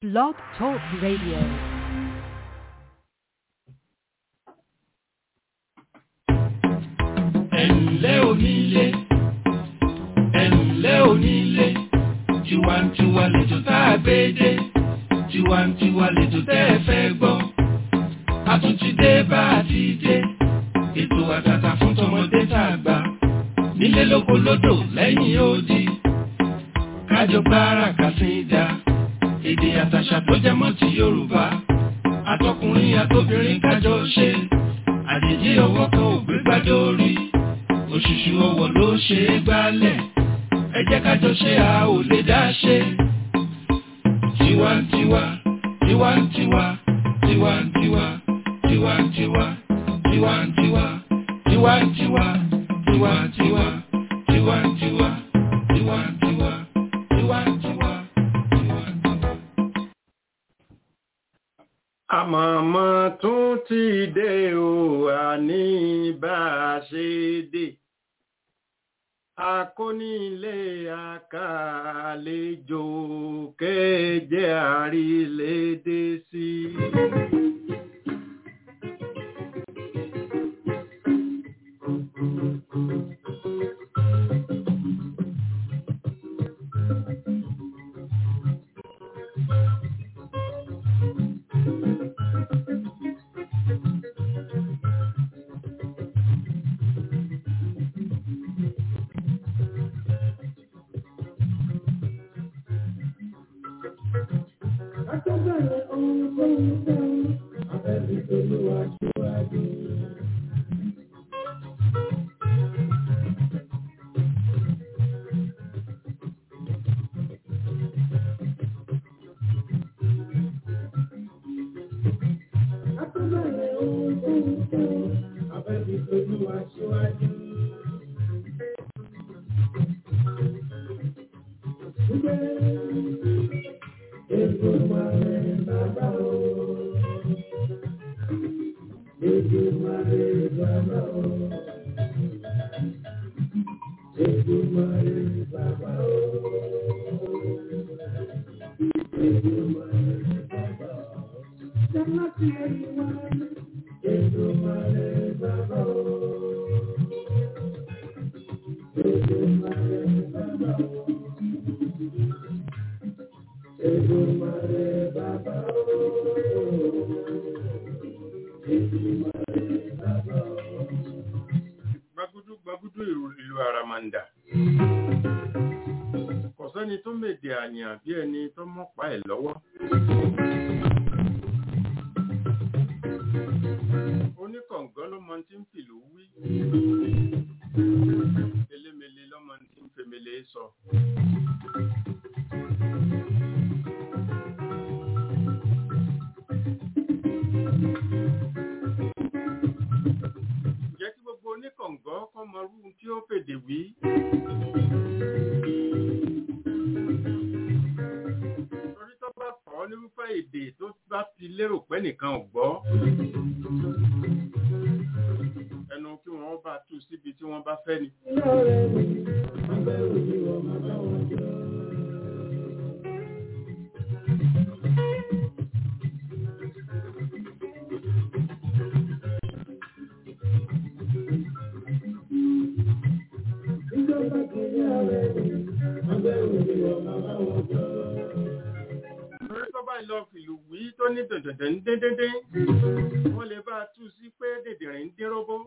Blog Talk Radio. Ẹ̀ǹlẹ́ onílé, ẹ̀ǹlẹ́ onílé, tiwantiwa lẹ́jọ́ tá a gbé dé, tiwantiwa lẹ́jọ́ tẹ́ ẹ fẹ́ gbọ́. A tún ti dé bá a ti dé, ètò àtàtà fún tọmọdé tàgbà, nílé lóko lódò lẹ́yìn odi. Kájọ gbára kàsídà, èdè àtàṣà tó jẹ mọ́ ti Yorùbá, àtọkùnrin àtobìnrin kájọ ṣe, àjèjì ọwọ́ kan ò gbé gbádùn orí. Òṣùṣù ọwọ̀ ló ṣe é gbálẹ̀, ẹ jẹ́ ká jọ ṣe a ò lè dá ṣe. Tiwantiwa, tiwantiwa, tiwantiwa, tiwantiwa, tiwantiwa, tiwantiwa, tiwantiwa, tiwantiwa, tiwantiwa, tiwantiwa, tiwantiwa. Àmọ̀mọ́ tún ti dé o, àní bá a ṣe dé. Akónílé àkàlejò kéje àrílédé sí. Gbagudu ìlú àràmàǹdà. Kò sẹ́ni tó mèdè àyàn bí ẹni tó mọ́pa ẹ̀ lọ́wọ́. Oníkọ̀ǹgọ́ ló mọ tí ń fìlú wí. Elémele lọ́mọ tí ń femele sọ. Oníkọ̀ǹgọ́ kọ́ mọ rú tí ó fèdè wí. Torí tó bá kọ́ nírúfẹ́ èdè tó bá ti lérò pé nìkan ò gbọ́. Ẹnu kí wọ́n bá tú síbi tí wọ́n bá fẹ́ ni. Lọ fìlú wí tó ní dẹ̀dẹ̀dẹ̀ ń dédédé wọ́n lè bá tú sí pé dèdèrè ń dín róbó.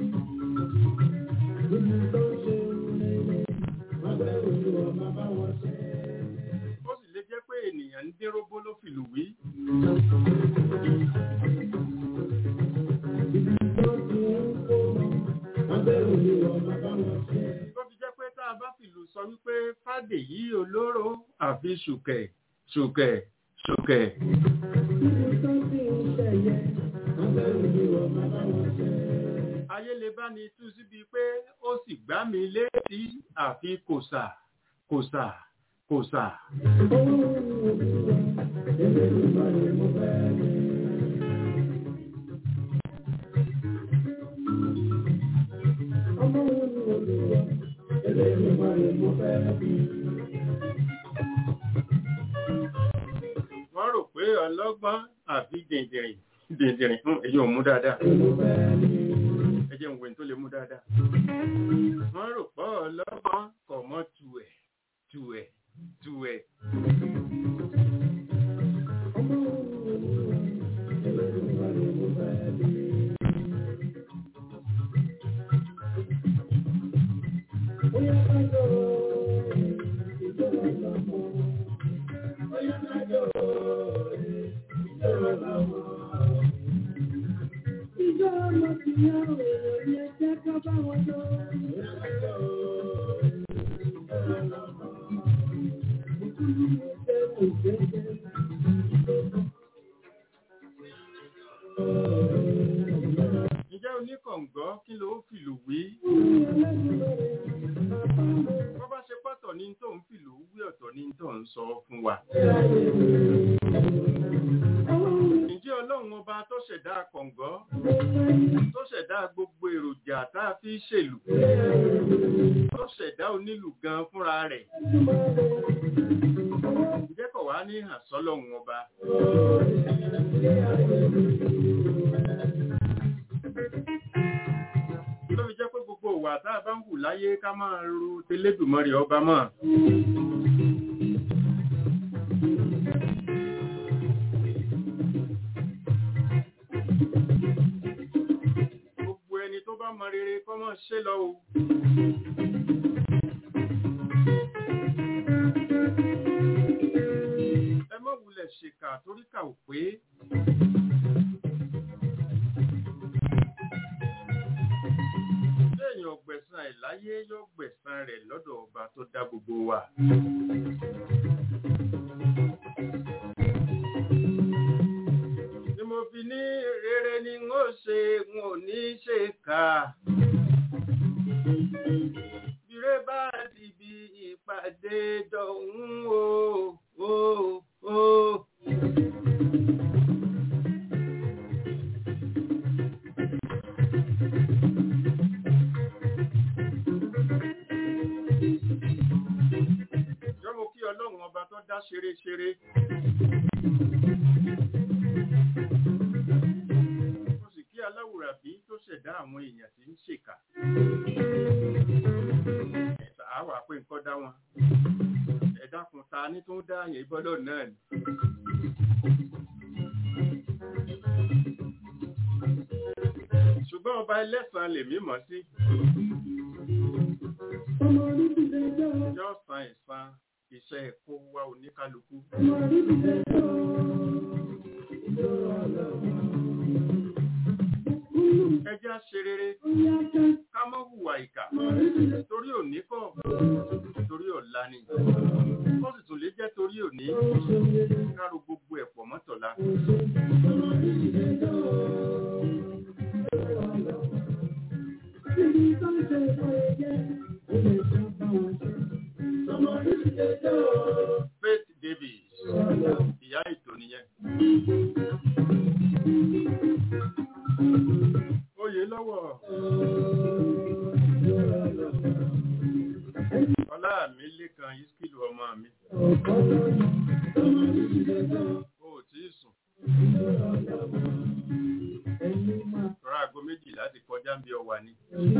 Ó sì lè jẹ́ pé ènìyàn ń dín róbó ló fìlú wí. Tó fi jẹ́ pé tá a bá fìlú sọ wípé fàdé yìí olóró àfi ṣùkẹ̀ ṣùkẹ̀ ṣùkẹ̀. Ayé lè bá ní tú síbi pé ó sì gbá mi létí àfi kòsà kòsà kòsà. Wọ́n rò pé ọlọ́gbọ́n àbí dìndìnrín èyí ò mú dáadáa ẹ jẹ́ ìwé tó lè mú dáadáa wọ́n rò pé ọlọ́gbọ́n kọ̀ mọ́ tuẹ̀. Ǹjẹ́ oníkọ̀ǹgọ́ kí ló fìlù wí? Bọ́ bá ṣe pọ́tọ̀ ní tó ń fìlù wí ọ̀tọ̀ ní tó ń sọ fún wa. Ǹjẹ́ Ọlọ́run ọba tó ṣẹ̀dá kọ̀ǹgọ́, tó ṣẹ̀dá gbogbo èròjà tá a fi ṣèlù, tó ṣẹ̀dá onílù gan fúnra rẹ̀. Ǹjẹ́ kò wá ní hàn sọ́lọ́run ọba? Ló fi jẹ́ pé gbogbo ìwà tá a bá ń hù láyé ká máa ro tẹlẹ́dùmarè ọba mọ́. Gbogbo ẹni tó bá mọ rere kó máa ṣe lọ o. Ẹ má wulẹ̀ ṣèkà torí kà ò pé. Èèyàn gbẹ̀san ẹ̀ láyé yóò gbẹ̀san rẹ̀ lọ́dọ̀ ọba tó dá gbogbo wa. Ni mo fi ní rere ni n ó ṣe n ò ní ṣe kà. Bíré bá dìbì ìpàdé dọ̀hún o. Ṣeré. Mo sì kí aláwùrábí tó ṣẹ̀dá àwọn èèyàn tí ń ṣèkà. Ẹ̀sà á wà pé nǹkan dá wọn. Ẹ̀dá kun ta ní tó ń dá àyè bọ́lọ̀ náà ni. Ṣùgbọ́n ọba ẹlẹ́sàn lèmi mọ̀ sí. Yóò san ẹ̀san iṣẹ́ ẹ̀kọ́ wa oníkálukú. Ẹ jẹ́ á ṣe rere, ká má hùwà ìkà, torí òní kọ́, torí ọ̀la ni. Ó sì tún lè jẹ́ torí òní, ká ro gbogbo ẹ̀pọ̀ mọ́tọ̀lá. Faith Davis, ìyá ètò nìyẹn. Oyè lọ́wọ́. Ọlá mi lékan Iskilu ọmọ mi. Ó tí ì sùn. Rọ́ra aago 2 láti kọjá bí ọwà ni.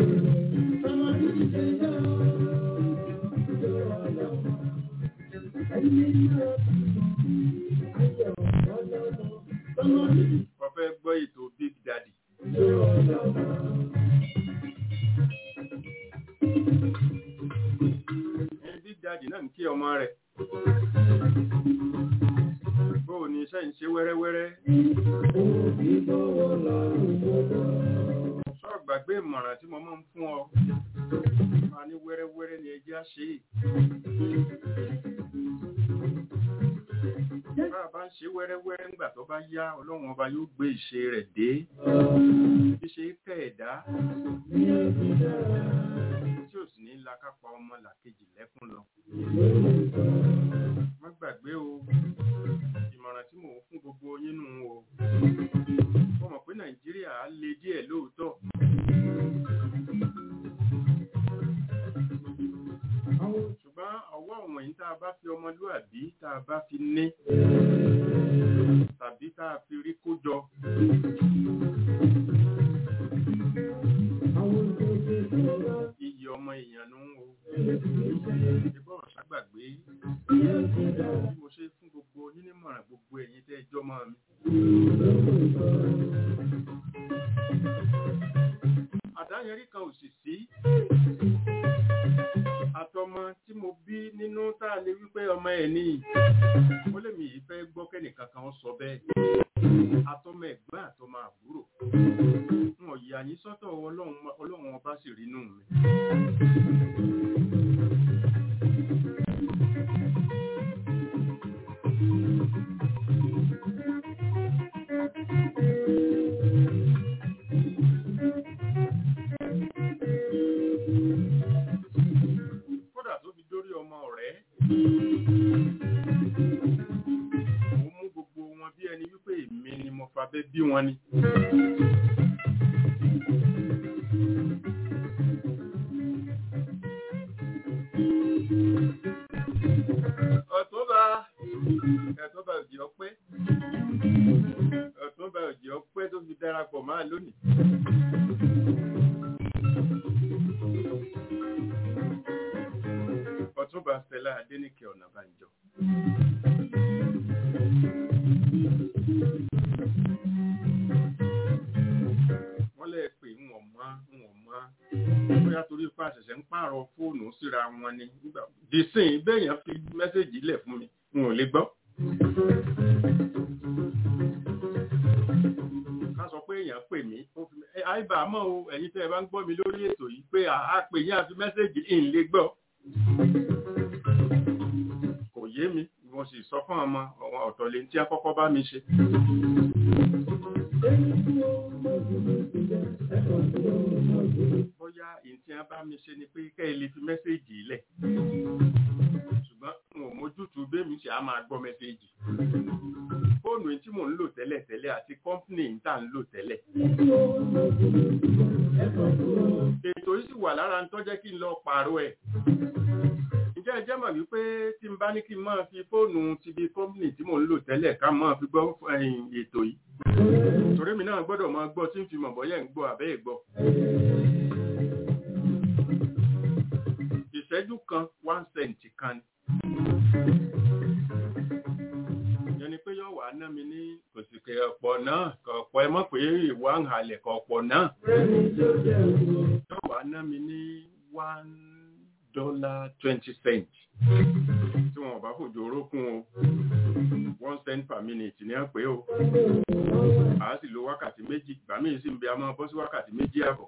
Wọ́n fẹ́ gbọ́ ètò Big Daddy. Big Daddy náà ń kí ọmọ rẹ̀. Bóò ni iṣẹ́ ń ṣe wẹ́rẹ́wẹ́rẹ́. Sọ gbàgbé ìmọ̀ràn tí mo máa ń fún ọ. Máa ní wẹ́rẹ́wẹ́rẹ́ ni ẹjẹ́ á ṣe. Bá a bá ń ṣe wẹ́rẹ́wẹ́rẹ́ ńgbà tó bá yá, Ọlọ́run ọba yóò gbé ìṣe rẹ̀ dé. Ìṣe kẹ́ ẹ̀dá. Tí ò sì ní lakápa ọmọ làkejì lẹ́kún lọ. Má gbàgbé o, ìmọ̀ràn tí mò ń fún gbogbo yín nù o. Mo mọ̀ pé Nàìjíríà á le díẹ̀ lóòótọ́. Ṣùgbọ́n ọwọ́ ọ̀wọ̀n yìí tá a bá fi ọmọlúàbí tá a bá fi ní. tá a fi rí kó jọ. Iyì ọmọ èèyàn ló ń wo. Ìbọn ṣàgbàgbé bí mo ṣe fún gbogbo onímọ̀ràn gbogbo ẹ̀yin tẹ́ ẹjọ́ mọ́ mi. Àdáyẹrí kan ò sì sí. Àtọmọ tí mo bí nínú tá a lè wípé ọmọ ẹ̀ ní ó lè mi yìí fẹ́ gbọ́ kẹ́nìkan kan sọ bẹ́ẹ̀. Àtọmọ ẹ̀gbọ́n àtọmọ àbúrò wọn yà yín sọ́tọ̀ ọlọ́run ọba sì rí inú mi. Kódà tó fi dórí ọmọ ọ̀rẹ́ mo mú gbogbo wọn bí ẹni wípé èmi ni mo fabẹ́ bí wọn ni. Ọ̀túnba òjì ọpẹ́ tó fi darapọ̀ máa lónìí. Ọ̀túnba Stella Adéníkẹ́ Ọ̀nàbànjọ. Wọ́n lè pè wọ́n mọ́ bóyá torí pé àṣẹ̀ṣẹ̀ ń pààrọ̀ fóònù síra wọn ni. Dìsín bẹ́ẹ̀yàn fi mẹ́sẹ̀jì lẹ̀ fún mi n ò lè gbọ́. Ká sọ pé èèyàn pè mí àìbá mọ́ o ẹ̀yin tẹ́ ẹ bá ń gbọ́ mi lórí ètò yìí pé àá pè yín àfi mẹ́sẹ̀jì ń lè gbọ́. Kò yé mi wọ́n sì sọ fún ọmọ ọ̀tọ̀ lè tí a kọ́kọ́ bá mi ṣe. Bóyá ìyí tí a bá mi ṣe ni pé kẹ́ ẹ lè fi mẹ́sẹ̀jì lẹ̀. Ṣùgbọ́n n ò mójútó bẹ́ẹ̀mí ṣe á máa gbọ́ mẹ́sẹ̀jì. Fóònù tí mò ń lò tẹ́lẹ̀ àti kọ́mpìnì tá ń lò tẹ́lẹ̀. Ètò yìí sì wà lára ń tọ́jẹ́ kí n lọ pààrọ̀ ẹ̀. Ǹjẹ́ ẹ jẹ́ mọ̀ wípé tí n bá ní kí n máa fi fóònù ti di kọ́mpìnì tí mò ń lò tẹ́lẹ̀ ká máa fi gbọ́ ètò yìí. Torí mi náà gbọ́dọ̀ máa gbọ́ tí n fi mọ̀ bọ́yẹ̀ ń gbọ́ àbẹ́ ìgbọ́. Ìṣẹ́jú kan 1 cent kan ni. Yẹni pé yóò wá ná mi ní kò sì kẹ ọ̀pọ̀ náà ọ̀pọ̀ ẹ mọ̀ pé ìwà ń halẹ̀ kọ̀ ọ̀pọ̀ náà. Yóò wá ná mi ní $1.20 tí wọn bá fòjò orókún o 1 cent per minute ní àpé o. A sì lo wákàtí méjì ìgbà míì sì ń bẹ a máa bọ́ sí wákàtí méjì àbọ̀.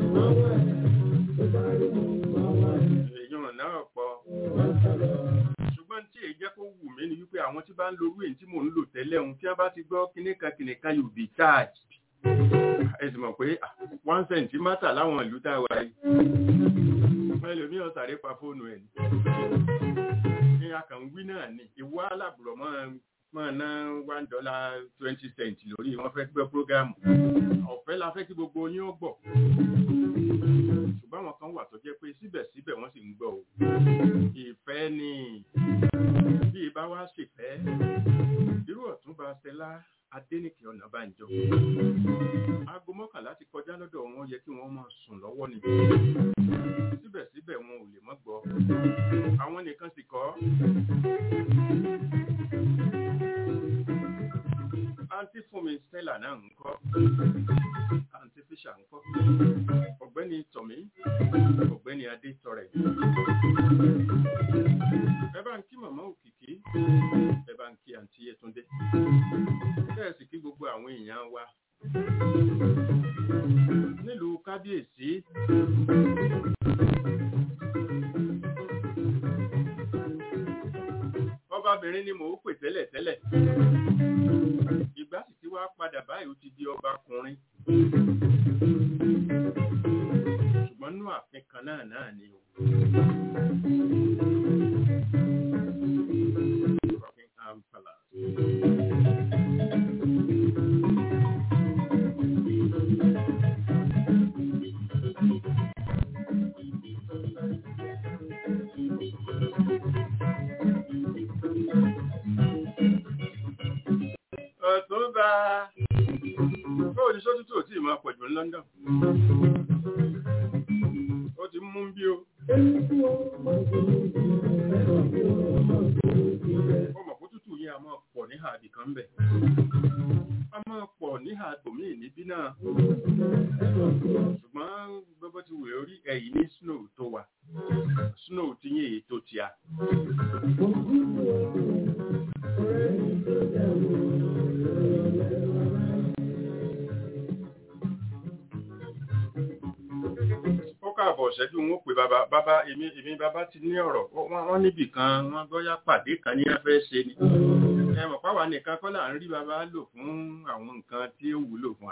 Èèyàn náà pọ̀. Ṣùgbọ́n tí èyí jẹ́ kó wù mí ni wípé àwọn tí bá ń lo orú èyí tí mò ń lò tẹ́lẹ̀ ohun tí wọ́n bá ti gbọ́ kìnìkan you be charged. Ẹ sì mọ̀ pé 1 cent mátà láwọn ìlú tá a wà yìí. Wọ́n lè mí ọ̀sàré pa fóònù ẹ̀ ní. Ní akànwí náà ni ìwọ alábùrọ̀ máa ná $1.20 lórí wọ́n fẹ́ gbọ́ prógámù. Ọ̀fẹ́ la fẹ́ kí gbogbo yín ó gbọ́. Ṣùgbọ́n àwọn kan wà tó jẹ́ pé síbẹ̀síbẹ̀ wọ́n sì ń gbọ́ o. Ìfẹ́ ni bí ibà wá ṣèfẹ́. Irú Ọ̀túnba Stella Adéníkẹ́ Ọ̀nàbànjọ. Aago 11 ti kọjá lọ́dọ̀ wọn yẹ kí wọ́n máa sùn lọ́wọ́ ni. Síbẹ̀síbẹ̀ wọn ò lè mọ́ gbọ́. Àwọn nìkan sì kọ́. Àǹtí Fúnmi Stella náà ń kọ́. Àǹtí Fisher ń kọ́. Ọ̀gbẹ́ni Tọ̀mí. Ọ̀gbẹ́ni Adétọrẹ̀. Ẹ bá ń kí màmá Òkìkí. Ẹ bá ń kí àǹtí Yétúndé. Bẹ́ẹ̀ sì kí gbogbo àwọn èèyàn wa. Nílùú Kábíyèsí. Ọbabìnrin ni mò ń pè tẹ́lẹ̀. Ìgbà sì ti wá padà báyìí ó ti di ọbakùnrin. Ṣùgbọ́n nínú ààfin kan náà ni o. Buckingham Palace. báwo ni sótútù ò tí ì máa pọ̀jù ní London ó ti mú bí o. ọmọ kó tútù yẹn a máa pọ̀ ní àdì kan bẹ̀ a máa pọ̀ ní àdòmíì níbí náà ṣùgbọ́n gbogbo ti wùlé orí ẹ̀yìn ní snow tó wà snow ti yín èyí tó ti a. káàbọ̀ ṣẹ́jú wọn pè bàbá èmi bàbá ti ní ọ̀rọ̀ wọ́n níbì kan wọ́n gbọ́yá pàdé kan ní ẹfẹ́ ṣe ni ẹ mọ̀ páwa nìkan kọ́ là ń rí bàbá lò fún àwọn nǹkan tí ó wúlò fún wa.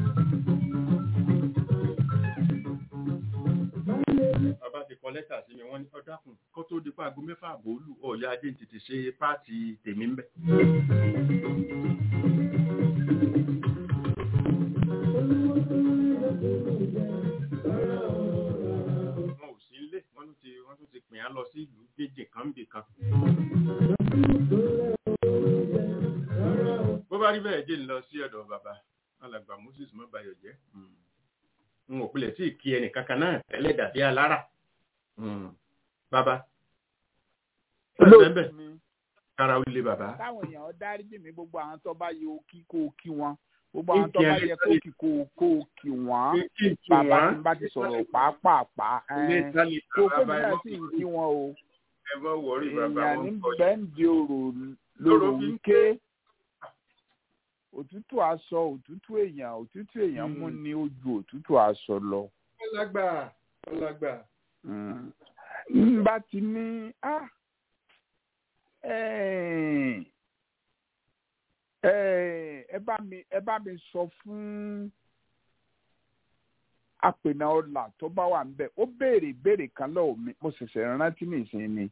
bàbá ti kọ lẹ́tà sí mi wọ́n ní ọ̀dàkùn kó tó di pa aago 6 àbòlù ọ̀yá adé tètè ṣe páàtì tèmi ń bẹ̀. wọ́n tún ti pè á lọ sí ìlú méje kan bì kan. bó bá rí bẹ́ẹ̀ dé lọ sí ọ̀dọ̀ bàbá alàgbà Moses mọ́bayọ̀ jẹ́ n ò pilẹ̀ tí ì kí ẹnì kankan náà tẹ́lẹ̀ dàbí alára. bàbá bẹ́ẹ̀ kára ó lé bàbá. táwọn èèyàn dáríjì mí gbogbo àwọn tó bá yẹ kí kó kí wọn gbogbo àwọn tó bá yẹ kó kí wọ́n bàbá tí bá ti sọ̀rọ̀ pàápàá kó pé mi náà sì ń kí wọn o èèyàn ní bẹ́ǹdì lòrò wíké òtútù aṣọ òtútù èèyàn mú ní ojú òtútù aṣọ lọ. ọlágbà. n bá ti ní ẹ bá mi sọ fún apènà ọlà tó bá wà níbẹ̀ ó béèrè kan lọ́wọ́ mi mo ṣẹ̀ṣẹ̀ rántí nìsín ni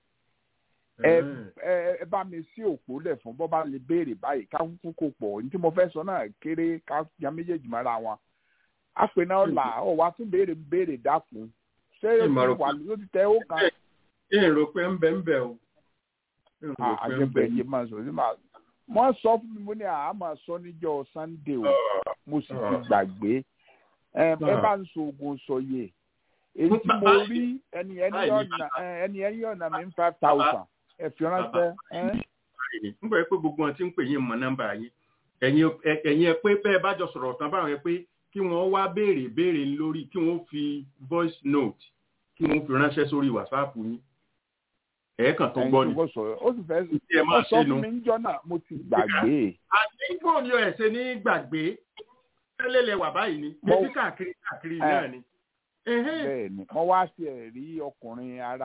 ẹ bá mi sí òpó lẹ̀ fún bọ́ bá lè béèrè báyìí ká kúkú kò pọ̀ ní tí mo fẹ́ sọ náà kéré ká ya méjèèjì mọ́ra wọn apènà ọlà ọ̀ wá tún béèrè dákun ṣé yóò ti tẹ ó kan. èrò pé ń bẹ o. àjẹbẹ yìí máa sọ sí máa wọ́n sọ fún mi mo ní àmọ́ sọ níjọ́ Sunday o mo sì ti gbàgbé ẹ bá ń so oògùn sọyè èyí tí mo rí ẹni ọ̀nà mi 5,000 ẹ fi ránṣẹ́. n bọ̀ pé gbogbo wọn ti ń pè yín mọ nọ́mbà yín ẹ̀yin ẹ pé bẹ́ẹ̀ bá jọ sọ̀rọ̀ tán báwọn ẹ pé kí wọ́n wá béèrè lórí kí wọ́n fi voice note kí wọ́n fi ránṣẹ́ sórí WhatsApp yín. ẹ̀ẹ́kàn tó gbọ́ ni. ó sì fẹ́ sọ fún mi níjọ́ náà mo ti gbàgbé. àdínkù ni ẹ̀ ṣe ní gbàgbé tẹ́lẹ̀lẹ̀ wà báyìí ni méjì káàkiri náà ni. bẹ́ẹ̀ ni wọ́n wá sí ẹ̀rí ọkùnrin ará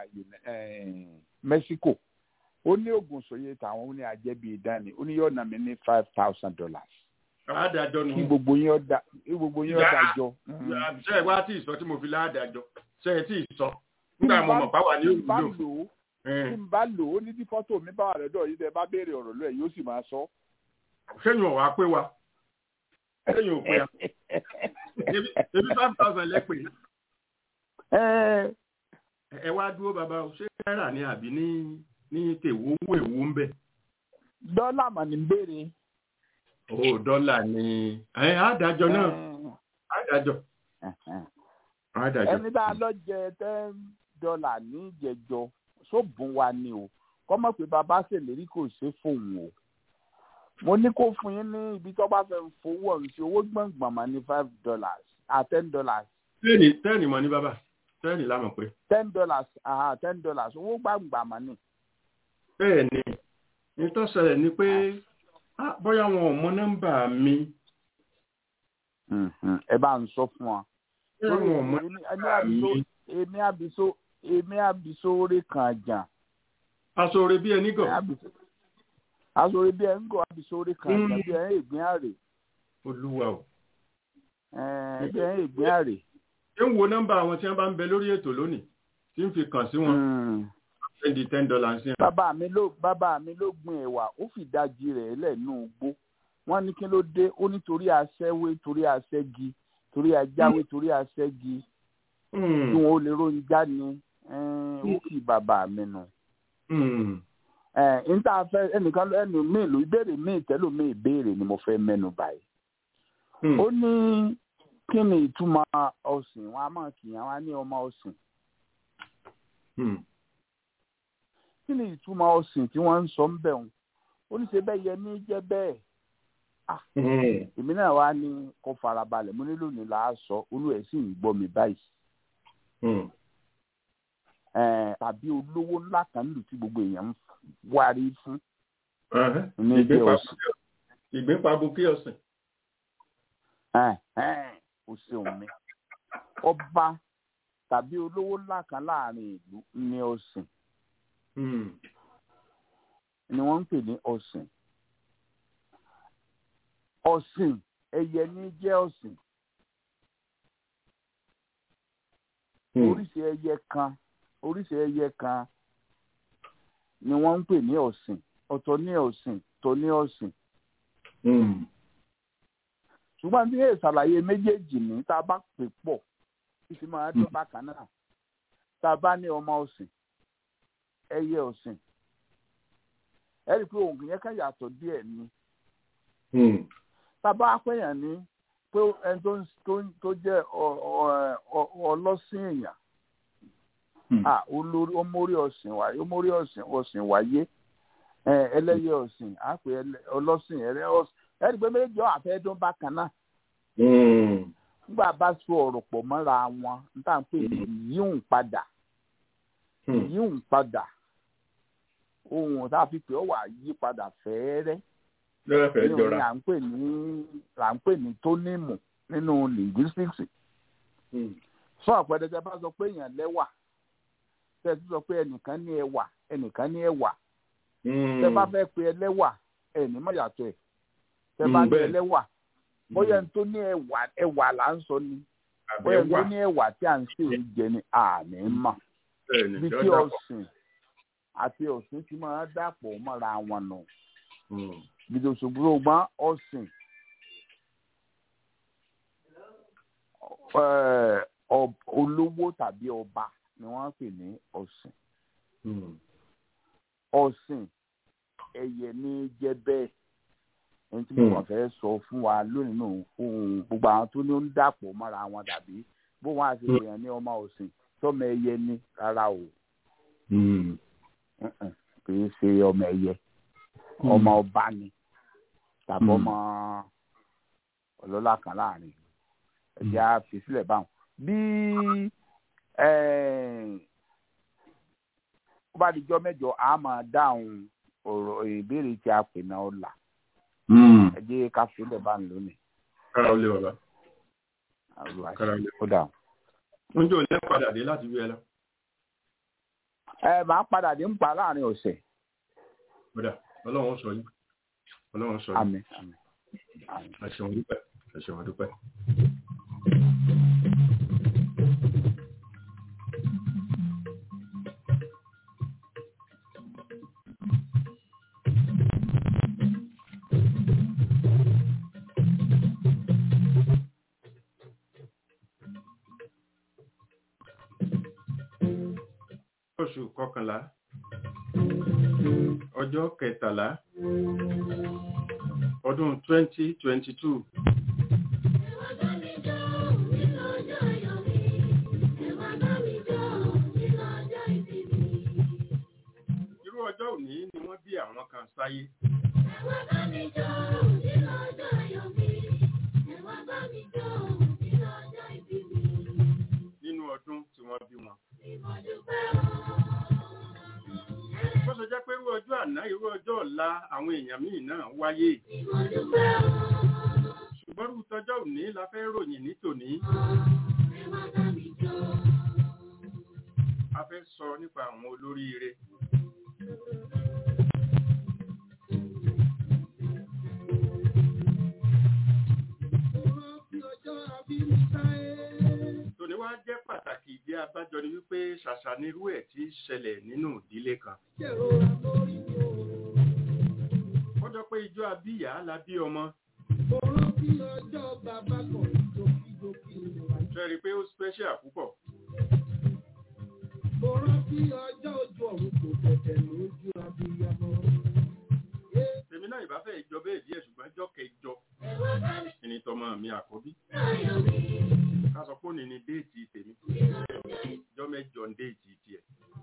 Mexico ó ní oògùn sòye tàwọn ó ní àjẹbí ìdání ó ní yóò nà mí ní $5,000. àádájọ́ nù. kí gbogbo yín ọ̀dà jọ. ṣé ẹ wá tí ì sọ tí mo fi láàdájọ́ ṣé ẹ tí ì sọ nígbà mo mọ̀ báwa ní òwúlò. tí n bá lò ó ní tí fọ́tò mi bá wà lọ́dọ̀ yìí tẹ́ bá béèrè ọ̀rọ̀ lọ́ẹ̀ yóò sì máa sọ. sẹ́yìn ọ̀wá pé wa sẹ́yìn ò pé wa ebi 5,000 lẹ́pẹ́. ẹ wá dúró bàbá o ṣé náírà ni àbí ní tèwó owó èwo ń bẹ̀. dọ́là mà ní béèrè. dọ́là ni àádájọ́ náà àádájọ́. ẹni bá a lọ jẹ $10 ní ìjẹjọ sóbùn wa ni o kọ́mọ̀ pé bàbá ṣèlérí kò ṣe fóun o mo ní kó fún yín ní ibi tó bá fẹ́ fowó ọ̀hún sí owó gbọ̀ngbọ̀n mà ní $5 $10. tẹ́ẹ̀nì mọ̀ ní bàbá tẹ́ẹ̀nì lámọ̀ pé. $10 owó gbàngbà mà ní. bẹ́ẹ̀ ni nítòsẹ̀lẹ̀ ni pé bóyá wọn ò mọ nọ́mbà mi. ẹ bá ń sọ fún wa. èmi àbísóore kan jà. aṣọre bí ẹni gọ̀. aṣọre bí ẹni gọ̀ àbísóore kan jà bí ẹni ìgbín àrè. olúwa o. bí ẹni ìgbín àrè. ṣé ń wo nọ́mbà àwọn tí wọ́n bá ń bẹ lórí ètò lónìí tí ń fi kàn sí wọn. ṣéǹdì $10 sí. bàbá mi ló gbin ẹ̀wà ó fìdajì rẹ̀ lẹ́nu igbó wọ́n ní kí ló dé ó nítorí aṣẹ́wé torí aṣẹ́gi torí ajáwé torí aṣẹ́gi tí wọn ò lè ròyìn já ni ó kì í bàbá mi nù. níta fẹ́ ẹnìkan ẹnu mi ìlú ìbéèrè mi ìtẹ́lù mi ìbéèrè ni mo fẹ́ mẹ́nu báyìí. Ó ní kí ni ìtumọ̀ ọ̀sìn wọn a máa kìyàn wá ní ọmọ ọ̀sìn. Kí ni ìtumọ̀ ọ̀sìn tí wọ́n ń sọ ń bẹ̀ wọn? Ó ní ṣe bẹ́ẹ̀ yẹ ní jẹ́ bẹ́ẹ̀. Èmi náà wá ní kó farabalẹ̀ mo nílò ní là á sọ olú ẹ̀ sì ń gbọ́ mi báyìí. Tàbí olówó ńlá kan nílùú tí gbogbo èèyàn ń wárí fún. Ìgbépabùkí ọ̀sìn. O ṣeun mi. Ọba tàbí olówó ńlá kan láàrin ìlú ní ọ̀sìn. Ni wọ́n ń pè ní ọ̀sìn. Ọ̀sìn ẹyẹ ní jẹ́ ọ̀sìn. Oríṣi ẹyẹ kan ni wọ́n ń pè ní ọ̀sìn. Ọ̀tọ̀ ní ọ̀sìn tó ní ọ̀sìn. Ṣùgbọ́n bí ìṣàlàyé méjèèjì ní tá a bá pè pọ̀ títí máa dún bákan náà. Tá a bá ní ọmọ ọ̀sìn ẹyẹ ọ̀sìn ẹ rí i pé òun yẹn kàn yàtọ̀ díẹ̀ ni. Tá a bá pèèyàn ní pé ẹni tó jẹ́ ọlọ́sìn èèyàn omórí ọ̀sìn wáyé ẹlẹ́yẹ ọ̀sìn á pè ọlọ́sìn ẹ̀rẹ́ ọ̀sìn ẹ rí i pé méjì àfẹ́dún bákan náà. Nígbà bá so ọ̀rọ̀ pọ̀ mọ́ra wọn níta ń pè ní yíùn padà ohun tá a fi pè ọ́ wà yí padà fẹ́ẹ́rẹ́ ní à ń pè ní tónímù nínú linguistics. Fún àpẹẹrẹ tẹ bá sọ pé èèyàn lẹ́wà tẹ tún sọ pé ẹnìkan ní ẹwà tẹ bá fẹ́ pe ẹlẹ́wà ẹni mọ̀ yàtọ̀ ẹ̀ tẹ bá ní ẹlẹ́wà bóyá ẹni tó ní ẹwà là ń sọ ni bóyá ẹni tó ní ẹwà tí à ń sè é jẹ ni àní mà bí tí ọ̀sìn àti ọ̀sìn ti máa dàpọ̀ mọ́ra wọn nù. Gbèdé òṣùgbọ́n ọgbọ́n ọ̀sìn olówó tàbí ọba ni wọ́n ń pè ní ọ̀sìn. Ọ̀sìn ẹyẹ ní jẹ́ bẹ́ẹ̀. Ẹni tí mo kàn fẹ́ sọ fún wa lónìí nù fún gbogbo àwọn tó ní ń dàpọ̀ mọ́ra wọn dàbí bó wọn àti èèyàn ní ọmọ ọ̀sìn tọ́mọ ẹyẹ ní rárá o. Kì í ṣe ọmọ ẹyẹ ọmọ ọba ni tàbí ọmọ ọlọ́lá kan láàrin ẹ̀jẹ̀ á fi sílẹ̀ báwọn. Bí ó bá dijọ́ mẹ́jọ a máa dáhùn ọ̀rọ̀ ìbéèrè tí a pè náà ọ̀la. Ẹ jẹ́ ká fi sílẹ̀ báwọn lónìí. Kára ó lé bàbá. Ó dáhùn. Oúnjẹ ò ní padà dé láti wí ẹ lọ. Màá padà dé ń pa láàrin ọ̀sẹ̀. Ọlọ́run sọ yín. Àmín. Ẹ ṣeun dúpẹ́. Oṣù kọkànlá ọjọ́ 13 ọdún 2022. Irú ọjọ́ òní ni wọ́n bí àwọn kan sáyé. Nínú ọdún tí wọ́n bí wọn. Bó ṣe jẹ́ pé irú ọjọ́ àná irú ọjọ́ ọ̀la àwọn èèyàn míì náà wáyé. Ṣùgbọ́n irú tọjọ́ òní la fẹ́ ròyìn ní tòní. A fẹ́ sọ nípa àwọn olóríire. Tòní wá jẹ́ pàtàkì ìdí abájọ ni wípé ṣàṣà nírú ẹ̀ tí ṣẹlẹ̀ nínú ìdílé kan. Ó jọ pé ijó abíyá la bí ọmọ. Ṣé rí pé ó special púpọ̀. Mo rántí ọjọ́ ojú ọ̀run kò tẹ̀tẹ̀ lójú abiyamọ. Tèmi náà ìbá fẹ́ ìjọ bẹ́ẹ̀ díẹ̀ ṣùgbọ́n ọjọ́ kẹjọ ìní tọmọ mi àkọ́bí. Ká sọ pé òní ni déètì tèmi. Ìjọ mẹ́jọ ń déètì tiẹ̀.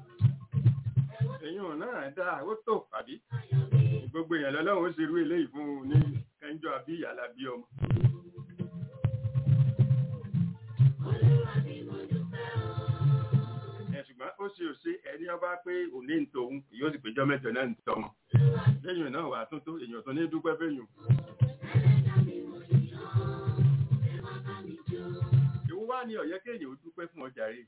Èyàn náà dáa ó tó àbí. Gbogbo èèyàn lọ́lọ́run ó ṣerú eléyìí fún un ní kẹjọ àbí ìyàlá bí ọmọ. Ṣùgbọ́n ó ṣe òṣè ẹni ọba pé òní ń tòun yóò sì péjọ mẹ́jọ náà ń tọmọ. Lẹ́yìn náà wà tó èèyàn tó ní dúpẹ́ fẹ́yìn. Ìwọ wá ní ọ̀yẹ́ kéèyàn ó dúpẹ́ fún ọjà rẹ̀.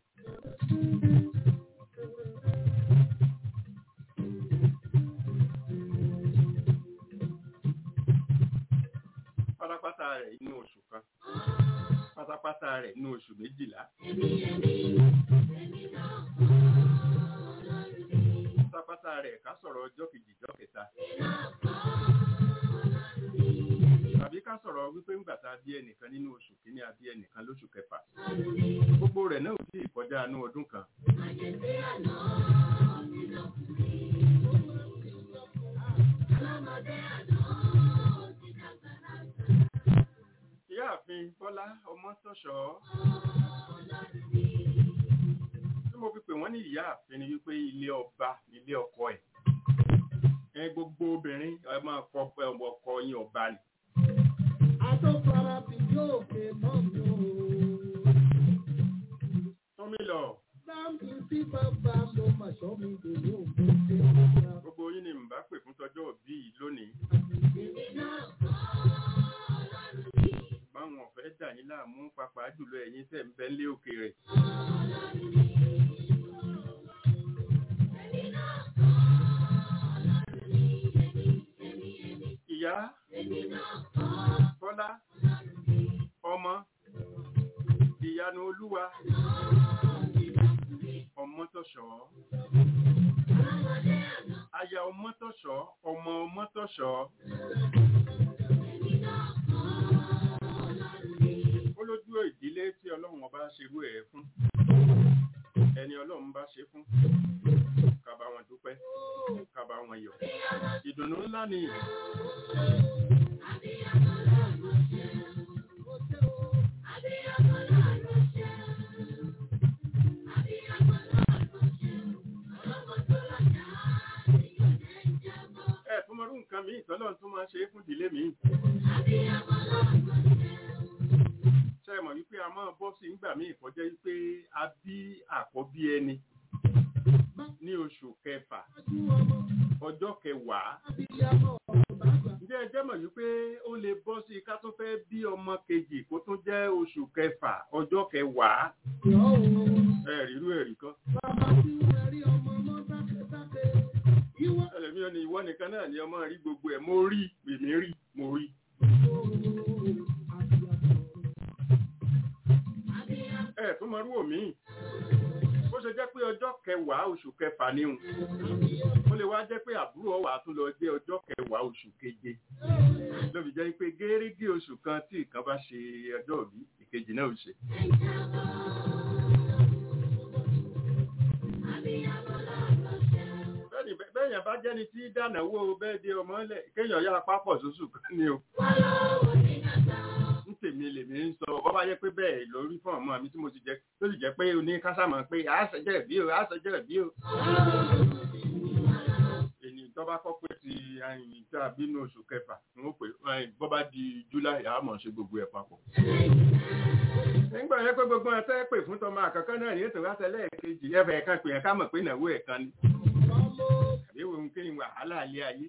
Pátápátá rẹ̀ inú oṣù kan. Pátápátá rẹ̀ inú oṣù 12. Pátápátá rẹ̀ ká sọ̀rọ̀ ọjọ́ kejì ọjọ́ kẹta. Tàbí ká sọ̀rọ̀ wípé ńgbà tá a bí ẹnìkan nínú oṣù kìíní a bí ẹnìkan lóṣù kẹfà. Gbogbo rẹ̀ náà ò tí ì kọjá inú ọdún kan. Ìyáàfin Bọ́lá Ọmọ́tọ́ṣọ́ tí mo fi pè wọ́n ní ìyáàfin ni wípé ilé ọba ilé ọkọ ẹ̀. Gbogbo obìnrin ẹ máa kọ ọkọ yín ọba ni. Àtọ́fara bí yóò pè mọ́ mi o. Tómi lọ. Sáàmì sí bàbá mo mà sọ mi dòní òkú ṣe. Gbogbo yín ni mbà pè fún tọjọ́ òbí yìí lónìí. Báwọn ọ̀fẹ́ dà yín láàmú pàápàá jùlọ ẹ̀yin tẹ̀ ń bẹ nílé òkèèrè. Ìyá Bọ́lá ọmọ Ìyanu Olúwa Ọmọ́tọ́ṣọ́ aya Ọmọ́tọ́ṣọ́ ọmọ Ọmọ́tọ́ṣọ́ olójú ìdílé tí Ọlọ́run ọba ṣerú ẹ̀ fún ẹni Ọlọ́run bá ṣe fún ká bá wọn dúpẹ́ ká bá wọn yọ̀ ìdùnnú ńlá ni. Túnmọ̀rú nǹkan mi ìtọ́lọ́ tún máa ṣe é fún ìdílé mi. Ṣé ẹ mọ̀ wípé a máa bọ́ sí nígbà míì kọjá wípé a bí àkọ́bí ẹni ní oṣù kẹfà ọjọ́ kẹwàá. Ǹjẹ́ ẹ jẹ́ mọ̀ wípé ó lè bọ́ sí ká tó fẹ́ bí ọmọ kejì kó tún jẹ́ oṣù kẹfà ọjọ́ kẹwàá. Ẹ̀rírú ẹ̀rí kan. Ẹlẹ́mi ò ní ìwọ nìkan náà ni ọmọ rí gbogbo ẹ̀ mo rí. Tún mọ rú òmí. Ó ṣe jẹ́ pé ọjọ́ kẹwàá oṣù kẹfà ni òun. Ó lè wá jẹ́ pé àbúrò ọwà tún lọ jẹ́ ọjọ́ kẹwàá oṣù keje. Ló fi jẹ́ pé gẹ́rẹ́gẹ́ oṣù kan tí ìkan bá ṣe ọjọ́ òbí ìkejì náà ó ṣe. Bẹ́ẹ̀yàn bá jẹ́ni tí dánàwó bẹ́ẹ̀ dé ọmọ lẹ̀ kéèyàn yára pápọ̀ sóṣù kan ní o. Ń tèmi lèmi ń sọ bọ́ bá jẹ́ pé bẹ́ẹ̀ lórí fún ọmọ mi tí mo ti jẹ́ tó sì jẹ́ pé o ní kásámọ̀ pé àásẹ̀jẹ̀ bí o. Èyí tó bá kọ́ pé ti àyìn tá a bínú oṣù kẹfà ń ó pè bọ́ bá di July àmọ̀ ṣe gbogbo ẹ̀ papọ̀. Nígbà yẹn pé gbogbo ẹ̀ tẹ́ pè fún tọmọ àkọ́kọ́ náà ní ètò ìwásẹ̀lẹ̀ kejì ẹ̀fẹ̀ kan pè yẹn ká mọ̀ pé ìnáwó ẹ̀ kan ni. Àbíwò ń kí n wàhálà alẹ́ ayé.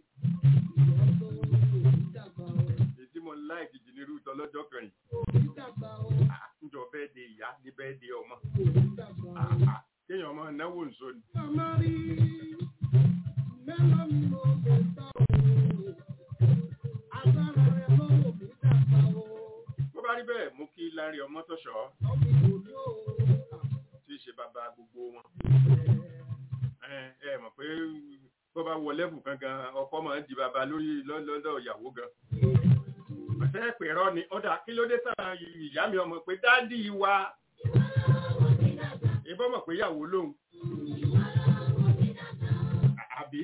Èdè mo láì jìjì ní rúùtọ́ lọ́jọ́ kan yìí. Ǹjọ́ bẹ́ẹ̀ de ìyá ní bẹ́ẹ̀ de ọmọ. Kéèyàn ọmọ náwó nso ni. Bó bá rí bẹ́ẹ̀ mú kí Lárí Ọmọ́tọ́ṣọ́ tí í ṣe bàbá gbogbo wọn. Ẹ mọ̀ pé bó bá wọ lẹ́bù gangan ọkọ máa ń di bàbá lórí lọ́dọ̀ ìyàwó gan. Ọ̀sẹ̀ pèrọ ni ọ̀dà kí ló dé tàn ìyá mi ọmọ pé dádì wa. Ìbọn mọ̀ pé ìyàwó lóhùn. àbí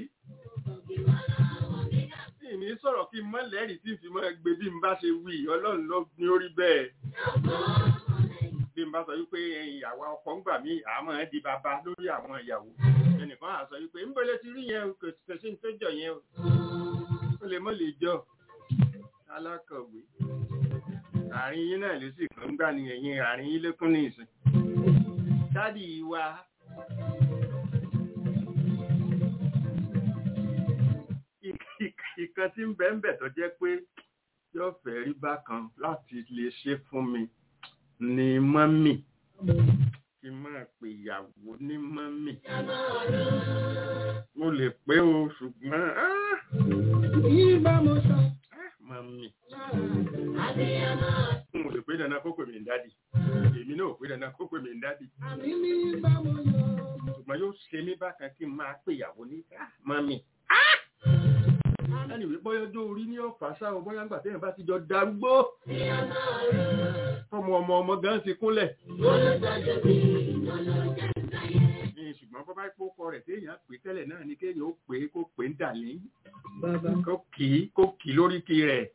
ìní sọ̀rọ̀ kí n mọ́ lẹ́rìí tí n fi mọ́ gbé bí n bá ṣe wí ọlọ́run ló ní orí bẹ́ẹ̀ bí n bá sọ wípé ìyàwó ọkọ ń gbà mí àmọ́ ẹ di bàbá lórí àwọn ìyàwó ẹnìkan á sọ wípé ń bọ́lẹ̀ ti rí yẹn kò sí ní tó jọ yẹn ó lè mọ́ lè jọ alákọ̀wé àárín yín náà lè sì kàn ń gbà ní ẹ̀yìn àárín yín lékún ní ìsìn dádì wa ìkan tí ń bẹ ń bẹ tó jẹ́ pé yóò fẹ́ rí bákan láti lè ṣe fún mi ní mọ́mì kí n máa pè ìyàwó ní mọ́mì mo lè pé o ṣùgbọ́n mọ́mì mo lè pé dandan kó pè mí ní dádì èmi náà pé dandan kó pè mí ní dádì ṣùgbọ́n yóò ṣe mí bákan kí n máa pè ìyàwó ní mọ́mì ẹni wípé ọjọ́ orí ní ọ̀fà sáà bóyá ń gbà tẹ́yìn bá ti jọ darúgbó ọmọ gan ti kúnlẹ̀ ṣùgbọ́n bọ́bá ipò kọ rẹ̀ téèyàn pè tẹ́lẹ̀ náà ní kéèyàn ó pè é kó pè ń dàlí kó kì í lórí kí rẹ̀.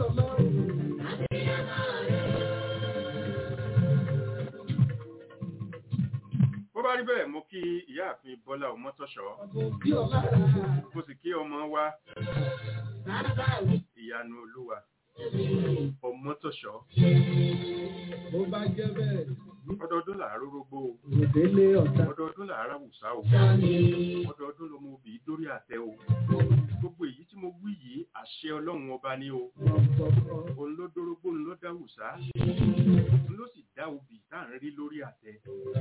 bó bá rí bẹ́ẹ̀ mo kí ìyáàfin Bọ́lá Ọmọ́tọ́ṣọ́ mo sì kí ọmọ wa Ìyanu Olúwa Ọmọ́tọ́ṣọ́ ọdọọdún làárọ̀ rógbó ọdọọdún làárọ̀ àwùsá o ọdọọdún lọmọ òbí dórí àtẹ o gbogbo èyí tí mo wí yìí àṣẹ Ọlọ́run ọba ní o òun ló dórógbó òun ló dá àwùsá òun ló sì dá obì tá à ń rí lórí àtẹ.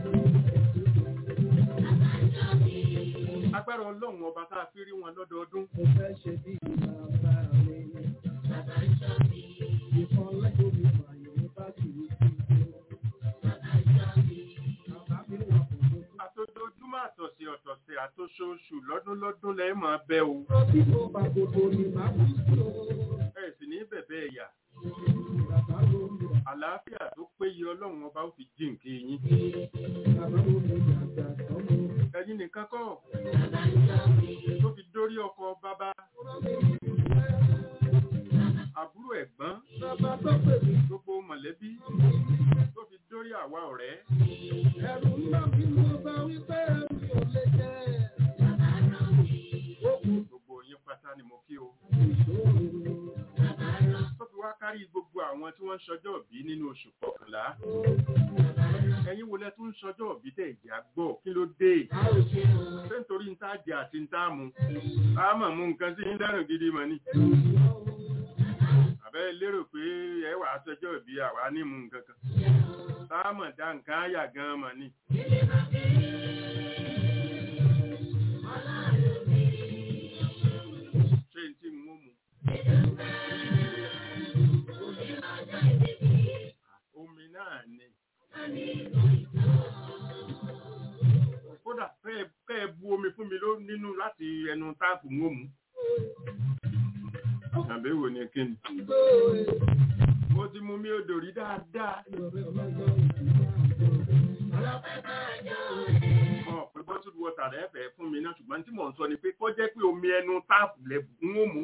agbára Ọlọ́run ọba tá a fi rí wọn lọ́dọọdún. mo fẹ́ ṣe bí bàbá mi bàbá ń sọ mi ìfọ̀n lẹ́jọ́ mi wàyò ní bá kì í sí bàbá ń sọ mi bàbá mi wà kò tó. àtòjojúmọ́ àtọ̀sẹ̀ ọ̀tọ̀sẹ̀ àtòṣoṣù lọ́dún lẹ́ máa bẹ́ o. rọ́bì tó bá gbogbo ni màá kú sí o. ẹ sì ní bẹ̀bẹ̀ ẹ̀yà. àlàáfíà tó péye Ọlọ́run ọba ó fi jíǹkì yín. ẹ̀yin nìkan kọ́ tó fi dórí ọkọ bàbá àbúrò ẹ̀gbọ́n gbogbo mọ̀lẹ́bí tó fi dórí àwa ọ̀rẹ́. ẹ̀rù ńlá mi ló bá wípé mi ò lè jẹ́ gbogbo yín pátá ni mo kí o. tó fi wá kárí gbogbo àwọn tí wọ́n ń ṣọjọ́ òbí nínú oṣù kọkànlá. ẹ̀yin wo lẹ tún ń ṣọjọ́ òbí tẹ̀ ìjà gbọ́ kí ló dé? ṣé nítorí ń tá jẹ àti ń tá mu a mọ̀ mú nǹkan sí ń dáràn gidi mọ̀ ni. àbẹ́ lérò pé ẹ wà á ṣọjọ́ òbí àwa ní mu nǹkan kan tá a mọ̀ dá nǹkan áyà gan mọ̀ ni. ṣé n tí mú mu? omi náà ni. kódà fẹ́ẹ̀ bu omi fún mi nínú láti ẹnu táàpù mú mu. àbẹ̀wò ni kí ni. mo ti mú mi odò rí dáadáa. pé bottled water rẹ̀ fẹ́ fún mi náà ṣùgbọ́n tí mò ń sọ ni pé kó jẹ́ pé omi ẹnu táàpù lẹ̀ ń mú.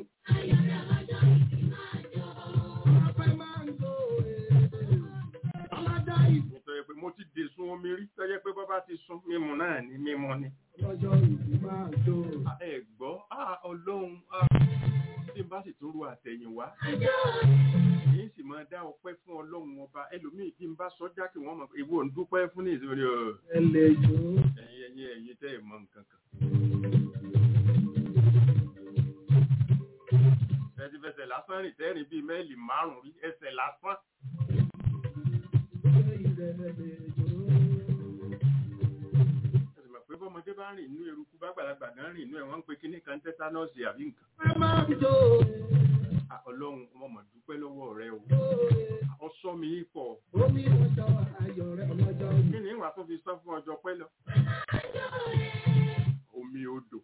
mo ti dè sun omi rí tọ́jẹ́ pé bọ́ bá ti sun mímu náà ní mímu ni. ẹ gbọ́ Ọlọ́run tí n bá sì tún ru àtẹ̀yìnwá yìí sì máa dá ọpẹ́ fún Ọlọ́run ọba ẹlòmíì tí n bá sọ́jà kí wọ́n mọ̀ ìwọ ń dúpẹ́ fún ní ìsinmi ẹ̀yin tẹ́ ẹ̀ mọ̀ nǹkan kan. ẹ ti fẹsẹ̀ lásán rìn tẹ́rìn bíi mẹ́ẹ̀lì 5 rí ẹsẹ̀ lásán. pé bọ́mọdé bá rìn inú eruku bá gbàlagbà gan rìn inú ẹ̀ wọ́n ń pe kíní kan tẹ́tánọ́ọ̀sì àbí nǹkan. Ọlọ́run ọmọ mọ̀ dúpẹ́ lọ́wọ́ rẹ o. ọsọ mi pọ̀. kí ni ìwà tó fi sọ fún ọjọ́ pẹ́ lọ. omi odò.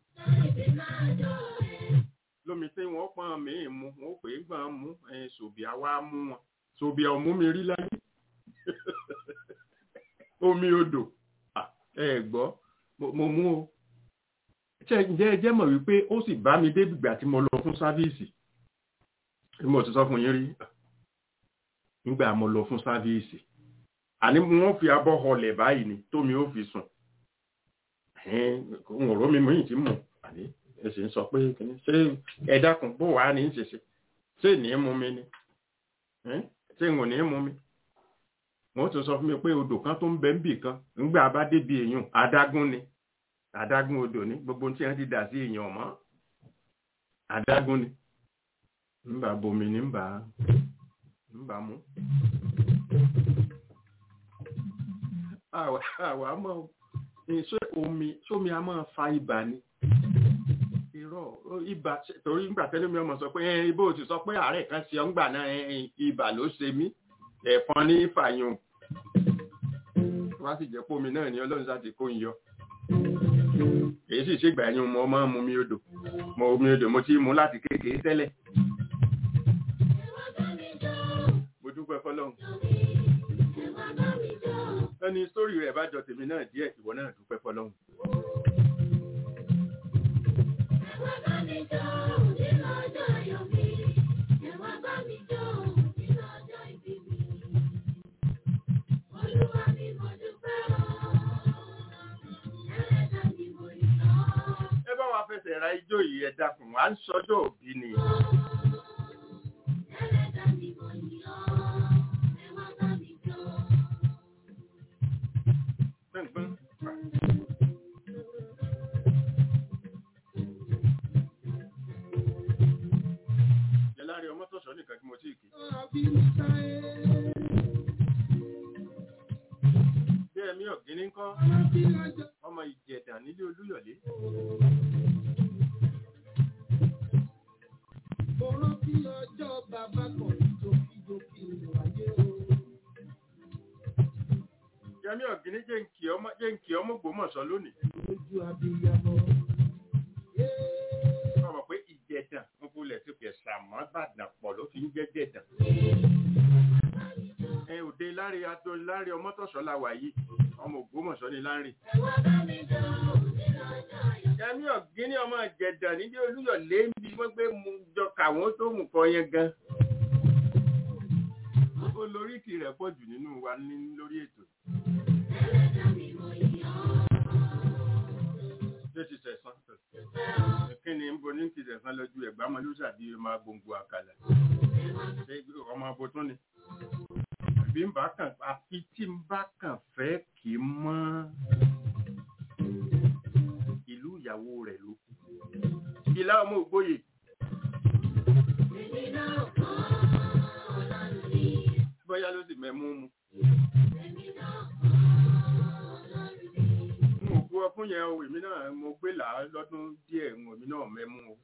lómi tí wọ́n pọ́n mi mú wọ́n pè é gbọ́n mú ṣòbíà wá mú wọn. ṣòbíà ò mú mi rí láyé. omi odò. ẹ gbọ́ mo mú o ǹjẹ́ ẹ jẹ́ mọ̀ wípé ó sì bá mi débi ìgbà tí mo lọ fún sáfíìsì mo ti sọ fún yín rí nígbà mo lọ fún sáfíìsì àní wọ́n fi abọ́ họlẹ̀ báyìí ni tómi ó fi sùn òun ọ̀rọ̀ mi mìíràn tí mọ̀ àní ẹ̀sìn sọ pé ṣé ẹ dákun bó wàá ní ṣe ṣé ní mú mi ni ṣé ń ní mú mi wọ́n tún sọ fún mi pé odò kan tó ń bẹ níbì kan nígbà bá débi èèyàn adágún ni adágún odò ní gbogbo tí wọ́n ti dà sí èèyàn mọ́ adágún ni nígbà bomi ní nígbà mú àwa mọ́ sómi a máa fa ibà ni irọ́ ibà torí nígbà tẹ́lẹ̀ mi ọmọ sọ pé ibò ti sọ pé àárẹ̀ kan ṣe ọ́ngbà náà ibà ló ṣe mí ẹ̀fọn ní fàyùn wá sì jẹ́ pómi náà ni ọlọ́run sáti kó ń yọ èyí sì ṣègbà ẹ̀yìn mo máa ń mu omi odò mo ti mú láti kékeré tẹ́lẹ̀ mo dúpẹ́ fọlọ́run ẹni sórí rẹ̀ bá jọ tèmi náà díẹ̀ ìwọ náà dúpẹ́ fọlọ́run. ẹ bá wa fẹsẹ̀ ra ijó yìí ẹ dákun à ń sọjọ́ òbí ni. Láàrin ọmọ tọ̀sọ̀ nìkan tí mo tí kì. Bí ẹ̀mí ọ̀gíní ń kọ́, ọmọ Ìjẹ̀dà nílé Olúyọ̀lé. Ọ̀rọ̀ bí ọjọ́ bàbá kan jókìjókì wáyé o. Ẹ̀mí ọ̀gíní jẹ́ ń kí ọmọ Ògbómọ̀ṣọ́ lónìí. Ojú abiyamọ. Ọmọ pé Ìjẹ̀dà ń fúnlẹ̀ sí pẹ̀ sàmọ́ Ìbàdàn pọ̀ ló fi ń jẹ́ Jẹ̀dà. Òde láre ọmọ tọ̀sọ̀ la wà yìí, ọmọ Ògbómọ̀ṣọ́ ni láre. Ẹ̀mí ọ̀gíní ọmọ Ìjẹ̀dà nílé Olúyọ̀lé ń bí wọ́n gbé mu jọ kàwọn tó mú kọ yẹn gan. Olóríkì rẹ̀ pọ̀ jù nínú wa lórí ètò. Ṣé ti sẹ̀sán? Kí ni ń bo ní ti sẹ̀sán lọ́jú ẹ̀gbá mọ́lúsà bí máa gbòǹgbò àkàlà? Ṣé ọmọ abo tún ni? Bí n bá kàn àfi tí n bá kàn fẹ́ kì í mọ́ ìlú ìyàwó rẹ̀ ló kù. Ìlà ọmọ Ògbóyè. Bóyá ló sì mẹ́mú mu. Mo kú ọkùn yẹn o, èmi náà mo gbé là á lọ́dún díẹ̀ èmi náà mẹ́mú o.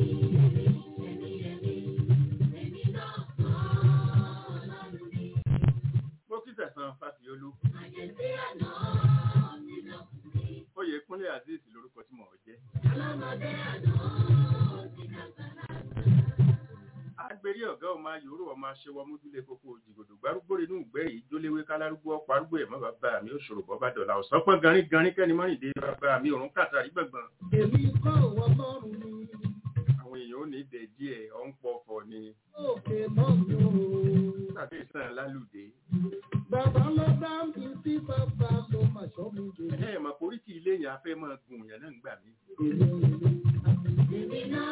Mo kí Sẹ̀san Fásiyolú. Oyèkúnlé Azeez lórúkọ tí mo jẹ́. Agbèrè ọ̀gá ọmọ ayòrò ọmọ aṣẹwọ́ mójúlé kókó òjìgòdò gbárúgbó inú ìgbẹ́ yìí jóléwé kálárúgbó ọ̀pọ̀ arúgbó ẹ̀mọ́ bàbá mi ó ṣòro bọ́ bá dọ̀la ọ̀sán pọ́n garin kẹ́ni mọ́rìndé bàbá mi òrùn kàtàrí gbọ̀ngbọ̀n. Èmi kọ́ òwò lọ́rùn ni. Àwọn èèyàn ò ní dẹ̀ díẹ̀ ọ̀ ń pọ̀ fọ̀ ni. Òkè mọ́ mi o. Tàbí ìsàn lálùdé. Bàbá ló dá mi sí bàbá mo mà ṣọ́ mi dé. Mọ̀ poríkì ilé yẹn afẹ́ máa gùn yẹn náà ń gbà mí. Èmi náà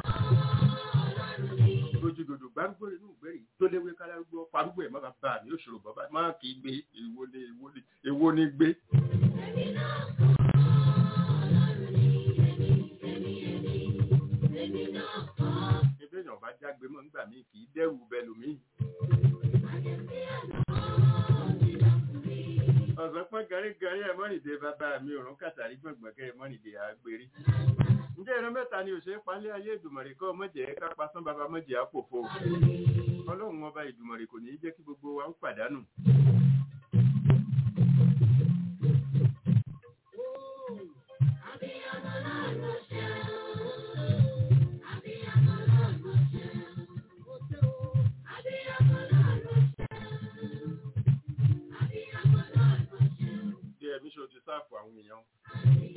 Òjìgòdò gbárúgbó inú ìgbẹ́ yìí jóléwé kálárúgbó ọ̀pọ̀ arúgbó ẹ̀mọ́ bàbá mi ó ṣòro bọ́ bá má kì í gbé èwo ni gbé. Ẹgbẹ́ èèyàn bá jágbe mọ́ nígbà míì kì í dẹ́rù bẹlòmíì. Ọ̀sán pọ́n garí ẹ̀mọ́nìdé bàbá mi òrùn kàtàrí gbọ̀ngbọ̀n kẹ́ ẹ̀mọ́nìdé àgbèrè. Ǹjẹ́ ìran mẹ́ta ni òṣèré palẹ́ ayé Ìdùmọ̀rè kọ́ mọ́jẹ̀ ká pasán bàbá mọ́jẹ̀ àpòfo. Ọlọ́run ọba Ìdùmọ̀rè kò ní jẹ́ kí gbogbo wa ń pàdánù. Bí ẹ̀mí ṣe ti sáàfù àwọn èèyàn.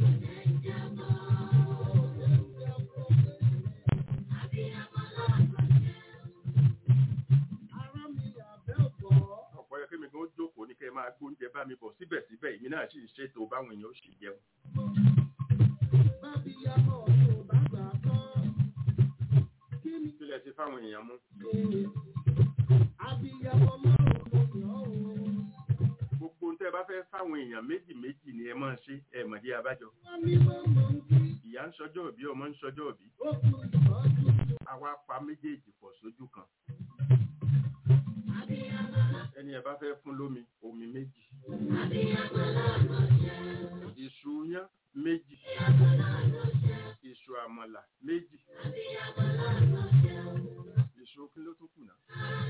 gbóúnjẹ bá mi bọ̀ síbẹ̀síbẹ̀ èmi náà sì ń ṣètò báwọn èèyàn ó sì jẹun. kílẹ̀ ti fáwọn èèyàn mú. gbogbo ń tẹ́ bá fẹ́ fáwọn èèyàn méjì ni ẹ máa ṣe ẹ mọ̀dí abájọ. ìyá ń ṣọjọ́ òbí ọmọ ń ṣọjọ́ òbí. àwa pa méjèèjì pọ̀ sójú kan. ẹni ẹ bá fẹ́ fún lómi omi méjì. iṣu yán méjì. iṣu àmàlà méjì. iṣu kí ló tún kù náà.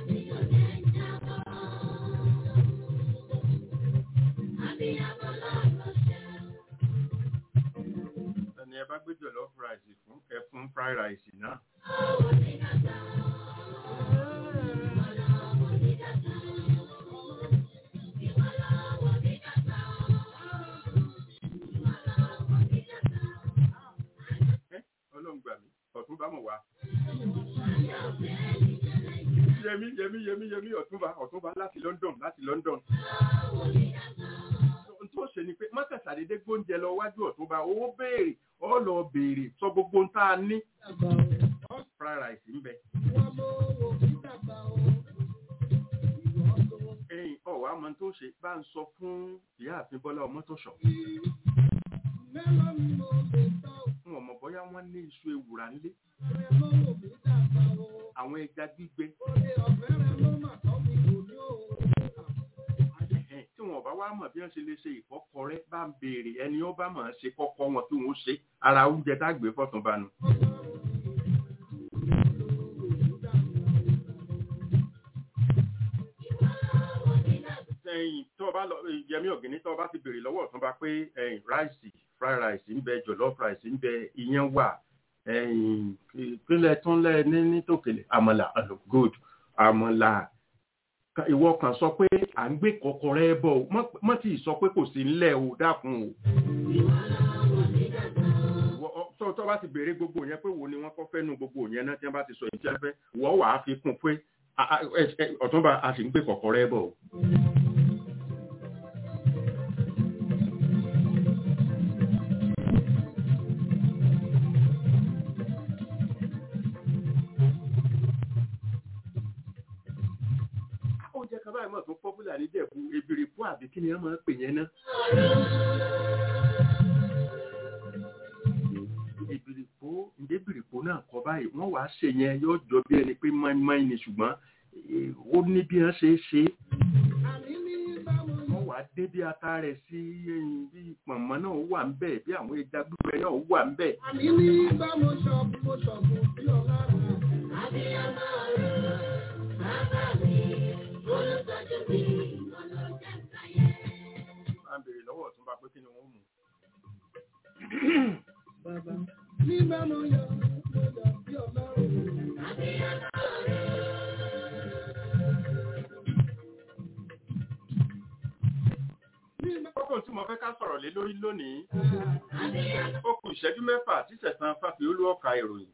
ẹni ẹ bá gbé jọ̀lọ́fù ráìsì fún ẹ fún fried rice náà. ọlọ́ngbà mi ọ̀tún bá mọ̀ wá. yẹmí ọ̀túnba láti London. tó ṣe ni pé mọ́tàṣàdédé gbóúnjẹ lọ wájú ọ̀túnba owó béèrè ọ lọ béèrè sọ gbogbo ń tá a ní. fried rice ń bẹ. ẹ̀yin ọ̀wá mọ tó ṣe bá ń sọ fún ìyáàfin Bọ́lá Ọmọ́tòṣọ́. fún ọmọ bóyá wọ́n ní iṣu ewùrà nílé. àwọn ẹja gbígbẹ. tí wọn bá wá mọ̀ bí wọ́n ṣe lè ṣe ìkọ́kọrẹ́ bá ń béèrè ẹni ó bá mọ̀ ṣe kọ́kọ́ wọn tí wọ́n ṣe ara oúnjẹ tá gbé fọ́tún bá nu. tó bá lọ Yẹmí Ọ̀gìnní tó bá ti béèrè lọ́wọ́ ọ̀tún bá pé ráìsì fried rice ń bẹ jollof rice ń bẹ iyán wà ìpínlẹ̀ tó ń lẹ́ ní tòkèlè àmàlà good àmàlà ìwọ kan sọ pé à ń gbé kọ́kọ́rẹ́ bọ̀ mọ́ tí ì sọ pé kò sí ńlẹ̀ o dákun o. tó bá ti béèrè gbogbo yẹn pé wo ni wọ́n kọ́ fẹ́ nu gbogbo yẹn náà tí wọ́n bá ti sọ èyí tí wọ́n fẹ́ wọ́n wà á fi kún pé ọ̀túnba a sì ń gbé kọ́kọ́rẹ́ bọ̀ o. mọ̀ tó pọ́pùlà ní Jẹ̀bú ebìrìpọ̀ àbí kí ni wọ́n máa ń pè yẹn náà. ebìrìpọ̀ náà kọ́ báyìí wọ́n wàá ṣe yẹn yóò jọ bí ẹni pé mọ́ínmọ́ín ni ṣùgbọ́n ó ní bí wọ́n ṣe é ṣe. wọ́n wàá dé bí ata rẹ̀ sí bí pọ̀nmọ́ náà wà ń bẹ̀ bí àwọn ẹja gbígbẹ náà wà ń bẹ̀. àmì ní bá mo ṣọ̀bù bí ọ̀la rẹ̀. àbí ọmọ rẹ̀ bàbá mi. a ń bèèrè lọ́wọ́ ọ̀tún bá pé kí ni wọ́n mú. Bàbá nígbà mo yọ bí Ọlọ́run. Kókó tí mo fẹ́ ká sọ̀rọ̀ lé lórí lónìí. Ó kù ìṣẹ́jú mẹ́fà tí Sẹ̀san Fáfiolú ó ka ìròyìn.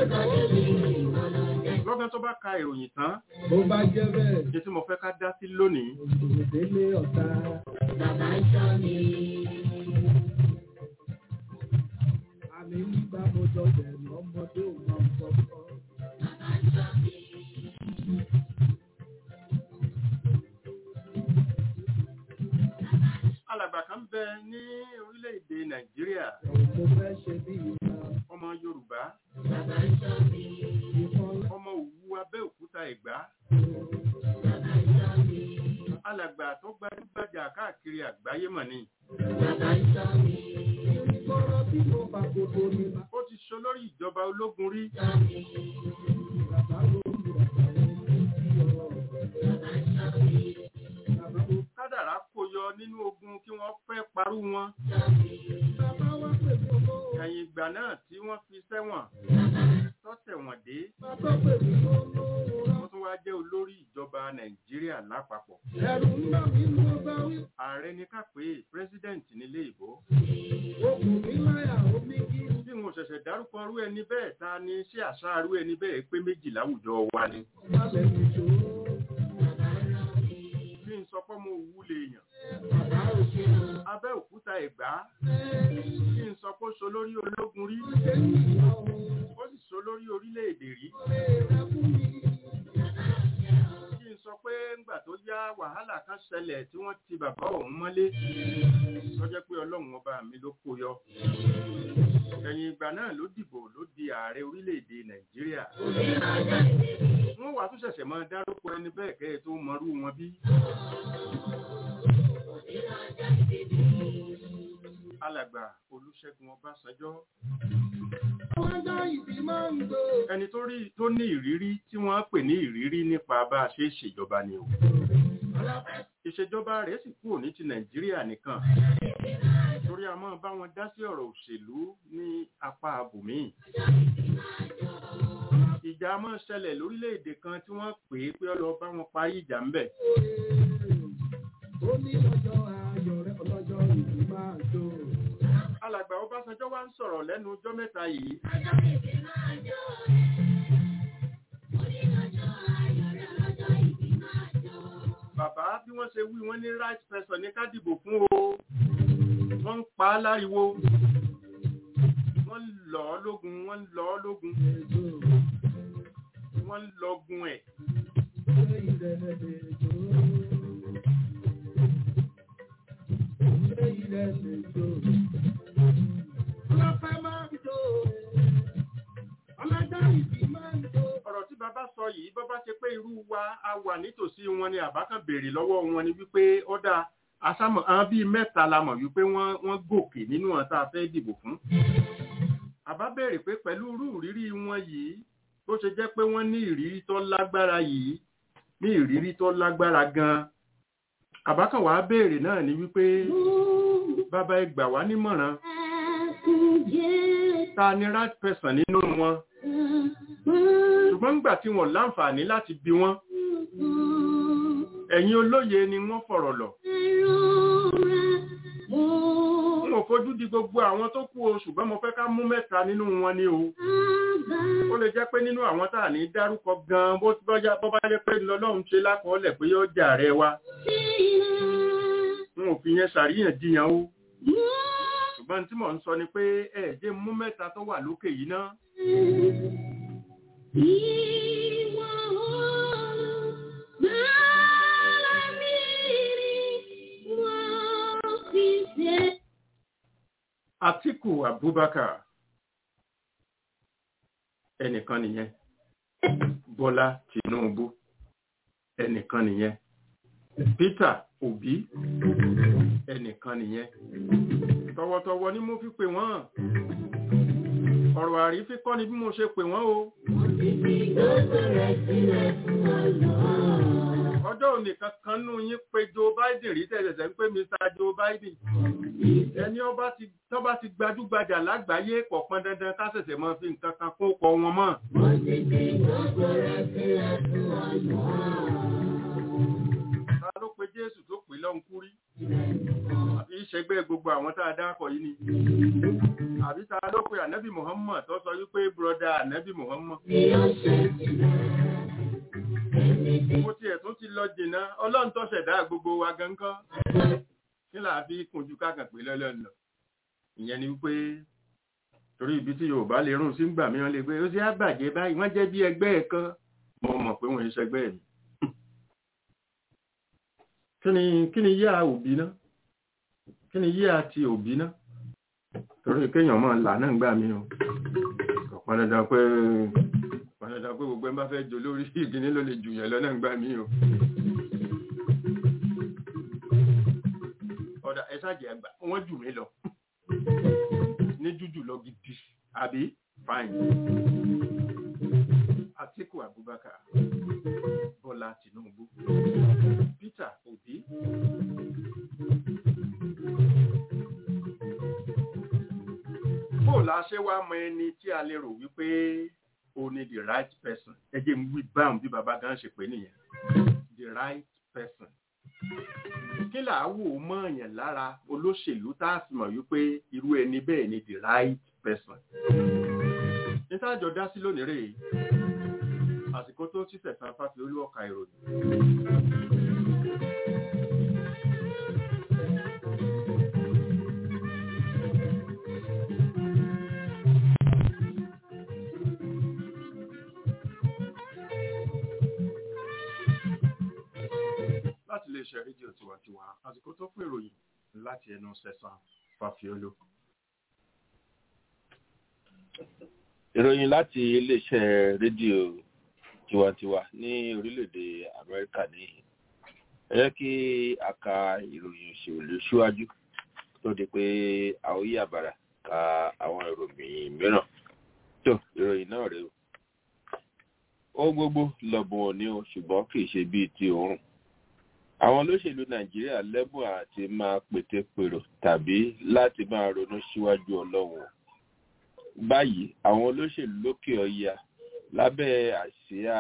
Lọ́gán tó bá ka ìròyìn tán. Bó bá jẹ́ bẹ́ẹ̀. Ṣé tí mo fẹ́ ká dá sí lónìí. Òṣèlú ọ̀tá. Bàbá ń sọ mi. Àmì nígbà mo jọ bẹ̀rù ọmọdé ò máa ń kọ́kọ́. Bàbá ń sọ mi. Alàgbà kan bẹ ní orílẹ̀-èdè Nàìjíríà. Ọmọ Yorùbá. Ọmọ Òwu Abẹ́òkúta Ẹ̀gbá. Alàgbà tó gbajúgbajà káàkiri àgbáyé mọ̀ ni. Ó ti ṣolórí ìjọba ológun rí. Kádàrá kó yọ nínú ogun kí wọ́n fẹ́ parú wọn. Ẹ̀yìn ìgbà náà tí wọ́n fi sẹ́wọ̀n tọ́tẹ̀ wọ̀n dé. Wọ́n tún wá jẹ́ olórí ìjọba Nàìjíríà lápapọ̀. Ààrẹ ní ká pé president nílé ìbò. Bí mo ṣẹ̀ṣẹ̀ dárúkọ rú ẹni bẹ́ẹ̀ ta ni ṣé àṣà rú ẹni bẹ́ẹ̀ pé méjì láwùjọ wa ni. Bí n sọ pé mo wú lè yàn. Ẹ̀gbá kí n sọ pé ó so lórí ológun rí ó sì so lórí orílẹ̀-èdè rí kí n sọ pé ńgbà tó yá wàhálà kan ṣẹlẹ̀ tí wọ́n ti bàbá òun mọ́lé tó jẹ́ pé Ọlọ́run ọba mi ló kó yọ ẹ̀yìn ìgbà náà ló dìbò ló di ààrẹ orílẹ̀-èdè Nàìjíríà wọ́n wà tó ṣẹ̀ṣẹ̀ máa dárúkọ ẹni bẹ́ẹ̀ kẹ́ ẹ tó mọrú wọn bí. Alàgbà Olúṣẹ́gun Ọbásanjọ́ ẹni tó ní ìrírí tí wọ́n pè ní ìrírí nípa bá a ṣe ṣèjọba ni o ìṣèjọba rẹ̀ sì kúrò ní ti Nàìjíríà nìkan torí a máa bá wọn dá sí ọ̀rọ̀ òṣèlú ní apá abòmíì ìjà máa ṣẹlẹ̀ lórílẹ̀-èdè kan tí wọ́n pè é pé ó lọ bá wọn parí ìjà ń bẹ̀. Alàgbà Ọbásanjọ́ wá ń sọ̀rọ̀ lẹ́nu ọjọ́ mẹ́ta yìí. Bàbá bí wọ́n ṣe wí wọ́n ní right person ní ká dìbò fún o. Wọ́n ń pa á láriwo. Wọ́n ń lọ ọ́ lógun, wọ́n ń lọ ọ́ lógun. Wọ́n ń lọ́gun ẹ̀. Ọ̀rọ̀ tí bàbá sọ yìí bọ́ bá ṣe pé irú wa a wà nítòsí wọn ni àbá kan béèrè lọ́wọ́ wọn ni wípé ọ̀dà àsámọ̀ àwọn bíi mẹ́ta la mọ̀ wípé wọ́n gòkè nínú wọn tá a fẹ́ dìbò fún. Àbá béèrè pé pẹ̀lú irú ìrírí wọn yìí bó ṣe jẹ́ pé wọ́n ní ìrírí tó lágbára yìí ní ìrírí tó lágbára gan-an. Àbá kan wàá béèrè náà ni wípé bàbá ẹ gbà wá nímọ̀ràn ta ni right person nínú wọn ṣùgbọ́n nígbà tí wọ́n láǹfààní láti bi wọ́n ẹ̀yin olóye ni wọ́n fọ̀rọ̀ lọ̀ n ò fojú di gbogbo àwọn tó kú o ṣùgbọ́n mo fẹ́ ká mú mẹ́ta nínú wọn ni o ó lè jẹ́ pé nínú àwọn tá à ní dárúkọ gan bó bá jẹ́ pé lọ́lọ́run ṣe lákọọ́lẹ̀ pé yóò jà rẹ wa n ò fi yẹn ṣàríyànjiyàn o ṣùgbọ́n tí mò ń sọ ni pé ẹ jẹ́ mú mẹ́ta tó wà lókè yìí ná. Atiku Abubakar ẹnìkan nìyẹn Bọ́lá Tinubu ẹnìkan nìyẹn Peter Obi ẹnìkan nìyẹn tọwọ́tọwọ́ ni mo fi pè wọ́n ọ̀rọ̀ àrífín kọ́ ni bí mo ṣe pè wọ́n o ọjọ́ òní kankan nú yín pé Joe Biden rí tẹ̀sẹ̀sẹ̀ ń pè Mr. Joe Biden ẹni tó bá ti gbajúgbajà lágbàáyé kò pọn dandan ká ṣẹ̀ṣẹ̀ máa fi nǹkan kan kó kọ wọn mọ́. Ta ló pe Jésù tó pè lọ́nkúrí àbí ìṣẹ́gbẹ́ gbogbo àwọn tá a dákọ̀ yìí ni àbí ta ló pe ànábì Muhammad tó sọ wípé broda ànábì Muhammad. Mo tiẹ̀ tún ti lọ jìnnà Ọlọ́run tó ṣẹ̀dá gbogbo wa gangan kí là fi kùnjú kákan pé lọ́lọ́nà ìyẹn ni wípé torí ibi tí Yorùbá lè rún sí gbà mìíràn lè gbé ó sì á bàjẹ́ báyìí wọ́n jẹ́ bí ẹgbẹ́ ẹ̀ kan mo mọ̀ pé wọ́n ń ṣẹgbẹ́ mi kí ni yíya òbí ná kí ni yíya ti òbí ná torí kéèyàn máa là náà gbà mí o ọ̀pọ̀ dandan pé gbogbo ẹ̀ bá fẹ́ jò lórí ìdíní ló lè jù yẹn lọ náà gbà mí o. Ọ̀dà ẹ̀sàjì àgbà wọ́n jù mí lọ ní jújù lọ gidi àbí fine. Atiku Abubakar Bọ́lá Tinubu Peter Obi bó la ṣe wá mọ ẹni tí a lè rò wípé o ní the right person ẹ jẹ́ n wí báwọn bí bàbá gan ṣe pé nìyẹn the right person. Kí làáwò mọ́ èèyàn lára olóṣèlú tá a sì mọ̀ wípé irú ẹni bẹ́ẹ̀ ni the right person. Nítàjọ dá sí lónìí rèé àsìkò tó ti Sẹ̀san Fáfiolú ọ̀ka ìròyìn. iléeṣẹ́ rédíò tiwantiwa àsìkò tó fún ìròyìn láti ẹnu Sẹ̀san Fàfíọ́lù. Ìròyìn láti iléeṣẹ́ rédíò tiwantiwa ní orílẹ̀-èdè Amẹ́ríkà nìyí. Ẹ jẹ́ kí a ka ìròyìn òṣèlú síwájú tó di pé a ó yí àbàrà ka àwọn ìròyìn mìíràn. Tó ìròyìn náà rèé o. Ohun gbogbo lọ́bùn òní o ṣùgbọ́n kì í ṣe bíi ti òórùn. Àwọn olóṣèlú Nàìjíríà lẹ́bùn àti máa pètèpèrò tàbí láti máa ronú síwájú Ọlọ́run. Báyìí àwọn olóṣèlú lókè ọya lábẹ́ àsíá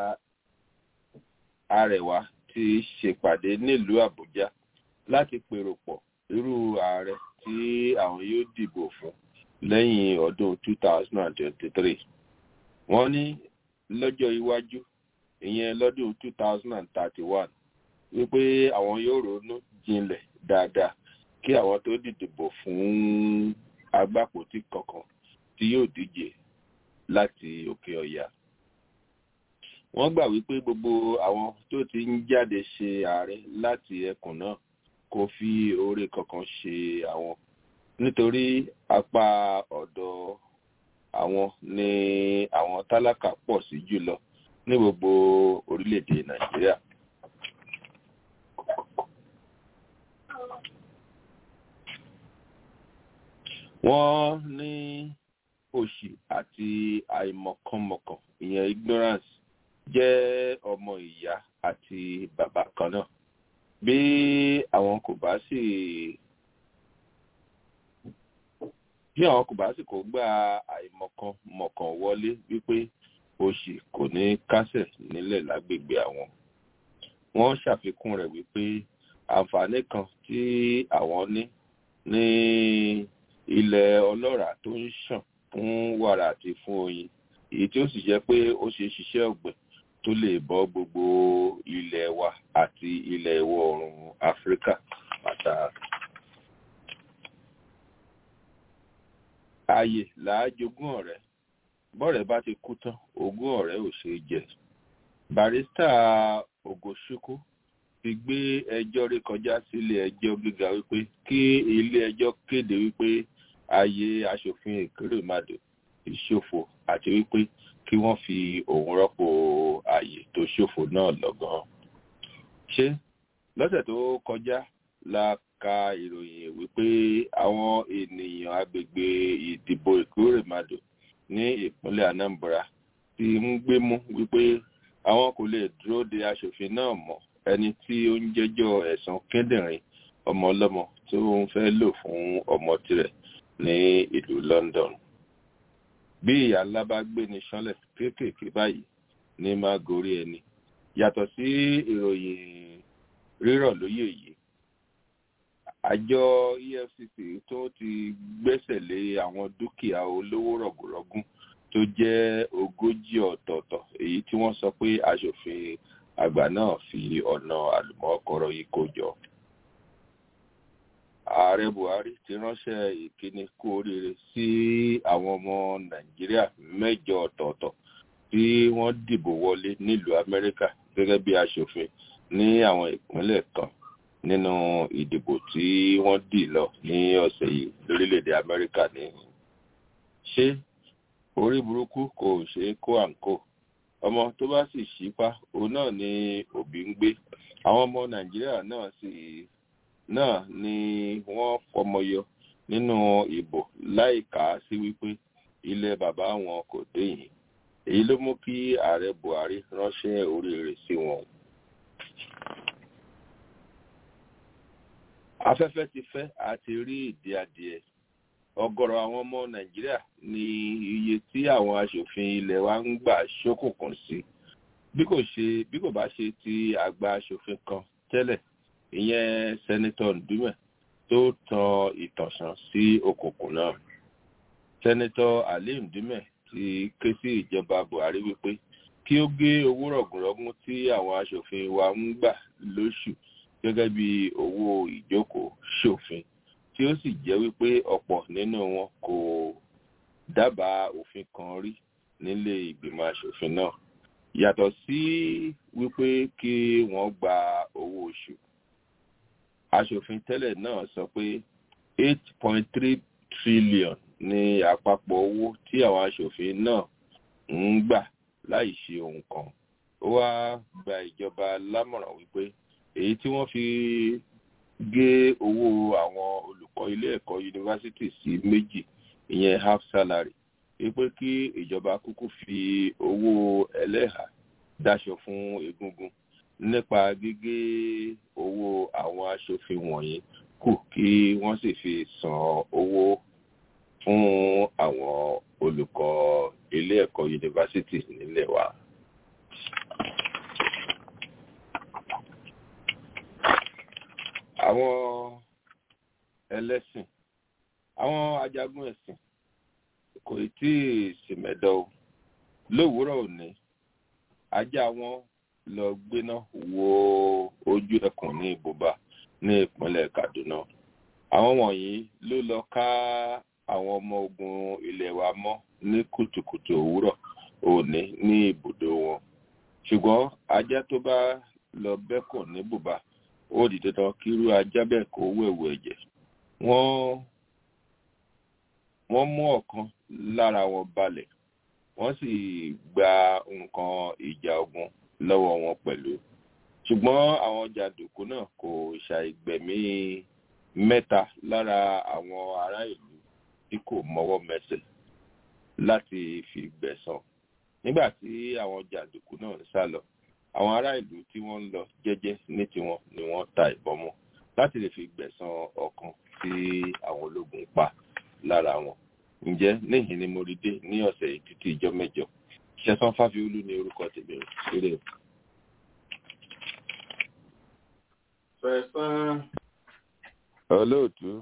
Arẹwà ti ṣèpàdé nílùú Àbújá láti pèrò pọ̀ irú ààrẹ tí àwọn yóò dìbò fún lẹ́yìn ọdún 2023. Wọ́n ní lọ́jọ́ iwájú ìyẹn lọ́dún 2031 wípé àwọn yóò ronú jinlẹ̀ dáadáa kí àwọn tó dìbò fún agbápótí kankan tí yóò díje láti òkè ọya. Wọ́n gbà wípé gbogbo àwọn tó ti ń jáde ṣe ààrẹ láti ẹkùn náà kò fi oore kankan ṣe àwọn nítorí apá ọ̀dọ̀ àwọn ni àwọn tálákà pọ̀ sí jùlọ ní gbogbo orílẹ̀-èdè Nàìjíríà. Wọ́n ní òṣì àti àìmọ̀kànmọ̀kàn ìyẹn ignorance jẹ́ ọmọ ìyá àti bàbá kan náà. Bí àwọn kò bá sì kò gba àìmọ̀kànmọ̀kàn wọlé wípé òṣì kò ní kásẹ̀ nílẹ̀ lágbègbè àwọn. Wọ́n ṣàfikún rẹ̀ wípé àǹfààní kan tí àwọn ní ilẹ̀ ọlọ́ràá tó ń ṣàn fún wàrà àti fún oyin, èyí tí ó sì jẹ́ pé ó ṣe ṣiṣẹ́ ọ̀gbìn tó lè bọ́ gbogbo ilẹ̀ wa àti ilẹ̀ ìwọ̀ oòrùn Áfíríkà pátá. Ààyè làá jogún ọ̀rẹ́, bọ́rẹ̀ bá ti kú tán ogún ọ̀rẹ́ ò ṣe jẹ. Barrister Ògòṣúkú ti gbé ẹjọ́ rí kọjá sílé ẹjọ́ gíga wípé kí ilé ẹjọ́ kéde wípé ààyè aṣòfin Ìkérèmàdò ìṣòfò àti wípé kí wọ́n fi òun rọ́pò ààyè tó ṣòfò náà lọ́gán. Ṣé lọ́sẹ̀ tó kọjá la ka ìròyìn wípé àwọn ènìyàn agbègbè ìdìbò Ìkérèmàdò ní ìpínlẹ̀ Anambra ti ń gbémú wípé àwọn kò lè dúró de aṣòfin náà mọ́ ẹni tí ó ń jẹ́jọ́ ẹ̀sùn kíndìnrín ọmọ ọlọ́mọ tó ń fẹ́ lò fún ọmọ tirẹ̀ ní ìlú London. Bí ìyá ńlá bá gbé ní ṣánlẹ̀ kéékèèké báyìí ní máa gorí ẹni. Yàtọ̀ sí ìròyìn rírọ̀ lóyè yìí, àjọ EFCC tó ti gbẹ́sẹ̀ lé àwọn dúkìá olówó rọ̀gùrọ̀gùn tó jẹ́ 40 ọ̀tọ̀ọ̀tọ̀ èyí tí wọ́n sọ pé aṣòfin àgbà náà fi ọ̀nà àlùmọ́kọ́rọ́ yìí kó jọ. Ààrẹ Buhari ti ránṣẹ́ ìkíni kú oríire sí àwọn ọmọ Nàìjíríà 8 ọ̀tọ̀ọ̀tọ̀ tí wọ́n dìbò wọlé nílùú Amẹ́ríkà gẹ́gẹ́ bí aṣòfin ní àwọn ìpínlẹ̀ kan nínú ìdìbò tí wọ́n dì lọ ní ọ̀sẹ̀ yìí lórílẹ̀-èdè Amẹ́ríkà ní. Ṣé orí burúkú kò ṣe é kó àǹkó? Ọmọ tó bá sì ṣípá òun náà ni òbí ń gbé. Àwọn ọmọ Nàìjíríà náà ni wọ́n fọmọyọ nínú ìbò láìka sí wípé ilẹ̀ bàbá wọn kò déyìn. Èyí ló mú kí ààrẹ Buhari ránṣẹ́ oríire sí wọn. Afẹ́fẹ́ ti fẹ́ àti rí ìdí adìẹ. Ọ̀gọ̀rọ̀ àwọn ọmọ Nàìjíríà ní iye tí àwọn aṣòfin ilẹ̀ wa ń gbà ṣókùnkùn sí. Bí kò bá ṣe ti àgbà aṣòfin kan tẹ́lẹ̀, ìyẹn Sẹ́nitọ̀ Ndume tó tan ìtànṣán sí òkùnkùn náà. Sẹ́nitọ̀ Ali Ndume ti ké sí ìjọba Buhari wípé kí ó gé owó rọ̀gùnrọ̀gùn tí àwọn aṣòfin wa ń gbà lóṣù gẹ́gẹ́ bí owó ìjókòó ṣòfin, tí ó sì jẹ́ wípé ọ̀pọ̀ nínú wọn kò dábàá òfin kan rí nílé ìgbìmọ̀ aṣòfin náà. Yàtọ̀ sí wípé kí wọ́n gba owó oṣù, aṣòfin tẹ́lẹ̀ náà sọ pé 8.3 trillion ní àpapọ̀ owó tí àwọn aṣòfin náà ń gbà láì ṣe ohun kan. Ó wá gba ìjọba lámọ̀ràn wípé èyí tí wọ́n fi gé owó àwọn olùkọ́ ilé ẹ̀kọ́ yunifásítì sí méjì, ìyẹn half salary, wípé kí ìjọba kúkú fi owó ẹlẹ́hà dáṣọ fún egungun nípa gígé owó àwọn aṣòfin wọ̀nyí kù kí wọ́n sì fi san owó fún àwọn olùkọ́ ilé ẹ̀kọ́ yunifásítì nílẹ̀ wa. Àwọn ẹlẹ́sìn, àwọn ajagun ẹ̀sìn kò tí ì sìmẹ̀dọ̀ lówùúrọ̀ òní. Ajá wọn lọ gbéná wo ojú ẹkùn ní Ibùbá ní ìpínlẹ̀ Kaduna. Àwọn wọ̀nyí ló lọ ká àwọn ọmọ ogun ilẹ̀ wa mọ́ ní kùtùkùtù òwúrọ̀ òní ní ibùdó wọn. Ṣùgbọ́n ajá tó bá lọ bẹ́kùn ní Ibùbá ó di dandan kírú ajá bẹ́ẹ̀ kó wẹ̀wù ẹ̀jẹ̀. Wọ́n mú ọ̀kan lára wọn balẹ̀, wọ́n sì gba nǹkan ìjà ogun lọ́wọ́ wọn pẹ̀lú. Ṣùgbọ́n àwọn jàǹdùkú náà kò ṣàìgbẹ̀mí 3 lára àwọn ará ìlú tí kò mọ́wọ́ mẹsẹ̀ láti fi gbẹ̀san. Nígbà tí àwọn jàǹdùkú náà ń sá lọ, àwọn ará ìlú tí wọ́n ń lọ jẹ́jẹ́ ní tiwọn ni wọ́n ta ìbọn mọ́ láti lè fi gbẹ̀san ọ̀kan tí àwọn ológun pa lára wọn. Ǹjẹ́ níhìn ni mo rí dé ní ọ̀sẹ̀ yìí títí ìjọ mẹ́jọ. Ṣẹ̀san Fáfiolú ní orúkọ tèmi rẹ̀. Ṣẹ̀san. Olóòtú.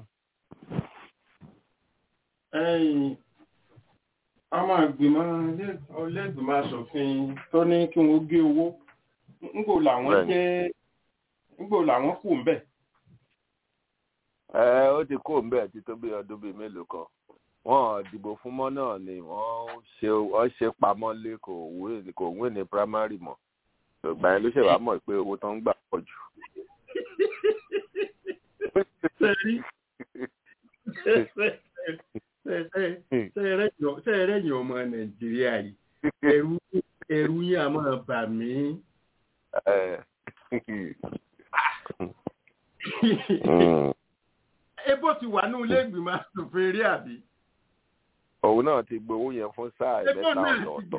Ọmọ ìgbìmọ̀ ọlẹ́gbìmọ̀ aṣòfin tó ní kí wọ́n gé owó ńgbò làwọn kù ń bẹ̀. Ó ti kó ń bẹ̀ tí tó bí ọdún bíi mélòó kan. Wọ́n dìbò fún mọ́ náà ni wọ́n ṣe pamọ́ lé kò wé ní primary mọ́. Ìgbà yẹn ló ṣe wá mọ̀ pé owó tó ń gbà pọ̀ jù. Sẹ́ẹ̀rẹ́yìn ọmọ Nàìjíríà yìí, ẹ̀rù yín a máa bà mí. Ebo ti wà ní ilé ìgbìmọ̀ aṣòfin rí àbí? Òun náà ti gbowó yẹn fún sáà mẹ́ta ọ̀tọ̀ọ̀tọ̀.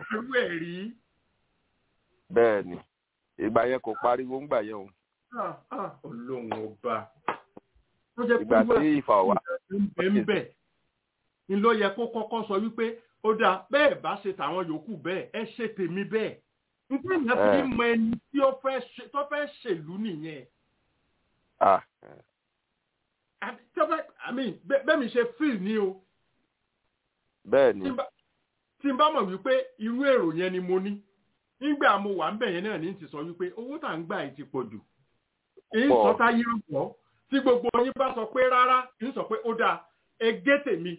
Bẹ́ẹ̀ ni, ìgbà yẹn kò pariwo ńgbà yẹn o. Ọlọ́run ọba. Ìgbà tí ìfà wà. Bẹ́ẹ̀ ni ló yẹ kó kọ́kọ́ sọ wípé ó dáa bẹ́ẹ̀ bá ṣe tàwọn yòókù bẹ́ẹ̀ ẹ ṣe tèmi bẹ́ẹ̀. Nítorí ìyẹn fi mọ ẹni tí ó fẹ́ ṣèlú nìyẹn. Bẹ́ẹ̀ mi ṣe fíìl ní o. Bẹ́ẹ̀ ni. Tí n bá mọ̀ wípé irú èrò yẹn ni mo ní. Nígbà mo wà ń bẹ̀ yẹn náà ní ti sọ wípé owó tá ń gbà yìí ti pọ̀ jù. Èyí sọ táyé ń pọ̀. Tí gbogbo yín bá sọ pé rárá, ń sọ pé ó dáa, ẹ gé tèmi.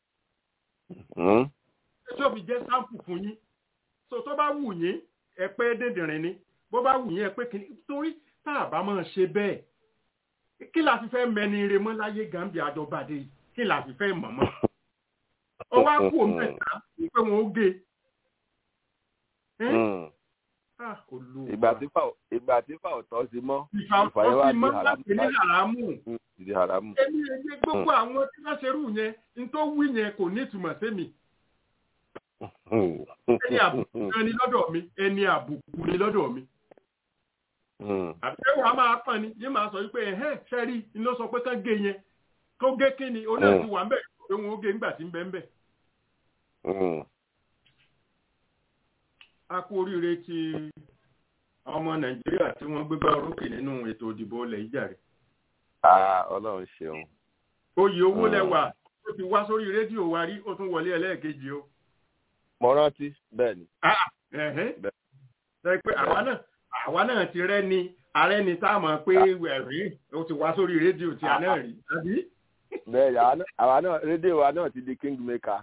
Ṣé òbí jẹ́ sáǹpù fún yín? So tó bá wù yín, ẹ pé dèdèrìn ni. Bó bá wù yín, ẹ pé kìíní. Torí tá a bá máa ṣe bẹ́ẹ̀. Kí la fi fẹ́ mẹni ire mọ́ láyé Gambia àjọbàdé yìí? Kí la fi fẹ́ mọ̀ mọ́? Ó wá kú òun mẹ́ta pé wọ́n ó gé. Ìgbà tí fà ọ̀tọ̀ sí mọ́. Ìfàwọ́ sí mọ́ láti ní haramu. Ìdí haramu. Èmi ẹgbẹ́ gbogbo àwọn tí wọ́n ṣerú yẹn, n tó wí yẹn kò ní ìtumọ̀ sí mi. Ẹni àbùkù ni lọ́dọ̀ mi, ẹni àbùkù ni lọ́dọ̀ mi. Àbẹ̀wò a máa pọ̀ ni, yín máa sọ wípé ṣẹ́rí ni ló sọ pé kán gé yẹn. Tó gé kí ni, ó náà ti wà ń bẹ̀ pé wọ́n ó gé nígbà tí ń bẹ ń bẹ̀. A kú oríire ti ọmọ Nàìjíríà tí wọ́n gbégbá orókè nínú ètò ìdìbò ilẹ̀ ìjàre. Ọlọ́run ṣeun. Oyè owó lẹ́wà ó ti wá sórí rédíò wa rí ó tún wọlé ẹlẹ́ẹ̀kejì o. Mo rántí bẹ́ẹ̀ ni. Ṣé pé àwa náà ti rẹ́ ni ààrẹ ni tá a mọ̀ pé ẹ̀rí ó ti wá sórí rédíò tí a náà rí. Bẹ́ẹ̀ àwa náà rédíò wa náà ti di king maker.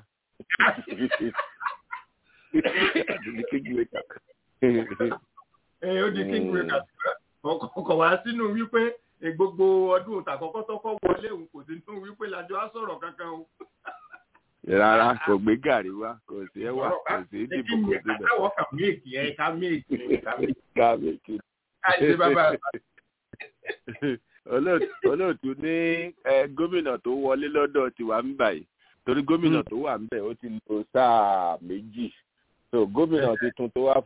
Ó di king maker. Ọkọ̀ wá sínú wípé gbogbo ọdún tàkọ́kọ́ tọ́kọ́ wọlé òun kò sí tún wípé lájọ á sọ̀rọ̀ kankan o. Rárá kò gbé gàrí wá kò sí ẹwà kò sí dìbò kò sí bẹ̀. káwọ́ kà méèkì ẹ̀ ká méèkì. káàbíyèsí. olóòtú ní gómìnà tó wọlé lọ́dọ̀ tiwa ń báyìí torí gómìnà tó wà ń bẹ̀ ó ti lò sáà méjì so gómìnà tuntun tó wá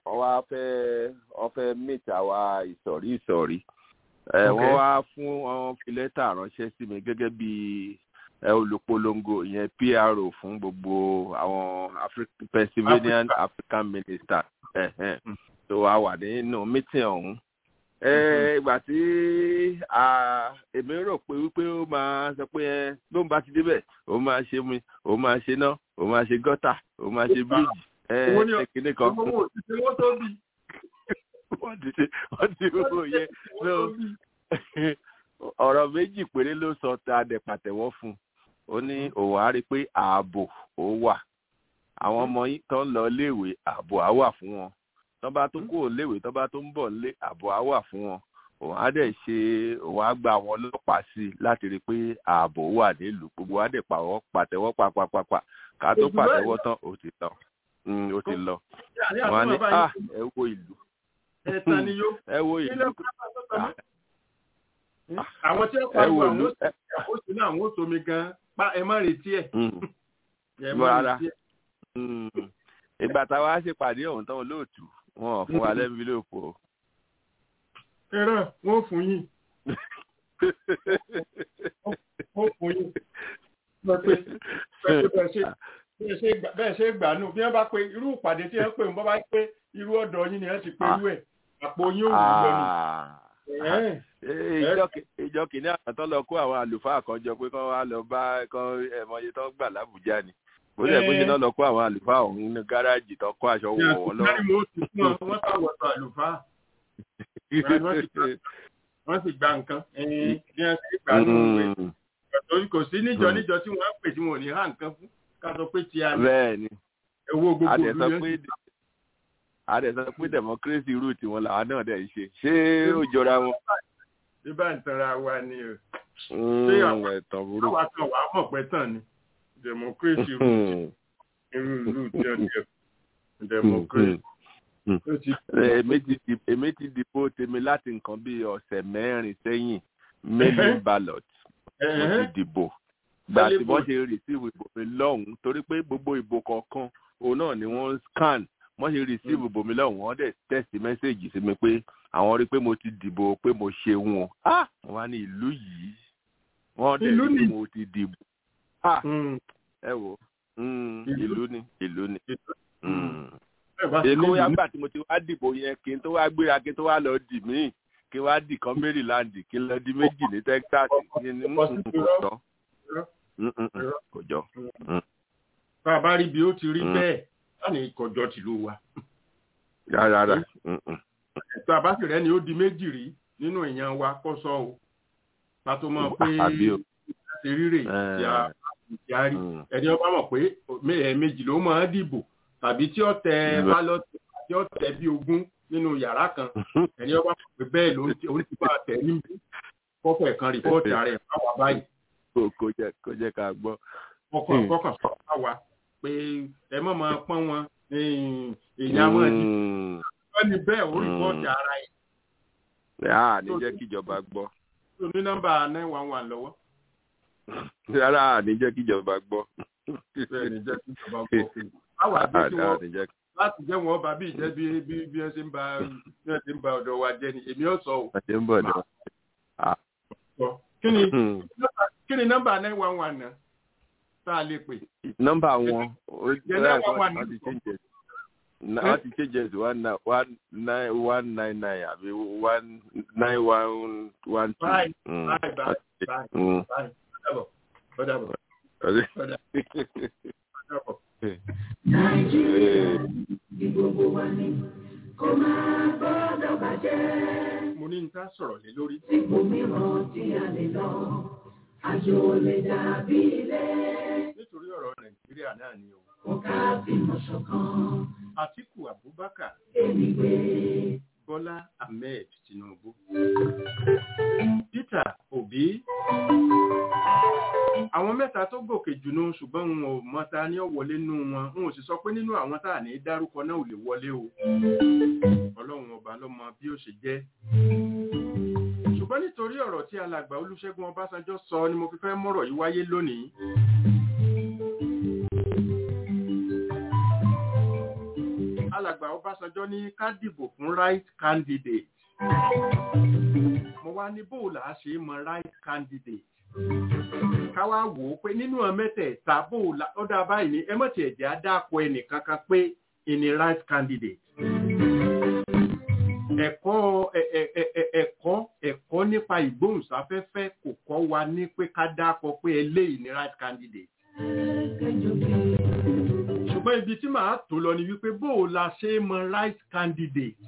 fẹ́ meet àwa ìsọ̀rí wọ́n wá fún wọn fi lẹ́tà ránṣẹ́ sí mi gẹ́gẹ́ bí olùpolongo ìyẹn PRO fún gbogbo àwọn Pennsylvanian African minister tó wá wà nínú meeting ọ̀hún. Ìgbà tí èmi rò pé wípé ó máa sọ pé ló ń bá ti débẹ̀ ó máa ṣe mi ó máa ṣe náà ó máa ṣe gọ́tà ó máa ṣe bíríìjì kíní kan. wọ́n ti owó yẹn ọ̀rọ̀ méjì péré ló sọ tá a dẹ̀ pàtẹ́wọ́ fún ó ní òun á rí i pé ààbò ó wà àwọn ọmọ yìí tó ń lọ léèwé ààbò á wà fún wọn tó bá tó kó léèwé tó bá tó ń bọ̀ lé ààbò á wà fún wọn òun á dẹ̀ òun á gba àwọn ọlọ́pàá sí i láti rí i pé ààbò wà nílùú gbogbo á dẹ̀ pàtẹ́wọ́ pàpàpàpà ká tó pàtẹ́wọ́ tán ó ti lọ wọn á ní ẹ wo ìlú ẹ wo ìlú àwọn tí ó pariwo àwọn oṣù náà àwọn oṣù mi gan pa ẹ má retí ẹ. ìgbà táwa ṣe pàdé ọ̀hún tán olóòtú wọn ò fún wa lẹ́ńfílòpù o. ẹ̀rọ wọn ò fún yín. wọ́n fún yín. bẹ́ẹ̀ ṣe gbà nù bí wọ́n bá pe irú ìpàdé tí wọ́n pè ń bọ́ bá pé irú ọ̀dọ̀ yín ni wọ́n ti pe irú ẹ̀ àpò yín ò wù lọ ni. ìjọ kìíní àtọ́ lọ kó àwọn àlùfáà kan jọ pé kán wá lọ bá ẹ̀mọye tó ń gbà lábùjá ni bó ṣe bó ṣe náà lọ kó àwọn àlùfáà ọ̀hún ní gáràjì tó kó aṣọ wọ̀ wọ́n lọ́wọ́. wọ́n sá wọ̀tọ̀ àlùfáà wọ́n sì gba nǹkan bí wọ́n ṣe gbà nù wẹ̀ kò sí níjọ tí wọ́n pè tí wọ́n ò ní há nǹkan fún ká sọ pé tí a ní owó gbogbo àdẹ̀sọ pé democracy route wọn làwọn náà dẹ̀ ń ṣe ṣé ó jọra wọn. bíbá ìtanra wa ni o ṣé àwọn ẹ̀tàn burú. àwa kan wàá mọ̀ pé tán ni democracy route irú ọjọ́ democracy. èmi ti dìbò tèmi láti nǹkan bíi ọ̀sẹ̀ mẹ́rin sẹ́yìn mail ballot mo ti dìbò gbà tí wọ́n ṣe receive ìbò mi lọ́hùn-ún torí pé gbogbo ìbò kọ̀ọ̀kan òun náà ni wọ́n scan wọ́n ṣe receive ìbò mi lọ́hùn-ún wọ́n dẹ̀ text message sí mi pé àwọn rí pé mo ti dìbò pé mo ṣe wọn wọ́n wá ní ìlú yìí wọ́n dẹ̀ rí pé mo ti dìbò ẹ wò ìlú ni. èkó yàgbà tí mo ti wá dìbò yẹn kí n tó wá gbéra kí n tó wá lọ dì míì kí n wá dì kan Maryland kí n lọ di méjì ní Texas kí n kò jọ. bá a bá rí bí ó ti rí bẹ́ẹ̀ láti ìkọjọ́ tìlú wa. rárá. ètò àbáṣe ni ó di méjì rí nínú èèyàn wa kọ́ sọ o pàtó mọ̀ pé ṣe rírè tí a rí ẹni ọba mọ̀ pé méjì ló máa dìbò tàbí tí ó tẹ bálọ́tì tí ó tẹ bí 20 nínú yàrá kan ẹni ọba mọ̀ pé bẹ́ẹ̀ ló ń ti bá tẹ̀ níbi kọ́fẹ̀ kan rìpọ́ọ̀tì ara ẹ̀ báwa báyìí. kò jẹ́ ká gbọ́. kọ́kàn sọ báwa pé ẹ mọ̀ máa pọ́n wọn èèyàn wọn ti wọ́n ní bẹ́ẹ̀ ó rìpọ́ọ̀tì ara ẹ̀. ní jẹ́ kíjọba gbọ́. o ní nọ́mbà 911 lọ́wọ́. rárá ní jẹ́ kíjọba gbọ́. bẹ́ẹ̀ ni jẹ́ kíjọba gbọ́. báwa dé tí wọ́n láti jẹ́ wọn bá bí ìjẹ́ bí wọ́n ṣe ń ba ọ̀dọ̀ wa jẹ́ ni èmi ò sọ o. ọ̀dẹ̀ ń bọ̀ dọ̀. kí ni nọ́mbà 911 náà tá a lè pè. nọ́mbà wọn wọ́n ti change it 1999 àbí 1912. Nàìjíríà ní gbogbo wa ní kó máa gbọ́dọ̀ bàjẹ́. mo ní n ká sọ̀rọ̀ lé lórí. ipò mìíràn tí a lè lọ àjò lè dàbí ilé. nítorí ọ̀rọ̀ Nàìjíríà náà ni o. kò ká fìmọ̀ ṣọ̀kan. Àtíkù Abubakar. èmi gbé. Bọ́lá Ahmed Tinubu. bí àwọn mẹ́ta tó gòkè jù nù ṣùgbọ́n wọn ò mọ̀ ta ni ó wọlé nínú wọn n ò sì sọ pé nínú àwọn tá à ní dárúkọ náà ò lè wọlé o ọlọ́run ọba ló mọ bí ó ṣe jẹ́ ṣùgbọ́n nítorí ọ̀rọ̀ tí alàgbà Olúṣẹ́gun Ọbásanjọ́ sọ ni mo fi fẹ́ mọ̀rọ̀ yìí wáyé lónìí. Alàgbà Ọbásanjọ́ ní ká dìbò fún right candidate. Mo wá ní bó là á ṣe mọ right candidate. Ká wá wò ó pé nínú mẹ́tẹ̀ẹ̀ta bó là ó dá báyìí ní ẹ mọ̀ tí ẹ̀jẹ̀ á dáko ẹnìkan kan pé ìní right candidate. Ẹ̀kọ́ nípa ìgbóhùnsáfẹ́fẹ́ kò kọ́ wa ní pé ká dáko pé eléyìí ní right candidate. Ṣùgbọ́n ibi tí màá tó lọ ni wípé bó la ṣe mọ right candidate.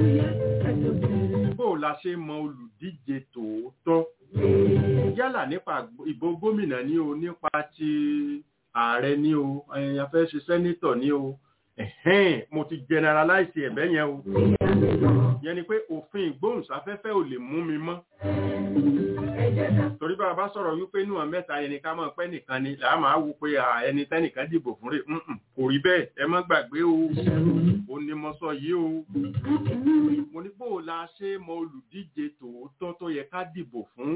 Bó la ṣe mọ olùdíje tòótọ́. Yálà nípa ìbò gómìnà ni o, nípa ti ààrẹ ni o, a fẹ́ ṣe sẹ́nítọ̀ ni o. Mo ti generalize ẹ̀bẹ̀ yẹn o. Yẹn ni pé òfin ìgbóhùnsáfẹ́fẹ́ ò lè mú mi mọ́. Torí bá a bá sọ̀rọ̀ wípé inú mẹ́ta ẹni ká mọ̀ pé nìkan ni là á máa wò pé ẹni tẹ́nìkan dìbò fún rẹ̀ kò rí bẹ́ẹ̀ ẹ má gbàgbé o. Ó ní mo sọ yìí o. Mo ní bó la ṣe mọ olùdíje tòótọ́ tó yẹ ká dìbò fún.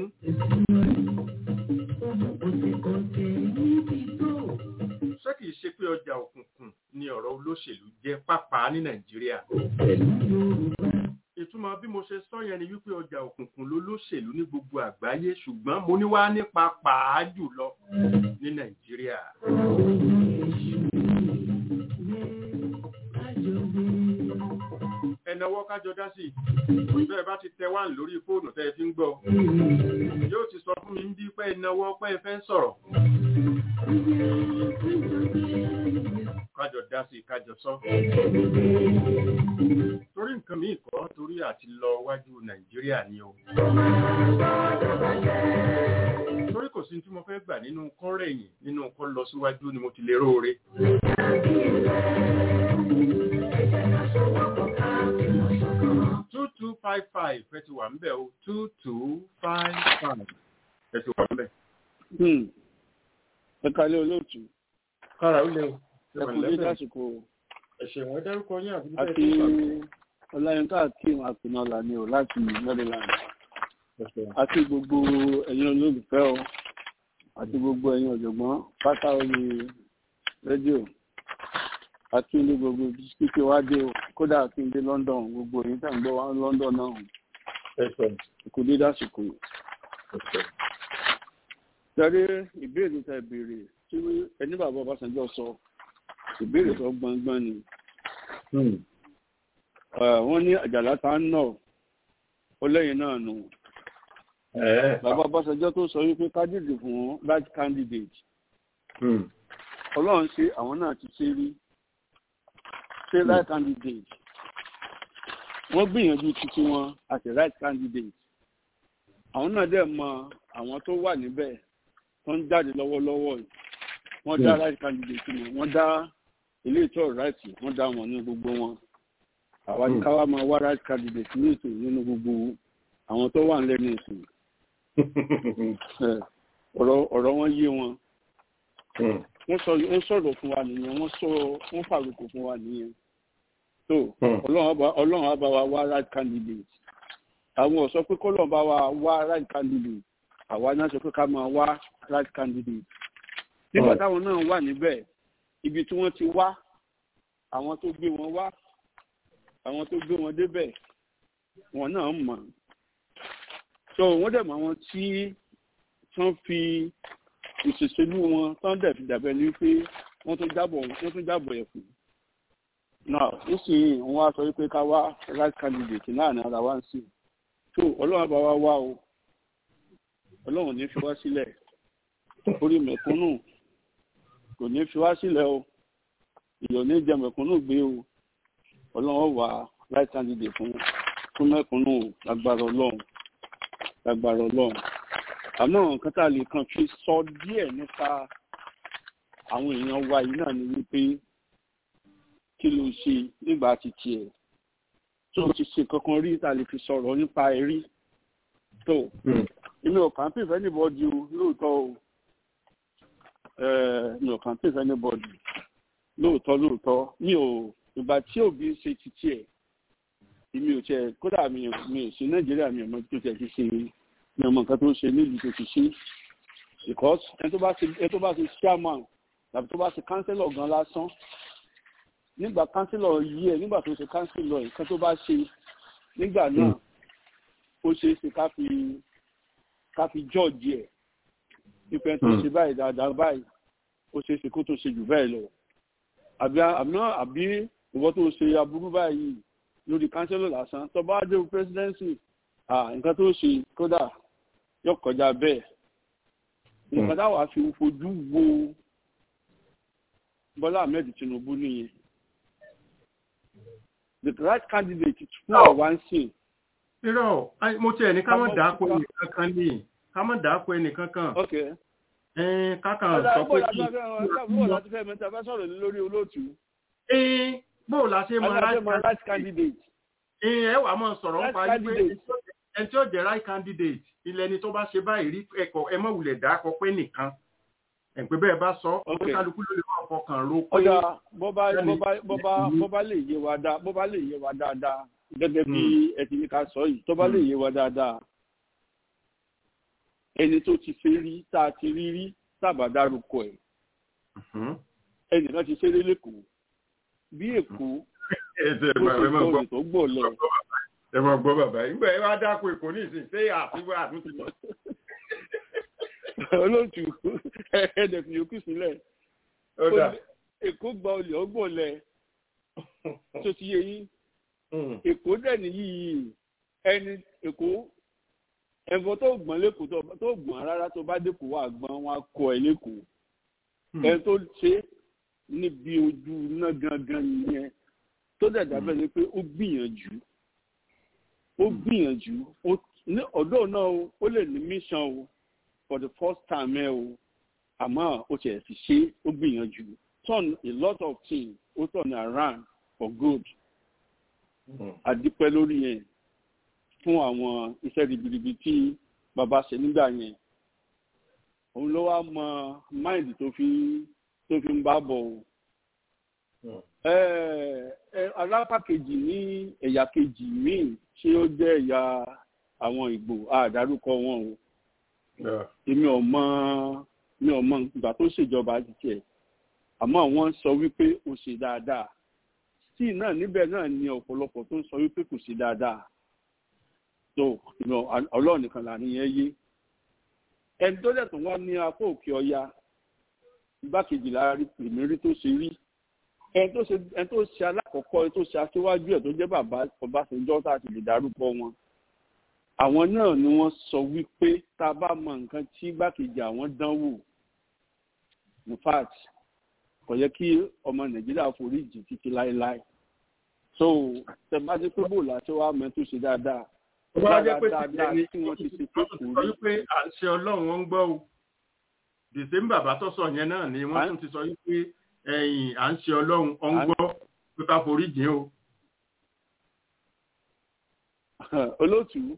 Ṣé kìí ṣe pé ọjà òkùnkùn ni ọ̀rọ̀ olóṣèlú jẹ́ pàápàá ní Nàìjíríà? Ìtumọ̀ bí mo ṣe sọ yẹn ni wípé ọjà òkùnkùn lolóṣèlú ní gbogbo àgbáyé ṣùgbọ́n mo ní wá nípa pàá jùlọ ní Nàìjíríà. Ẹnáwó kájọ dá sí bẹ́ẹ̀ bá ti tẹ wá lórí fóònù tẹ́ fi ń gbọ́ yóò ti sọ fún mi ń bí pé ẹnáwó pé ẹ fẹ́ sọ̀rọ̀. Kájọ dá sí kájọ sọ. Torí nǹkan míì kọ́ torí àti lọ wájú Nàìjíríà ni o. Torí kò sí tí mo fẹ́ gbà nínú kọ́rẹ̀yìn nínú kọ́ lọ síwájú ni mo ti lè róore. 2255 ẹ ti wà ńbẹ̀ o 2255 ẹ ti wà ńbẹ̀. Ẹ kálẹ́ olóòtú. Kára ó lé o. Ẹ kú dé lásìkò. Ẹ̀ṣẹ̀ wọn dárúkọ yín àbí bẹ́ẹ̀ tó wà. Ọláyínká Akeem Akinola ni o láti Maryland. Àti gbogbo ẹ̀yin olólùfẹ́ o àti gbogbo ẹ̀yin ọ̀jọ̀gbọ́n pátá orí rédíò àti ní gbogbo kíkẹ́ wá dé o kódà kí n dé London gbogbo èyí tá ń gbọ́ wá London náà kò dé dásìkò. Tẹ̀lé ìbéèrè tẹ̀ béèrè tí ẹni bàbá Ọbásanjọ́ sọ ìbéèrè tó gbọ̀ngbọ̀n ni. Wọ́n ní àjàlá tá ń nà ó lẹ́yìn náà nù. Bàbá Ọbásanjọ́ tó sọ wípé candidate fún right candidate. Ọlọ́run ṣe àwọn náà ti ṣe rí. Ṣé right candidate. Wọ́n gbìyànjú títí wọn àti right candidate. Àwọn náà dẹ̀ mọ àwọn tó wà níbẹ̀ tó ń jáde lọ́wọ́lọ́wọ́ yìí. Wọ́n dá right candidate wọn. Wọ́n dá ilé ìtọ́ right wọ́n dá wọn ní gbogbo wọn. Àwa ní káwá máa wá right candidate ní ètò nínú gbogbo àwọn tó wà nílẹ̀ ní ìsìn. Ọ̀rọ̀ wọn yé wọn. Wọ́n sọ̀rọ̀ fún wa nìyẹn, wọ́n fàrùkù fún wa nìyẹn. So Ọlọ́run á bá wa wá right candidate. Àwọn ò sọ pé kọ́lọ́run bá wa wá right candidate. Àwa náà sọ pé ká máa wá right candidate. Nígbà táwọn náà wà níbẹ̀, ibi tí wọ́n ti wá, àwọn tó gbé wọn wá, àwọn tó gbé wọn débẹ̀, wọn náà mọ̀. So wọ́n dẹ̀ mọ̀ àwọn tí wọ́n fi ìṣèṣèlú wọn tán dẹ̀ fi dàbẹ̀ ní pé wọ́n tún jábọ̀ ẹ̀kú. Now nísìnyí wọ́n wá sọ wípé ká wá right candidate náà ní ara wa ń sìn. So Ọlọ́run bá wa wá o. Ọlọ́run ní fi wá sílẹ̀. Orí mẹ̀kúnnù kò ní fi wá sílẹ̀ o. Ìyọ̀ ní jẹ mẹ̀kúnnù gbé o. Ọlọ́run wà right candidate fún mẹ̀kúnnù lágbára Ọlọ́run. Àmọ́ nǹkan tá a lè kàn fi sọ díẹ̀ nípa àwọn èèyàn wa yìí náà ni wípé kí ló ṣe nígbà tí tiẹ̀ tó ti ṣe kankan rí tá a lè fi sọ̀rọ̀ nípa ẹ̀rí tó èmi ò campaign for anybody o lóòótọ́ o mi ò campaign for anybody lóòótọ́ mi ò ìgbà tí òbí ṣe títí ẹ̀ èmi ò tiẹ̀ kódà mi ò sí nàìjíríà mi ò mọ tó tiẹ̀ ti ṣe mi ò mọ nǹkan tó ń ṣe nílùú tó ti ṣe because ẹni tó bá ṣe chairman tàbí tó bá ṣe councillor gan lásán nígbà councillor yìí ẹ̀ nígbà tó ṣe councillor nǹkan tó bá ṣe nígbà náà ó ṣe é ṣe ká fi judge ẹ̀ pípẹ́ tó ṣe báyìí dáadáa báyìí ó ṣe é ṣe kó tó ṣe jù bẹ́ẹ̀ lọ àbí ìwọ tó ṣe aburú báyìí lórí councillor lásán tó bá dé presidency nǹkan tó ṣe kódà yóò kọjá bẹ́ẹ̀ nǹkan táwa fi fojú wo Bọ́lá Ahmed Tinubu nìyẹn the right candidate fún àwa ń sìn. irọ́ mo tiẹ̀ ní ká má dàákọ ẹnìkan kan ní ká má dàákọ ẹnìkan kan. kákan sọ pé kí. bó láti fẹ́ mẹ́ta fẹ́ sọ̀rọ̀ lórí olóòtú. bó la ṣe mọ right candidate. ẹ wà mọ sọ̀rọ̀ ń parí pé ẹni tí ó jẹ́ right candidate ilẹ̀ ni tó bá ṣe báyìí rí ẹ̀kọ́ ẹ mọ̀ wulẹ̀ dàákọ pé nìkan ẹ̀pẹ́ bẹ́ẹ̀ bá sọ pé kálukú ló lè máa fọkàn ro pé. ọ̀dà bó bá lè yé wa dáadáa gẹ́gẹ́ bí ẹ ti ní ká sọ yìí tó bá lè yé wa dáadáa ẹni tó ti fẹ́ rí tá a ti rí sábà dárúkọ ẹ̀ ẹnìkan ti ṣeré lẹ́kọ̀ọ́ bí Èkó tó gbòòlẹ̀. ẹ máa gbọ́ bàbá ìgbà ẹ wá dáko Èkó ní ìsìn ṣé àtiwá àtúntò lọ. olóòtú ẹ̀ẹ́dẹ̀ fi yòókù sílẹ̀ Èkó gba olè ọgbọ̀lẹ̀ tó ti yé yín Èkó dẹ̀ nìyí ẹni Èkó ẹ̀fọ́ tó gbọ́n lẹ́kọ̀ọ́ tó gbọ́n rárá tó bá dẹ́kọ̀ọ́ wà gbọ́n wọn kọ ẹ̀ lẹ́kọ̀ọ́ ẹni tó ṣe níbi ojú iná gangan nìyẹn tó dẹ̀ dábẹ́ ni pé ó gbìyànjú ọ̀dọ́ náà ó lè ní mission o for the first time ẹ o àmọ́ ó tiẹ̀ sì ṣe ó gbìyànjú turn a lot of things ó turn around for good àdìpẹ́ lórí yẹn fún àwọn iṣẹ́ ribiribi tí bàbá ṣe nígbà yẹn òun ló wá mọ mind tó fi ń bá bọ̀ o alápá kejì ní ẹ̀yà kejì míì ṣé ó jẹ́ ẹ̀yà àwọn Ìgbò àdárúkọ wọn o èmi ò mọ ìgbà tó ṣèjọba tiẹ̀ àmọ́ wọ́n sọ wípé ó ṣe dáadáa sí náà níbẹ̀ náà ni ọ̀pọ̀lọpọ̀ tó ń sọ wípé kò ṣe dáadáa tó Ọlọ́run nìkan là ní yẹn yé ẹni tó dẹ̀ tó wá ní apá òkè ọya igbákejì láàárín ìmírí tó ṣe rí ẹni tó ṣe alákọ̀ọ́kọ́ ẹni tó ṣe aṣíwájú ẹ̀ tó jẹ́ bàbá Ọbásanjọ́ tá a ti lè dárúkọ wọn àwọn náà ni wọ́n sọ wípé tá a bá mọ nǹkan tí igbákejì àwọn dánwò in fact kò yẹ kí ọmọ Nàìjíríà foríjì títí láéláé so tẹ̀bátí pé bò láti wá mẹ́ tó ṣe dáadáa dáadáa tí wọ́n ti ṣe pé kò rí. pé à ń ṣe Ọlọ́run wọn ń gbọ́ o December bàbá tó sọ yẹn náà ni wọ́n tún ti sọ wípé ẹ̀yìn à ń ṣe Ọlọ́run ọ̀ ń gbọ́ pé ká foríjì o. olóòtú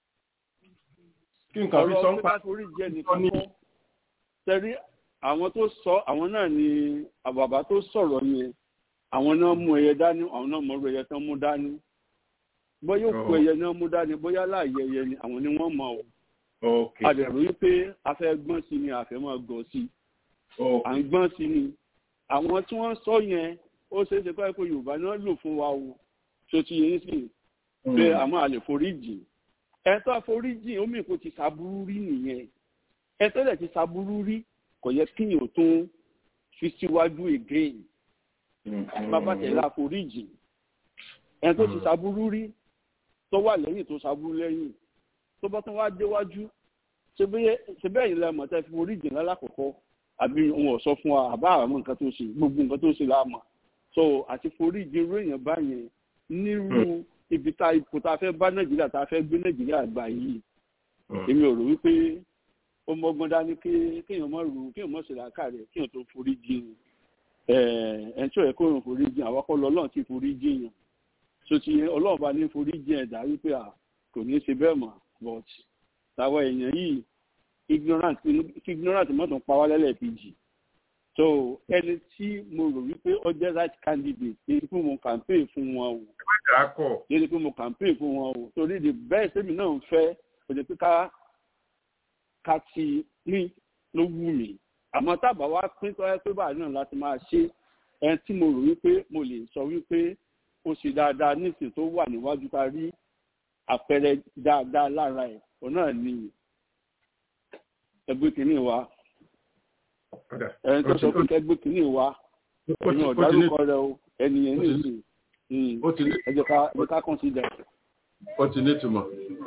kí nǹkan fi sọ ń pa orí jẹ́ nìkan kọ́ tẹ́rí àwọn tó sọ àwọn náà ni àbàbà tó sọ̀rọ̀ yẹn àwọn náà mú ẹyẹ dání àwọn náà mọ̀ ẹyẹ tán mú dání bóyá òkú ẹyẹ náà mú dání bóyá láàyè ẹyẹ ni àwọn ni wọ́n mọ̀ ọ́ àdẹ̀rù wípé a fẹ́ gbọ́n sí ni a fẹ́ máa gọ̀ sí à ń gbọ́n sí ni àwọn tí wọ́n sọ yẹn ó ṣeé ṣe pé Yorùbá náà lò fún wa o tó ti yẹn sì pé àmọ́ a lè foríjì ẹ̀tọ́ àforíjì omi kò ti ṣàbúrú rí nìyẹn ẹ̀tọ́ dẹ̀ ti ṣàbúrú rí kò yẹ kíyàn tó fi síwájú again bàbá tẹ̀lé àforíjì ẹ̀tọ́ ti ṣàbúrú rí tó wà lẹ́yìn tó ṣàbúrú lẹ́yìn tó bá tán wá déwájú ṣe bẹ́ẹ̀ yìí lẹ́mọ̀ tẹ́ fi foríjì lálákọ̀ọ́kọ́ àbí wọn ò sọ fún wa àbá àwọn nǹkan tó ṣe gbogbo nǹkan tó ṣe láàmọ̀ so àti foríjì irú èèyàn báyẹn nírú ibi tá ipò tá a fẹ́ bá Nàìjíríà tá a fẹ́ gbé Nàìjíríà gbà yìí èmi ò rò wípé ó mọ́gbọ́n dání kéèyàn mọ́ ṣe làákà rẹ̀ kéèyàn tó forí jìn ẹ̀ tí ò yẹ kó rùn forí jìn àwọn akọ́lọ́ Ọlọ́run ti forí jìn yàn so ti Ọlọ́run bá ní forí jìn ẹ̀dá wípé kò ní ṣe bẹ́ẹ̀ mọ́ but táwọn èèyàn yìí ignorant mọ́tò pa wá lẹ́lẹ́kejì. So ẹni tí mo rò wípé ó jẹ́ right candidate ní pé mo campaign fún wọn o. ní pé mo campaign fún wọn o. torí the best èmi náà ń fẹ́ kò jẹ́ pé ká ti ní ló wù mí. àmọ́ tábà wá pín tọ́yẹ́ pé báyìí náà láti máa ṣe ẹni tí mo rò wípé mo lè sọ wípé ó ṣe dáadáa nísìnyí tó wà níwájú ta rí àpẹẹrẹ dáadáa lára ẹ̀ òun náà ni ẹgbẹ́ kìíní wa ẹni tó sọ pé ẹgbẹ́ kìíní wa ẹni ọ̀dárúkọ rẹ o ẹnìyẹn ní ìlú ẹjọ́ ká consider. ó ti ní ìtumọ̀.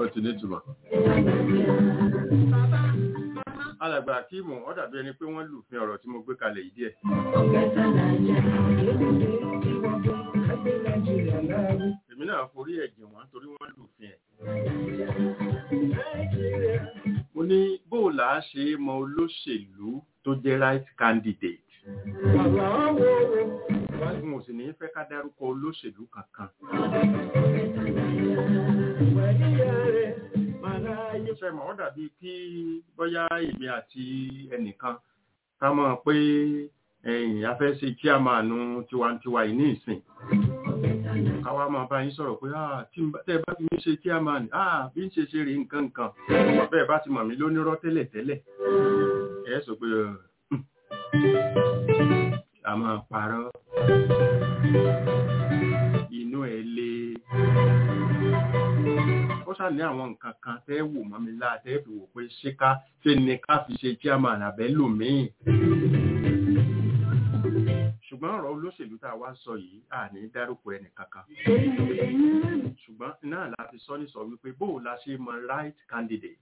alàgbà akíìmù ó dàbí ẹni pé wọ́n lùfin ọ̀rọ̀ tí mo gbé kalẹ̀ yìí díẹ̀. èmi náà forí ẹ̀jẹ̀ wọn torí wọ́n lùfin ẹ̀. mo ní bóòlà ṣe mọ olóṣèlú tó jẹ́ right candidate. mo sì ní fẹ́ ká dárúkọ olóṣèlú kankan. ṣe mọ̀ ọ́ dàbí kí bóyá èmi àti ẹnìkan ká mọ̀ pé a fẹ́ ṣe chairman tiwantiwa yìí ní ìsìn. káwa máa bá yín sọ̀rọ̀ pé tẹ́ ẹ bá fi mí ṣe chairman bí ń ṣe rí nǹkan bẹ́ẹ̀ bá ti mọ̀ mí lónírọ́ tẹ́lẹ̀ ẹ sọ pé a máa parọ́ inú ẹ̀ le. ó ṣáà ní àwọn nǹkan kan tẹ́ wò mọ́ mi láà tẹ́ fi wò pé ṣé ni ká fi ṣe chairman àbẹ́lòmíì. ṣùgbọ́n ọ̀rọ̀ olóṣèlú tá a wá sọ yìí à ní dárúkọ ẹnì kankan. ṣùgbọ́n náà la fi sọ ní sọ wípé bóò la ṣe mọ right candidate.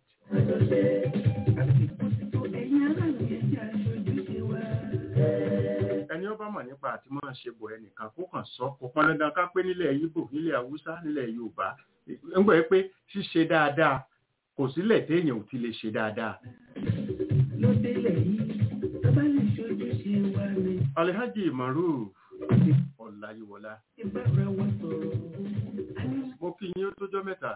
ẹni ọba mọ̀ nípa àti máa ṣe bọ̀ ẹnìkan kó kàn sọ kó pọn dandan ká pé nílẹ̀ Ìgbò nílẹ̀ Haúsá nílẹ̀ Yorùbá ń gbọ́ pé ṣíṣe dáadáa kò sílẹ̀ téèyàn ò ti lè ṣe dáadáa. Alhaji Maruf Ọláyíwọlá mo kí yín ó tójọ́ mẹ́ta.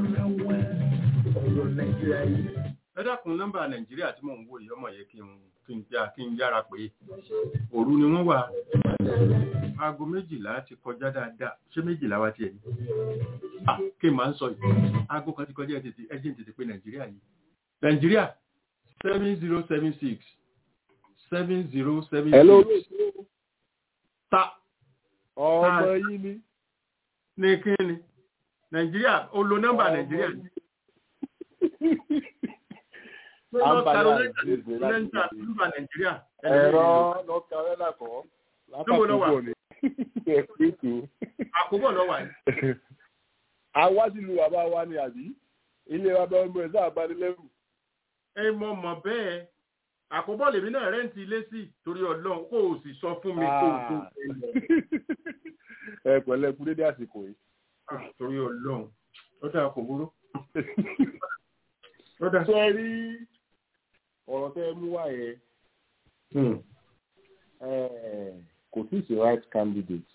ẹ dákun nọ́mbà Nàìjíríà tí mò ń wò yìí ọmọ yẹ kí n yára pé òru ni wọ́n wà. aago 12 ti kọjá dáadáa. ṣé 12 wá tiẹ̀ ní? kí n máa ń sọ yìí aago kan ti kọjá ẹjẹ́ tètè pé Nàìjíríà yìí. Nàìjíríà 7076 7076. Hello. Ta. ọmọ yìí ni. ní kí ni Nàìjíríà ó lo nọ́mbà Nàìjíríà ni. North Carolina ẹ̀rọ North Carolina kọ́ lápapọ̀ ní ẹ̀kútù. àkóbọ̀ lọ wà ní. àwa sì lu bàbá wa ni àbí ilé wa bá ọmọ ẹ̀ sáà bá ní lẹ́rù. ẹ mọ̀ bẹ́ẹ̀ àkóbọ̀ lèmi náà rẹ́ǹtì ilé sí torí Ọlọ́run kó o sì sọ fún mi kó o tó. ẹ pẹ̀lẹ́ kú dédé àsìkò yìí. torí Ọlọ́run ó dáa kò burú. sọ rí ọ̀rọ̀ tẹ́ mú wá yẹn kò sí sí right candidate.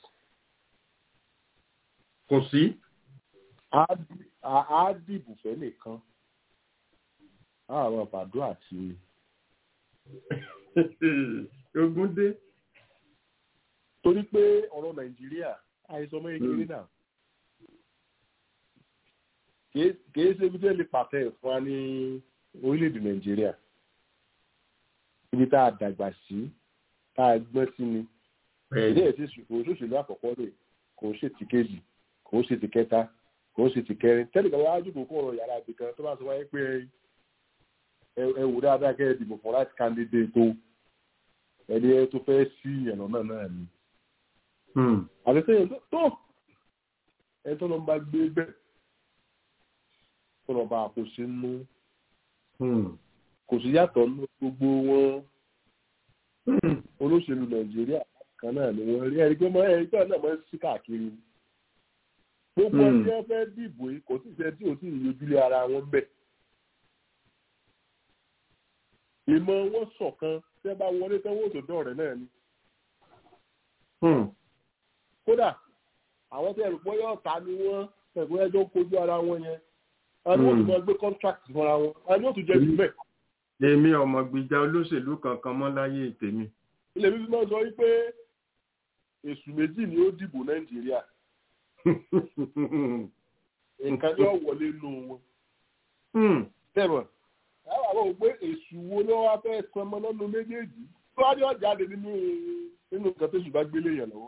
kò sí. a dìbò fẹ́ nìkan àwọn àbàdo àti ogun dé. torí pé ọ̀rọ̀ Nàìjíríà àìsàn ọmọ ìkéré náà kìí ṣe ibi tí ẹ lè pàtẹ fún wa ní orílẹ̀-èdè Nàìjíríà ibi tá a dàgbà sí tá a gbọ́n sí ni ilé ẹ̀sìn òṣèlú àkọ́kọ́ rẹ̀ kò ṣe ti kejì kò ṣe ti kẹta kò ṣe ti kẹrin tẹ́lẹ̀ kan wájú kò kó ọ̀rọ̀ yàrá ibì kan tó bá sọ wáyé pé ẹ wò dáadáa kẹ́ ẹ dìbò fún right candidate tó ẹni ẹ tó fẹ́ sí ìyànnà náà ni. àti sẹ́yìn tó ẹ tó lọ bá gbé bẹ́ẹ̀ tó lọ bá kò sí nú kò sí yàtọ̀ ní gbogbo wọn olóṣèlú Nàìjíríà kan náà ni wọ́n rí ẹ̀rí pé náà máa ń sí káàkiri gbogbo ọdún yẹn fẹ́ dìbò yìí kò sí ìṣẹ́ tí ò sì yojúlé ara wọn bẹ̀. ìmọ̀ wọn ṣọ̀kan tẹ́ bá wọlé tẹ́wọ́ òṣòdó rẹ̀ náà ni. kódà àwọn tẹ́ ẹ̀rù pọ́yọ́ ọ̀tá ni wọ́n ẹ̀gbọ́n ẹjọ́ kojú ara wọn yẹn a ní wọ́n ti máa gbé contract fúnra wọn a ní wọ́n tún jẹ́ ìbílẹ̀. èmi ọmọ gbìjà olóṣèlú kankan mọ́ láyé tèmi. ilé mi máa sọ wípé èṣù méjì ni ó dìbò Nàìjíríà nǹkan yóò wọlé nù wọn. tẹ́mọ̀ àwọn àwọn òpé èṣù wo ló wá fẹ́ sọmọ lọ́nu méjèèjì tó wá ní ọ̀jáde nínú nǹkan tó ṣùgbọ́n gbélé yẹn lọ́wọ́.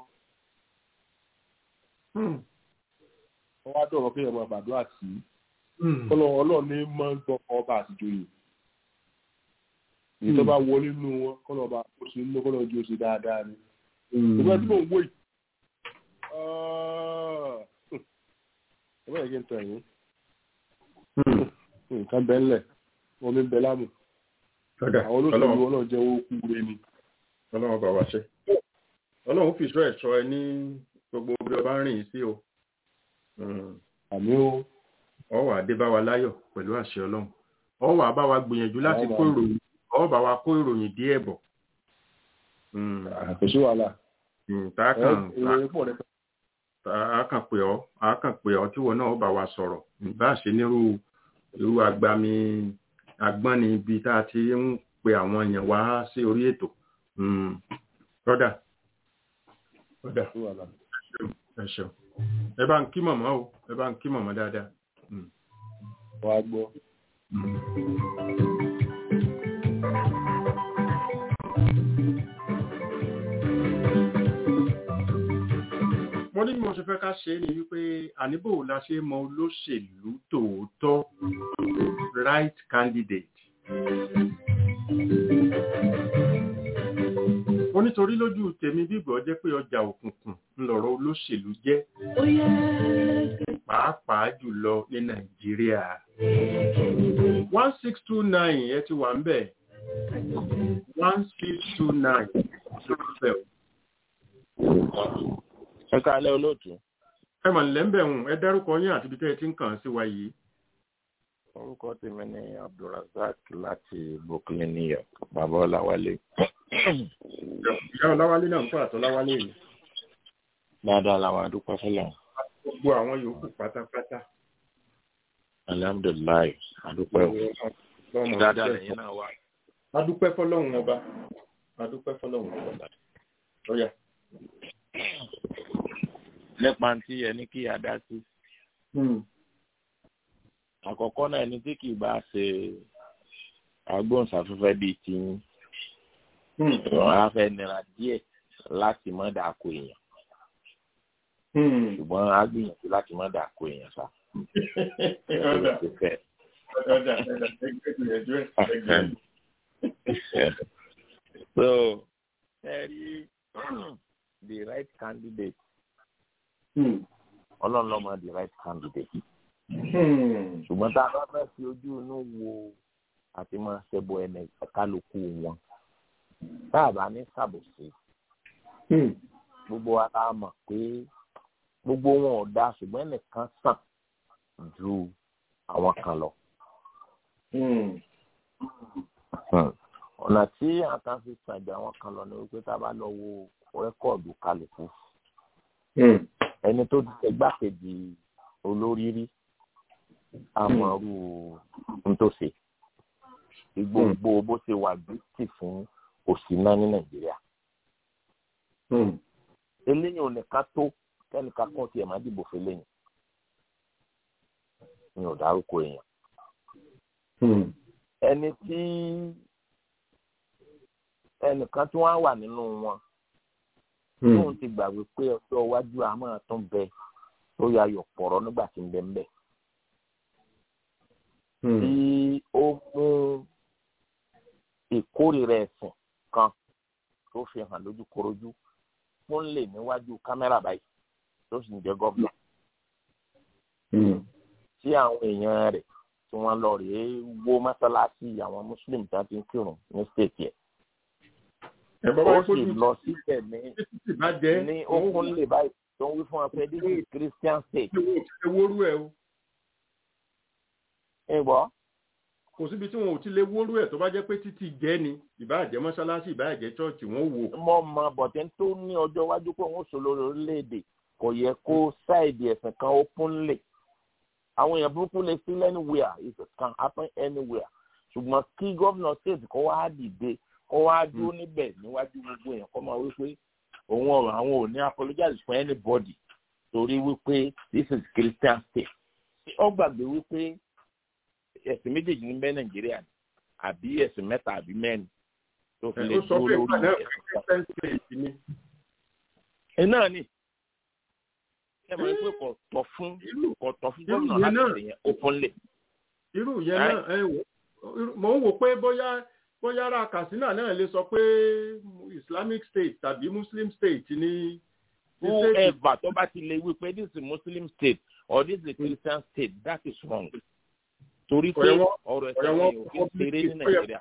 wọ́n wá dọ̀rọ̀ pé ẹ̀mọ àbàdúrà sí ọlọ́run ní máa ń gbọ́ ọba àtijọ́yè èyí tó bá wọlé nínú wọn kọ́nà ọba ó ṣe nínú kọ́nà ojú ó ṣe dáadáa ni. ìgbà tí mò ń wò yìí ẹgbẹ́ yẹn kí n tẹ̀ yín nǹkan bẹ́ẹ̀ ńlẹ̀ wọn mi bẹ lámù àwọn olóṣèlú ọlọ́run jẹ́ owó kú re ni. ọlọ́run bá wa ṣe ọlọ́run fi ìṣọ́ ẹ̀ṣọ́ ẹ ní gbogbo bí ọba rìn sí o. àmì o. ọ wà dé bá wa láyọ̀ pẹ̀lú àṣẹ ọlọ́run ọ wà bá wa gbìyànjú láti kó ìròyìn ọ bá wa kó ìròyìn díẹ̀ bọ̀. àkóso wàhálà. àákàn pè ọ́ tí wọn náà bá wa sọ̀rọ̀ bá ṣe nírú irú agbọ́n ni ibi tá a ti ń pe àwọn èèyàn wá sí orí ètò. rọ́dà ẹ ṣeun ẹ bá ń kí mọ̀mọ́ o ẹ bá ń kí mọ̀mọ́ dáadáa. wàá gbọ́. mo ní mo ṣe fẹ́ ká ṣe é ní wípé àníbò la ṣe mọ olóṣèlú tòótọ́ right candidate. mo nítorí lójú tèmi bíbọ̀ jẹ́ pé ọjà òkùnkùn ńlọrọ̀ olóṣèlú jẹ́ pàápàá jùlọ ní Nàìjíríà. 1629 ẹ ti wà ń bẹ̀ 1629 ló fẹ́ o. ẹ káalẹ́ olóòtú. ẹ mà nílẹ̀ ń bẹ̀ hùn ẹ dárúkọ yín àti ibi tẹ́ ẹ ti ń kàn sí wa yìí. orúkọ tèmi ni Abdulrasaq láti Brooklyn, New York. Bàbá Ọláwálé. ìyá Ọláwálé náà ń kọ́ àtọ́ Láwálé yìí. dáadáa làwọn adúpẹ́ fọlọ́. gbogbo àwọn yòókù pátápátá. alhamdulilayi adúpẹ́ o. dáadáa lẹ́yìn náà wà. adúpẹ́ fọlọ́hún ọba. adúpẹ́ fọlọ́hún ọba. ọ̀yà. nípa tí ẹni kí a dá sí. àkọ́kọ́ náà ẹni tí kì í bá ṣe agbóhùnsáfẹ́fẹ́ bíi ti á fẹ́ nira díẹ̀ láti má dàkó èèyàn. ṣùgbọ́n á gbìyànjú láti má dàkó èèyàn sá. So, the right candidate. Ọlọ́run ló mọ the right candidate. ṣùgbọ́n tá a bá fẹ́ fi ojú inú wo àti máa ṣẹbọ ẹnì kálukú wọn tá a bá ní ṣàbòsí gbogbo wa tá a mọ̀ pé gbogbo wọn ò dáa ṣùgbọ́n ẹnìkan sàn ju àwọn kan lọ. ọ̀nà tí àwọn kan fi sàn ju àwọn kan lọ ni wípé tá a bá lọ wo rẹ́kọ̀dù kálukú ẹni tó ti gbàkejì olórí rí àmọ̀rú ntòsí gbogbo bó ṣe wà gbèsè fún òṣì náà ní Nàìjíríà. eléyìí ò ní ká tó kẹ́nìkan kan tiẹ̀ máa dìbò fún eléyìí mi ò dárúkọ èèyàn. ẹni tí ẹnìkan tí wọ́n wà nínú wọn tóun ti gbàgbé pé ọjọ́ iwájú a máa tún bẹ tó yayọ̀ pọ̀rọ̀ nígbà tí ń bẹ ń bẹ. tí ó mú ìkórìíra ẹ̀sìn kan tó fi hàn lójúkorojú fún lè níwájú kámẹ́rà báyìí tó sì ń jẹ́ gọ́ọ̀nà. tí àwọn èèyàn rẹ̀ tí wọ́n lọ rèé wó mọ́sálásí àwọn muslim tí wọ́n ti ń kírun ní stéètì ẹ̀. ó sì lọ síbẹ̀ ní okun lè báyìí tó ń wí fún ọ pé this is Christian state. ewúrú ẹ o. ẹ gbọ́. kò síbi tí wọn ò ti lè wórú ẹ̀ tó bá jẹ́ pé títí jẹ́ ni ìbáàjẹ́ mọ́ṣáláṣí ìbáàjẹ́ chọ́ọ̀chì wọn wò. mo mọ bọ̀tẹ́ tó ní ọjọ́ iwájú pé òun sọ lórí orílẹ̀-èdè kò yẹ kó sáìdì ẹ̀sìn kan openly àwọn èèyàn burúkú lè sí anywhere, it can happen anywhere. ṣùgbọ́n kí gómìnà state kó wá dìde kó wá dúró níbẹ̀ níwájú gbogbo èèyàn kó máa wí pé òun ọ̀rọ̀ àwọn ò ní apologize for anybody torí wípé this is Christian state. ó gbàgbé wípé ẹ̀sìn méjèèjì ní bẹ́ Nàìjíríà àbí ẹ̀sìn mẹ́ta àbí mẹ́rin tó fi lè dúró lórí ẹ̀sìn kan. náà ni ẹ máa ń pè kò tọ́ fún gómìnà láti ṣe yẹn openly. irú yẹn náà mo ń wò pé bóyá ara Katsina náà lè sọ pé Islamic state tàbí Muslim state ní. whoever tó bá ti lè wí pé this is Muslim state or this is Christian state that is wrong. torí pé ọ̀rọ̀ ẹ̀sìn yẹn ò fi ṣeré ní Nàìjíríà.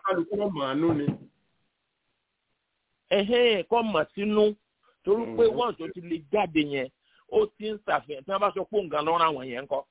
kọ́ mọ̀ sínú torí pé wọ́n tó ti lè jáde yẹn ó ti ń ṣàfihàn tí wọ́n bá sọ pé òǹgàn lọ́rùn àwọn yẹn ń kọ́.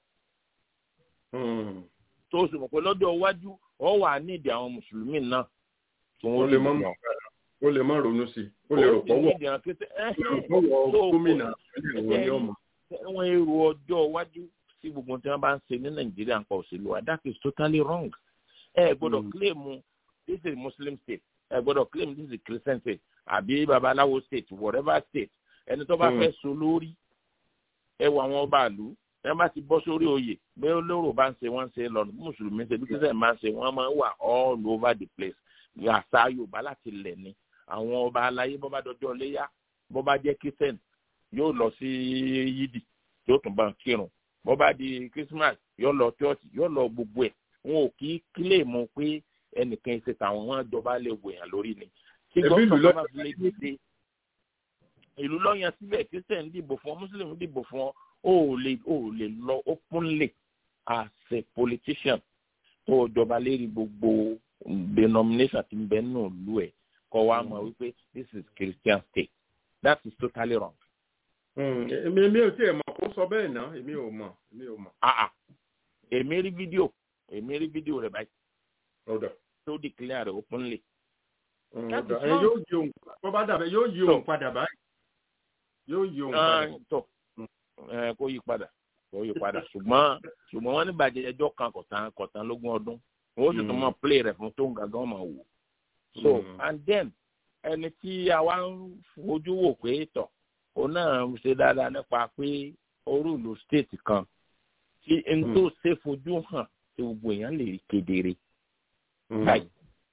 tó sì mọ̀ pé lọ́dọ̀ iwájú ọ wà nídìí àwọn mùsùlùmí náà tí wọ́n lè mọ̀. ó lè má ronú sí i ó lè rò pọ́wọ́ gómìnà wọ́n èrò ọjọ́ iwájú sí gbogbo tí wọ́n bá ń ṣe ní Nàìjíríà nípa òṣèlú wa that is totally wrong. ẹ gbọ́dọ̀ claim this is Muslim state ẹ gbọ́dọ̀ claim this is Christian state àbí babaláwo state whatever state ẹni tó bá fẹ́ so lórí ẹ wọ àwọn ọba àlú ẹ bá ti bọ́ sórí oyè bẹ́ẹ̀ olóró bá ń ṣe wọ́n ń ṣe lọ́nà mùsùlùmí ṣe bí kíṣẹ́ máa ń ṣe wọ́n máa ń wà all over the place àṣà Yorùbá láti lẹ̀ ni àwọn ọba aláyé bọ́ bá dọjọ́ léyà bọ́ bá jẹ́ kíṣẹ́n yóò lọ sí yídì yóò tún bá ń kírun bọ́ bá di Christmas yóò lọ chọ́ọ̀chì yóò lọ gbogbo ẹ̀ wọn ò kí kílè mọ̀ pé ẹnìkan ṣe tàwọn wọn jọba lè wòyàn lórí ni tí gómìnà bá fi lè dìde ìlú lọ́yàn síbẹ̀ kíṣẹ́n dìbò fún ọ mùsùlùmí dìbò fún ọ ó lè lọ openly as a politician tó jọba lérí gbogbo denomination tí ń bẹ nínú ìlú ẹ̀ kọ́ wa mọ̀ wípé this is Christian state that is totally wrong. èmi ò tiẹ̀ mọ̀ kó sọ bẹ́ẹ̀ náà èmi ò mọ̀. èmi rí fídíò rẹ̀ báyìí tó declare rẹ̀ openly. yóò yí òun bó bá dàbẹ̀ yóò yí òun padà báyìí yóò yí òun padà. kó yí padà ṣùgbọ́n wọ́n ní bàjẹ́ ẹjọ́ kan kọ̀tàn lógún ọdún wọ́n sì tún mọ̀ play rẹ̀ fún tó ń gàgán máa wò. so and then ẹni tí àwa ń fojú wò pé tọ̀ òun náà ń ṣe dáadáa nípa pé orúùlù state kan tí n tó ṣe fojú hàn tí gbogbo èèyàn lè rí kedere. báyìí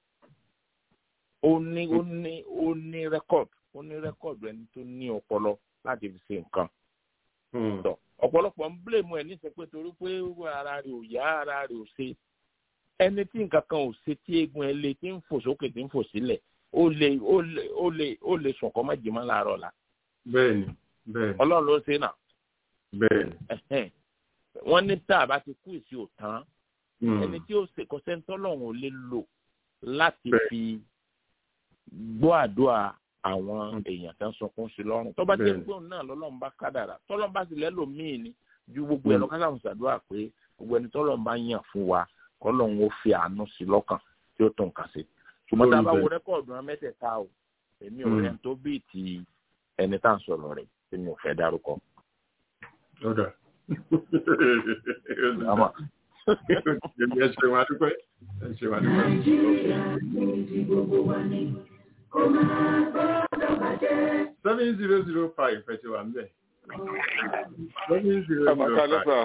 ó ní rẹ́kọ̀dù ẹni tó ní ọpọlọ láti fi ṣe nǹkan. ọ̀pọ̀lọpọ̀ ń blame ẹ̀ níṣẹ́ pé torí pé ara rẹ̀ ò yá ara rẹ̀ ò ṣe ẹni tí nǹkan kan ò ṣe tí eegun ẹ̀ lé tí ń fò sókè tí ń fò sílẹ̀ ó lè sùn kọ́ má jí mọ́ láàárọ̀ la. bẹ́ẹ̀ni Ọlọ́run ló ṣe náà. bẹ́ẹ̀ni. wọ́n ní tá a bá ti kú ìsì òtán ẹni tí ó ṣe kọ́sẹ́ńtọ́ lọ́hùn ò lè lò láti fi gbọ́ àdúrà àwọn èèyàn tó ń sọkún sí lọ́rùn tó bá jẹ́ gbóhùn náà lọ́lọ́run bá kádàrà tọ́lọ́run bá sì lẹ́lòmíì ni ju gbogbo ẹ̀ lọ́kàn ṣàdúrà pé gbogbo ẹni tọ́lọ́run bá yàn fún wa kọ́lọ́run ó fi àánú sí lọ́kàn tí ó tó nǹkan sí. ṣùgbọ́n tá a bá wo rẹ́kọ̀dù wọn mẹ́tẹ̀ẹ̀ta o èmi ò rẹ̀ tó bíi ti ẹni tá à ń sọ̀rọ̀ rẹ̀ tí mi ò fẹ́ dárúkọ. ẹ ṣe wá dúpẹ́. Nàìjíríà ní ti gbogbo wa ní. 7005 ẹ̀tì wà ń bẹ̀. 7005.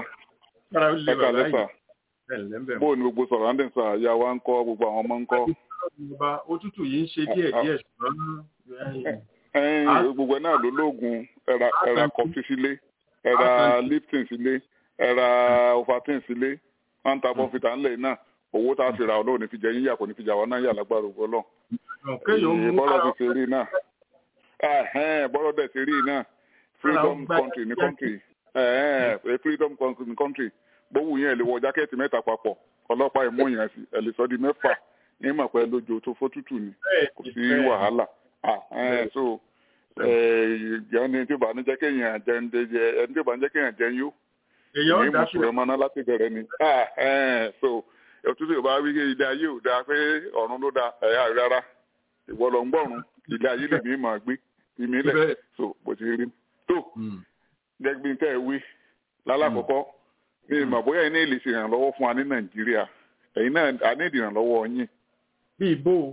Bó ni gbogbo sọ̀rọ̀ ń dẹ̀ sà ya wa ń kọ́ gbogbo àwọn ọmọ ń kọ́. Òtútù yìí ń ṣe díẹ̀ ṣùgbọ́n. Gbogbo ẹ̀ náà ló lóògùn ẹ̀rà kọfí sílé ẹ̀rà lipton sílé ẹ̀rà ofatin sílé wọ́n ń ta bọ́fìtà ńlẹ̀ náà owó tá a fi ra ọlọ́run ní fi jẹ yín yà kò ní fi jà wá náà yà lágbára ọlọ́run. bọ́lá ti ṣe rí náà bọ́lá dẹ̀ ṣe rí náà freedom country ní country freedom country ní country gbówù yẹn lè wọ jákẹ́ẹ̀tì mẹ́ta papọ̀ ọlọ́pàá ìmú yẹn sí ẹ̀ lè sọ di mẹ́fà ní ìmọ̀ pẹ́ lójó tó fótútù ni kò sí wàhálà so ẹni tí ó bá ní jẹ́ kéèyàn jẹun ẹni tí ó bá ní jẹ́ kéèyàn jẹun yó ní mùsùlùmí ọmọ náà láti bẹ̀rẹ̀ ni so òtútù yóò bá wí ilé ayé ò dáa pé ọ̀run ló dáa ẹ̀yà rárá ìwọ lọ ń gbọ́run ilé ayé lè mí mà gbé ìmílẹ̀ so bó ti rí tó gẹ́gbin tẹ́ ẹ wí lálàkọ́kọ́ mi mà bóyá iná lè ṣe ìrànlọ́wọ́ fún wa ní Nàìjíríà ẹ̀yin náà a ní ìrànlọ́wọ́ yín. bí ibo.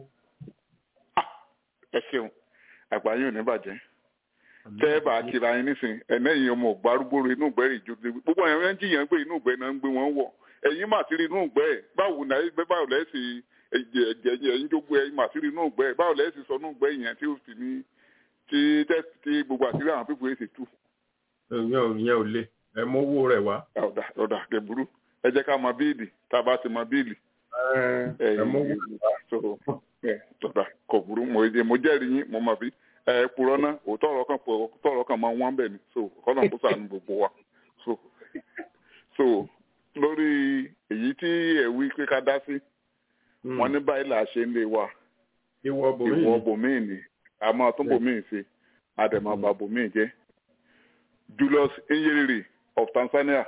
ẹ ṣeun àgbáyé ò ní bàjẹ́ tẹ́ ẹ bá kira yín nísìn ẹ̀nẹ́yìn ọmọ ògbárúgbòrò inú ìgbẹ́ rè ju gbogbo àwọn ẹ̀yàn jìyàn gbé inú ìgbẹ́ náà ń gbé wọn wọ̀ ẹ̀yin mà sí rí inú ìgbẹ́ ẹ̀ báwo lẹ́sìn ẹ̀jẹ̀ ẹ̀yin tó gbé ẹ̀yin mà sí rí inú ìgbẹ́ ẹ̀ báwo lẹ́sìn sọ inú ìgbẹ́ yẹn tí ó sì ní tí gbogbo àṣírí àwọn pípọ̀ èsì tú. ìyẹn ò le ẹ mọ owó rẹ wá. ọ̀dà kẹ̀bùrú ẹ jẹ́ ká mọ bíìlì tá a bá ti mọ bíìlì. ẹ mọ owó ọ̀dà kò burú mo jẹ́rìí yín mo mọ̀ bí purọ́ náà òótọ́ ọ̀rọ̀ kan máa wọ́n bẹ̀ ni so kọ́nà kó sànù gbogbo wa so lórí èyí tí ẹ wí pé ká dá sí wọn ní báyìí là á ṣe ń lé wa ìwọ bòmíì ni a máa tún bòmíì ṣe àdèmọ̀ bá bòmíì jẹ́ Julius Nyerere of Tanzania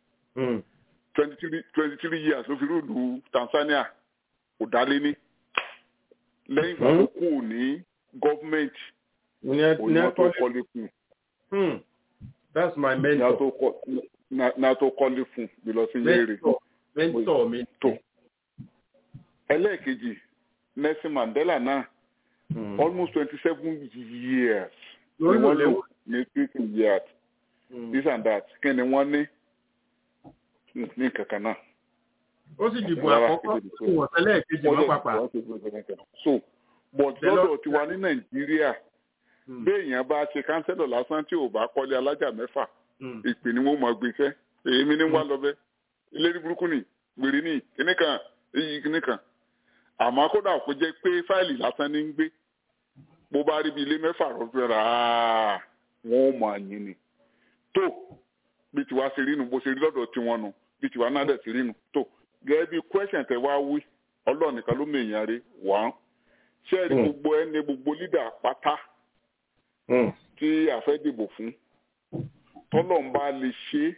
23 years ló fi rúùlù Tanzania kò dálé ní lẹ́yìn ìgbà tó kù ní gọ́fúmẹ̀ntì òyìnbó tó kọ́lé fún. That's my mentor. Na tó kọ́lé fún Julius Nyerere. Mentor mi. tó ẹlẹ́ẹ̀kejì Nelson Mandela náà almost 27 years ni wọ́n lò ní 15 years this and that kí ni wọ́n ní kankan náà. ó sì dìbò àkọ́kọ́ fún wọn tẹ́lẹ̀ kejì wọn pàpà. so but lọ́dọ̀ tiwa ní Nàìjíríà béèyàn bá ṣe kánsẹ́lọ̀ lásán tí ò bá kọ́lé alájà 6 ìpè ni wọ́n mọ̀ gbèsè èmi ní wà lọ́bẹ̀ ìlérí burúkú ni gbèrè ní kíníkan èyí kíníkan àmọ́ kódà kó jẹ́ pé fáìlì lásán ní ń gbé bó bá rí bí ilé 6 rọ́bẹ̀ rà á wọ́n mọ̀ àyìn ni tó bí tiwa ṣe rí nu bó ṣe rí lọ́dọ̀ tiwọn nu bí tiwa náà dẹ̀ ṣe rí nu tó gẹ́gẹ́ bí question tẹ wá wí Ọlọ́run nìkan ló mèèyàn rí wọ́n ṣe é rí gbogbo ẹni gbogbo lídà pátá tí a fẹ́ dìbò fún tọ́lọ́run bá lè ṣe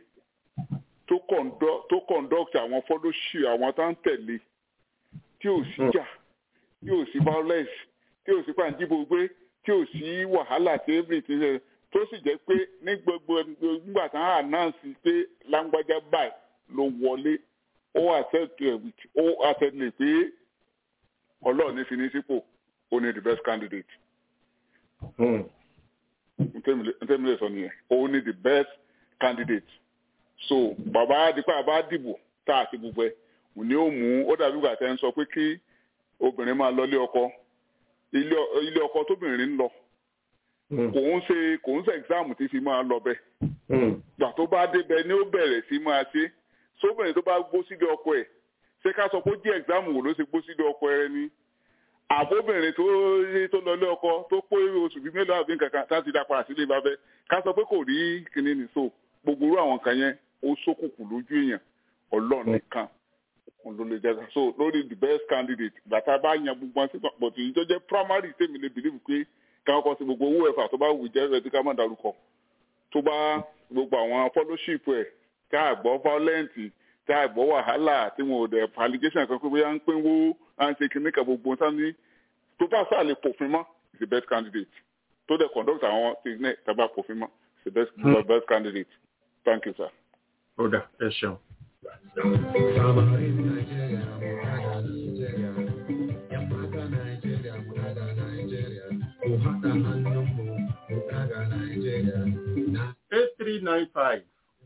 tó conduct àwọn fọ́lọ́ṣì àwọn tá ń tẹ̀lé tí ò sí jà tí ò sí violence tí ò sí pàǹdíbò gbé tí ò sí wàhálà tí everything ṣe tó sì jẹ́ pé ní gbogbo nígbà tí wọ́n announce pé lágbájá báyìí ló wọlé ó àtẹ̀lé pé Ọlọ́run ní fi ní sípò ó ní the best candidate. ntẹ́mi lè sọ nìyẹn ó ní the best candidate. so bàbá dípẹ́ àbá dìbò tá a ti gbogbo ẹ̀ òní ó mú ó dàbí ìgbà tẹ́ ń sọ pé kí obìnrin máa lọ ilé ọkọ tóbìnrin ń lọ kò ń ṣe exam tí fi máa lọ bẹ́ẹ̀ gbà tó bá débẹ̀ ni ó bẹ̀rẹ̀ sí máa ṣe sóbìnrin tó bá gbó sílé ọkọ ẹ̀ ṣé ká sọ pé ó jẹ́ exam wò ló ṣe gbó sílé ọkọ ẹ̀ ni àbóbìnrin tó lọ ilé ọkọ tó pé oṣù bíi mélòó àbí nǹkan kan tá ti dá padà sílé ìbáfẹ́ ká sọ pé kò rí kinní ní so gbogbo irú àwọn kan yẹn ó ṣókùnkùn lójú èèyàn Ọlọ́run nìkan ló lè jẹ́ so lórí the best candidate bàtà bá yan gbogbo wọn sí pọ̀tù yìí tó jẹ́ primary tèmi lè believe pé káwọn kan sí gbogbo owó ẹ̀fà tó bá wù jẹ́ rẹ̀ tí ká má darúkọ tó bá gbogbo àwọn fellowship ẹ̀ tá a gbọ́ violent tá a gbọ́ wàhálà tí wọn ò dẹ̀ allegation kan pé bóyá ń pínwó à ń ṣe kìnnì kan gbogbo sáni tó bá sáà lè pòfin mọ́ is the best candidate tó dẹ̀ conduct àwọn tìǹẹ̀ tàbá pòfin mọ́ is the best candidate. Thank you, sir. Oda, ẹ ṣeun. $8395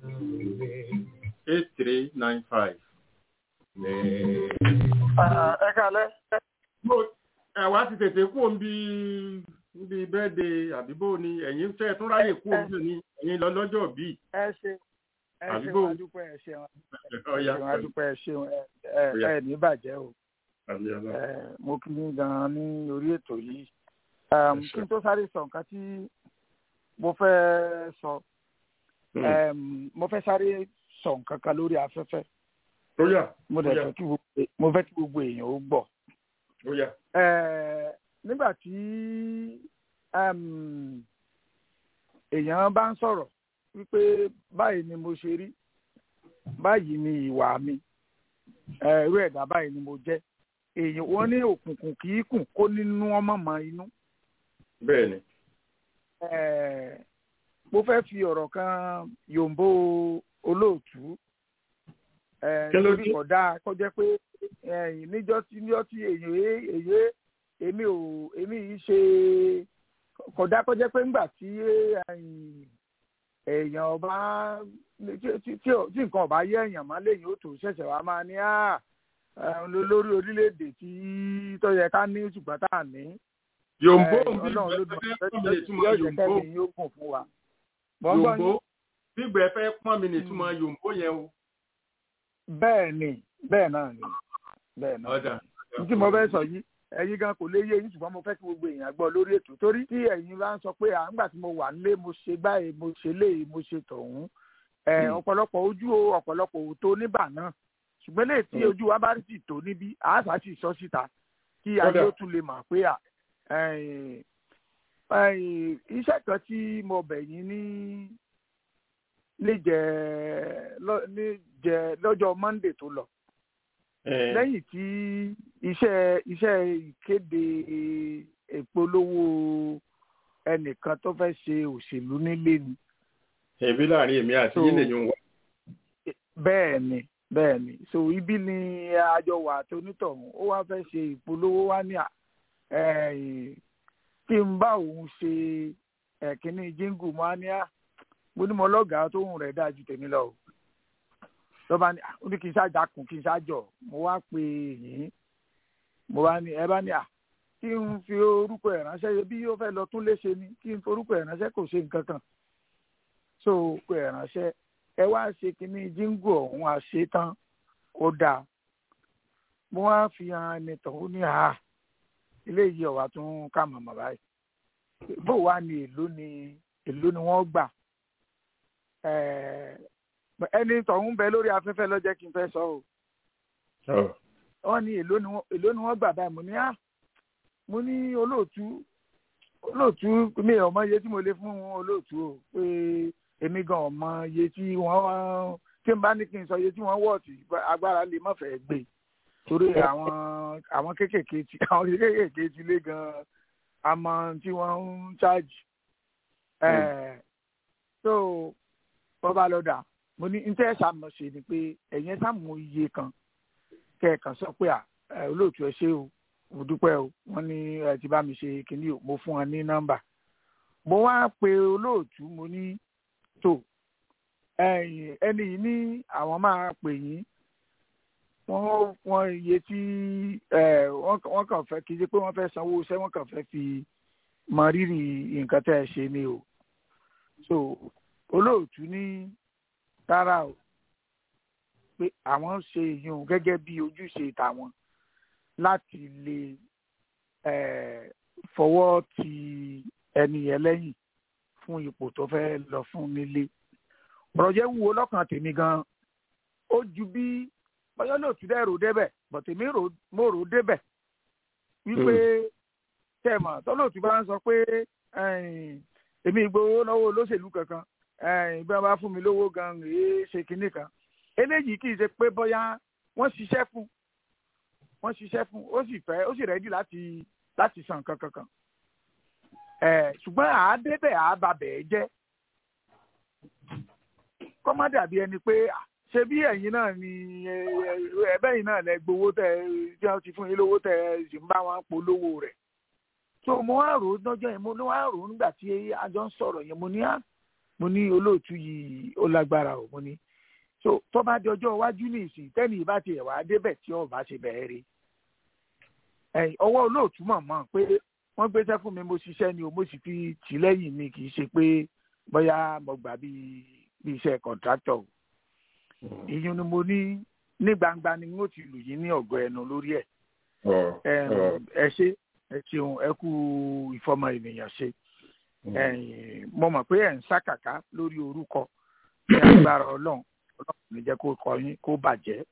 $8395. Ẹ kálẹ́. Àwa ti tètè kú níbi bẹ́ẹ̀dẹ̀ àbíbò ni ẹ̀yin tẹ́ tún ráyè kú ojú ni ẹ̀yin lọ lọ́jọ́ bí. Ẹ ṣeun adúpẹ́ ẹ ṣeun ẹ ní bàjẹ́ o. Mo kí ní gan-an ní orí ètò yìí. Kí n tó sáré sọ nǹkan tí mo fẹ́ sọ. Mo fẹ́ sáré sọ nǹkan kan lórí afẹ́fẹ́. Mo fẹ́ kí gbogbo èèyàn ó gbọ́. Nígbà tí èèyàn bá ń sọ̀rọ̀ wípé báyìí ni mo ṣe rí báyìí ni ìwà mi irú ẹ̀dá báyìí ni mo jẹ́ èèyàn wọ́n ní òkùnkùn kì í kùn kó nínú ọmọ mọ inú. Bẹ́ẹ̀ni. Mo fẹ́ fi ọ̀rọ̀ kan yòǹbó olóòtú lórí kódà kó jẹ́ pé níjọ́ tí èmi yìí ṣe kódà kó jẹ́ pé ńgbà tí èèyàn ọba tí nǹkan ọba yé èèyàn má lẹ́yìn ó tó ṣẹ̀ṣẹ̀ wá máa ní lórí orílẹ̀-èdè tí tó yẹ ká ní ṣùgbọ́n tá à ní. yòǹbó gbígbẹ́ fẹ́ pọ́n mi nìtumọ̀ yòǹbó yẹn o. bẹ́ẹ̀ náà tí mo fẹ́ sọ yìí ẹ̀yin gan kò lè yé yín ṣùgbọ́n mo fẹ́ kí gbogbo èèyàn gbọ́ lórí ètò torí tí ẹ̀yin bá ń sọ pé nígbà tí mo wà nílé mo ṣe báyìí mo ṣe léyìí mo ṣe tọ̀hún ọ̀pọ̀lọpọ̀ ojú ọ̀pọ̀lọpọ̀ òótọ́ nígbà náà ṣùgbọ́n lè tí ojú wa bá sì tó níbí àáṣà sì sọ síta kí ayé ó tún lè mọ̀ pé iṣẹ́ kan tí mo bẹ̀ yín lọ́jọ́ Monday tó lọ lẹ́yìn tí iṣẹ́ ìkéde ìpolówó ẹnìkan tó fẹ́ ṣe òṣèlú nílé ni. ẹ̀bí láàrin èmi àti yín lè yún wá. bẹ́ẹ̀ ni so ibi ni àjọ wà tó nítọ̀hún ó wá fẹ́ ṣe ìpolówó wá ní kí n bá òun ṣe ẹ̀kíní jíngù mọ́ á ní mo ní mo lọ́gàá tóun rẹ̀ dáa ju tèmi lọ lọ́ba ní ó ní kí n ṣáàjàkùn kí n ṣáàjọ mo wá pè yín mo wá ní ẹ bá ní kí n fi orúkọ ẹ̀ ránṣẹ́ yẹ bí ó fẹ́ lọ tún léṣe ni kí n fi orúkọ ẹ̀ ránṣẹ́ kò ṣe nǹkan kan so orúkọ ẹ̀ ránṣẹ́ ẹ wá ṣe kínní jíngù ọ̀hún àṣetán ó dáa mo wá fi hàn ẹni tọ̀hún ní ilé yìí ọ̀wá tún ká màmá báyìí bó wá ní èló ni wọ́n gbà ẹni tọ̀hún bẹ lórí afẹ́fẹ́ lọ́jẹ́ kí n fẹ́ sọ o wọ́n ní èló ni wọ́n gbà báyìí mo ní olóòtú mi ò mọ iye tí mo lè fún olóòtú o pé èmi gan ò mọ iye tí wọ́n tí n bá ní kí n sọ iye tí wọ́n wọ̀ọ̀tì agbára lè má fẹ́ gbé torí àwọn kéékèèké ti lé gan àmọ́ tí wọ́n ń ṣáàjì so bọ́bá lọ́dà mo ní ní tẹ́ ṣàmọ̀ ṣe ni pé ẹ̀yẹn ṣàmù iye kan kẹ́ẹ̀kan sọ pé olóòtú ẹ ṣé o mo dúpẹ́ o wọ́n ní ẹ ti bá mi ṣe kínní o mo fún wọn ní nọ́mbà mo wá pe olóòtú mo ní tó ẹni yìí ní àwọn máa pè yín wọ́n iye tí wọ́n kàn fẹ́ kí n ṣe pé wọ́n fẹ́ sanwó iṣẹ́ wọ́n kàn fẹ́ fi mọ rírì nǹkan tẹ́ ẹ ṣe ni o so olóòtú ní rárá o pé àwọn ṣe ìyún gẹ́gẹ́ bí ojúṣe tàwọn láti lè fọwọ́ ti ẹni yẹn lẹ́yìn fún ipò tó fẹ́ lọ fún nílé ọ̀rọ̀ jẹ́ wúwo lọ́kàn tèmi gan ó ju bí bọ́yọ́ lóòtú dẹ́ rò débẹ̀ bọ̀tèmi mo rò débẹ̀ wípé tẹ̀mọ̀ tọ́lóòtú bá ń sọ pé èmi ìgbowó lọ́wọ́ olóṣèlú kankan bí wọ́n bá fún mi lówó gan rèé ṣe kinní kan eléyìí kì í ṣe pé bóyá wọ́n ṣiṣẹ́ fún ó sì rẹ́dí láti san kankan ṣùgbọ́n àádébẹ̀ àábàbẹ̀ jẹ́ kọ́mọ́dé àbí ẹni pé ṣe bí ẹ̀yin náà ni ẹ̀bẹ́yìn náà lẹ gbowó tẹ tí wọ́n ti fún yín lówó tẹ sì ń bá wọn polówó rẹ̀ so mo wá rò ó lọ́jọ́ yẹn mo wá rò ó nígbà tí a jọ ń sọ̀rọ̀ yẹn mo ní olóòtú yìí ó lágbára o mo ní so tó bá di ọjọ́ iwájú ní ìsìn tẹ́nì ìbá ti ẹ̀wà débẹ̀ tí ọba ṣe bẹ̀rẹ̀ ọwọ́ olóòtú mọ̀ pé wọ́n gbéṣẹ́ fún mi mo ṣiṣẹ́ ni o mo sì fi tì lẹ́yìn mi kì í ṣe pé bóyá mo gbà bí iṣẹ́ kọ̀ǹtrátọ̀ o ìyún ni mo ní gbangba ni mo ti lù yín ní ọ̀gọ́ ẹnu lórí ẹ̀ ẹ ṣeun ẹ kú ìfọmọ ènìyàn ṣe mo mọ̀ pé ẹ̀ ń ṣàkàkà lórí orúkọ ní agbára ọlọ́run ní jẹ́ kó kọ yín kó bàjẹ́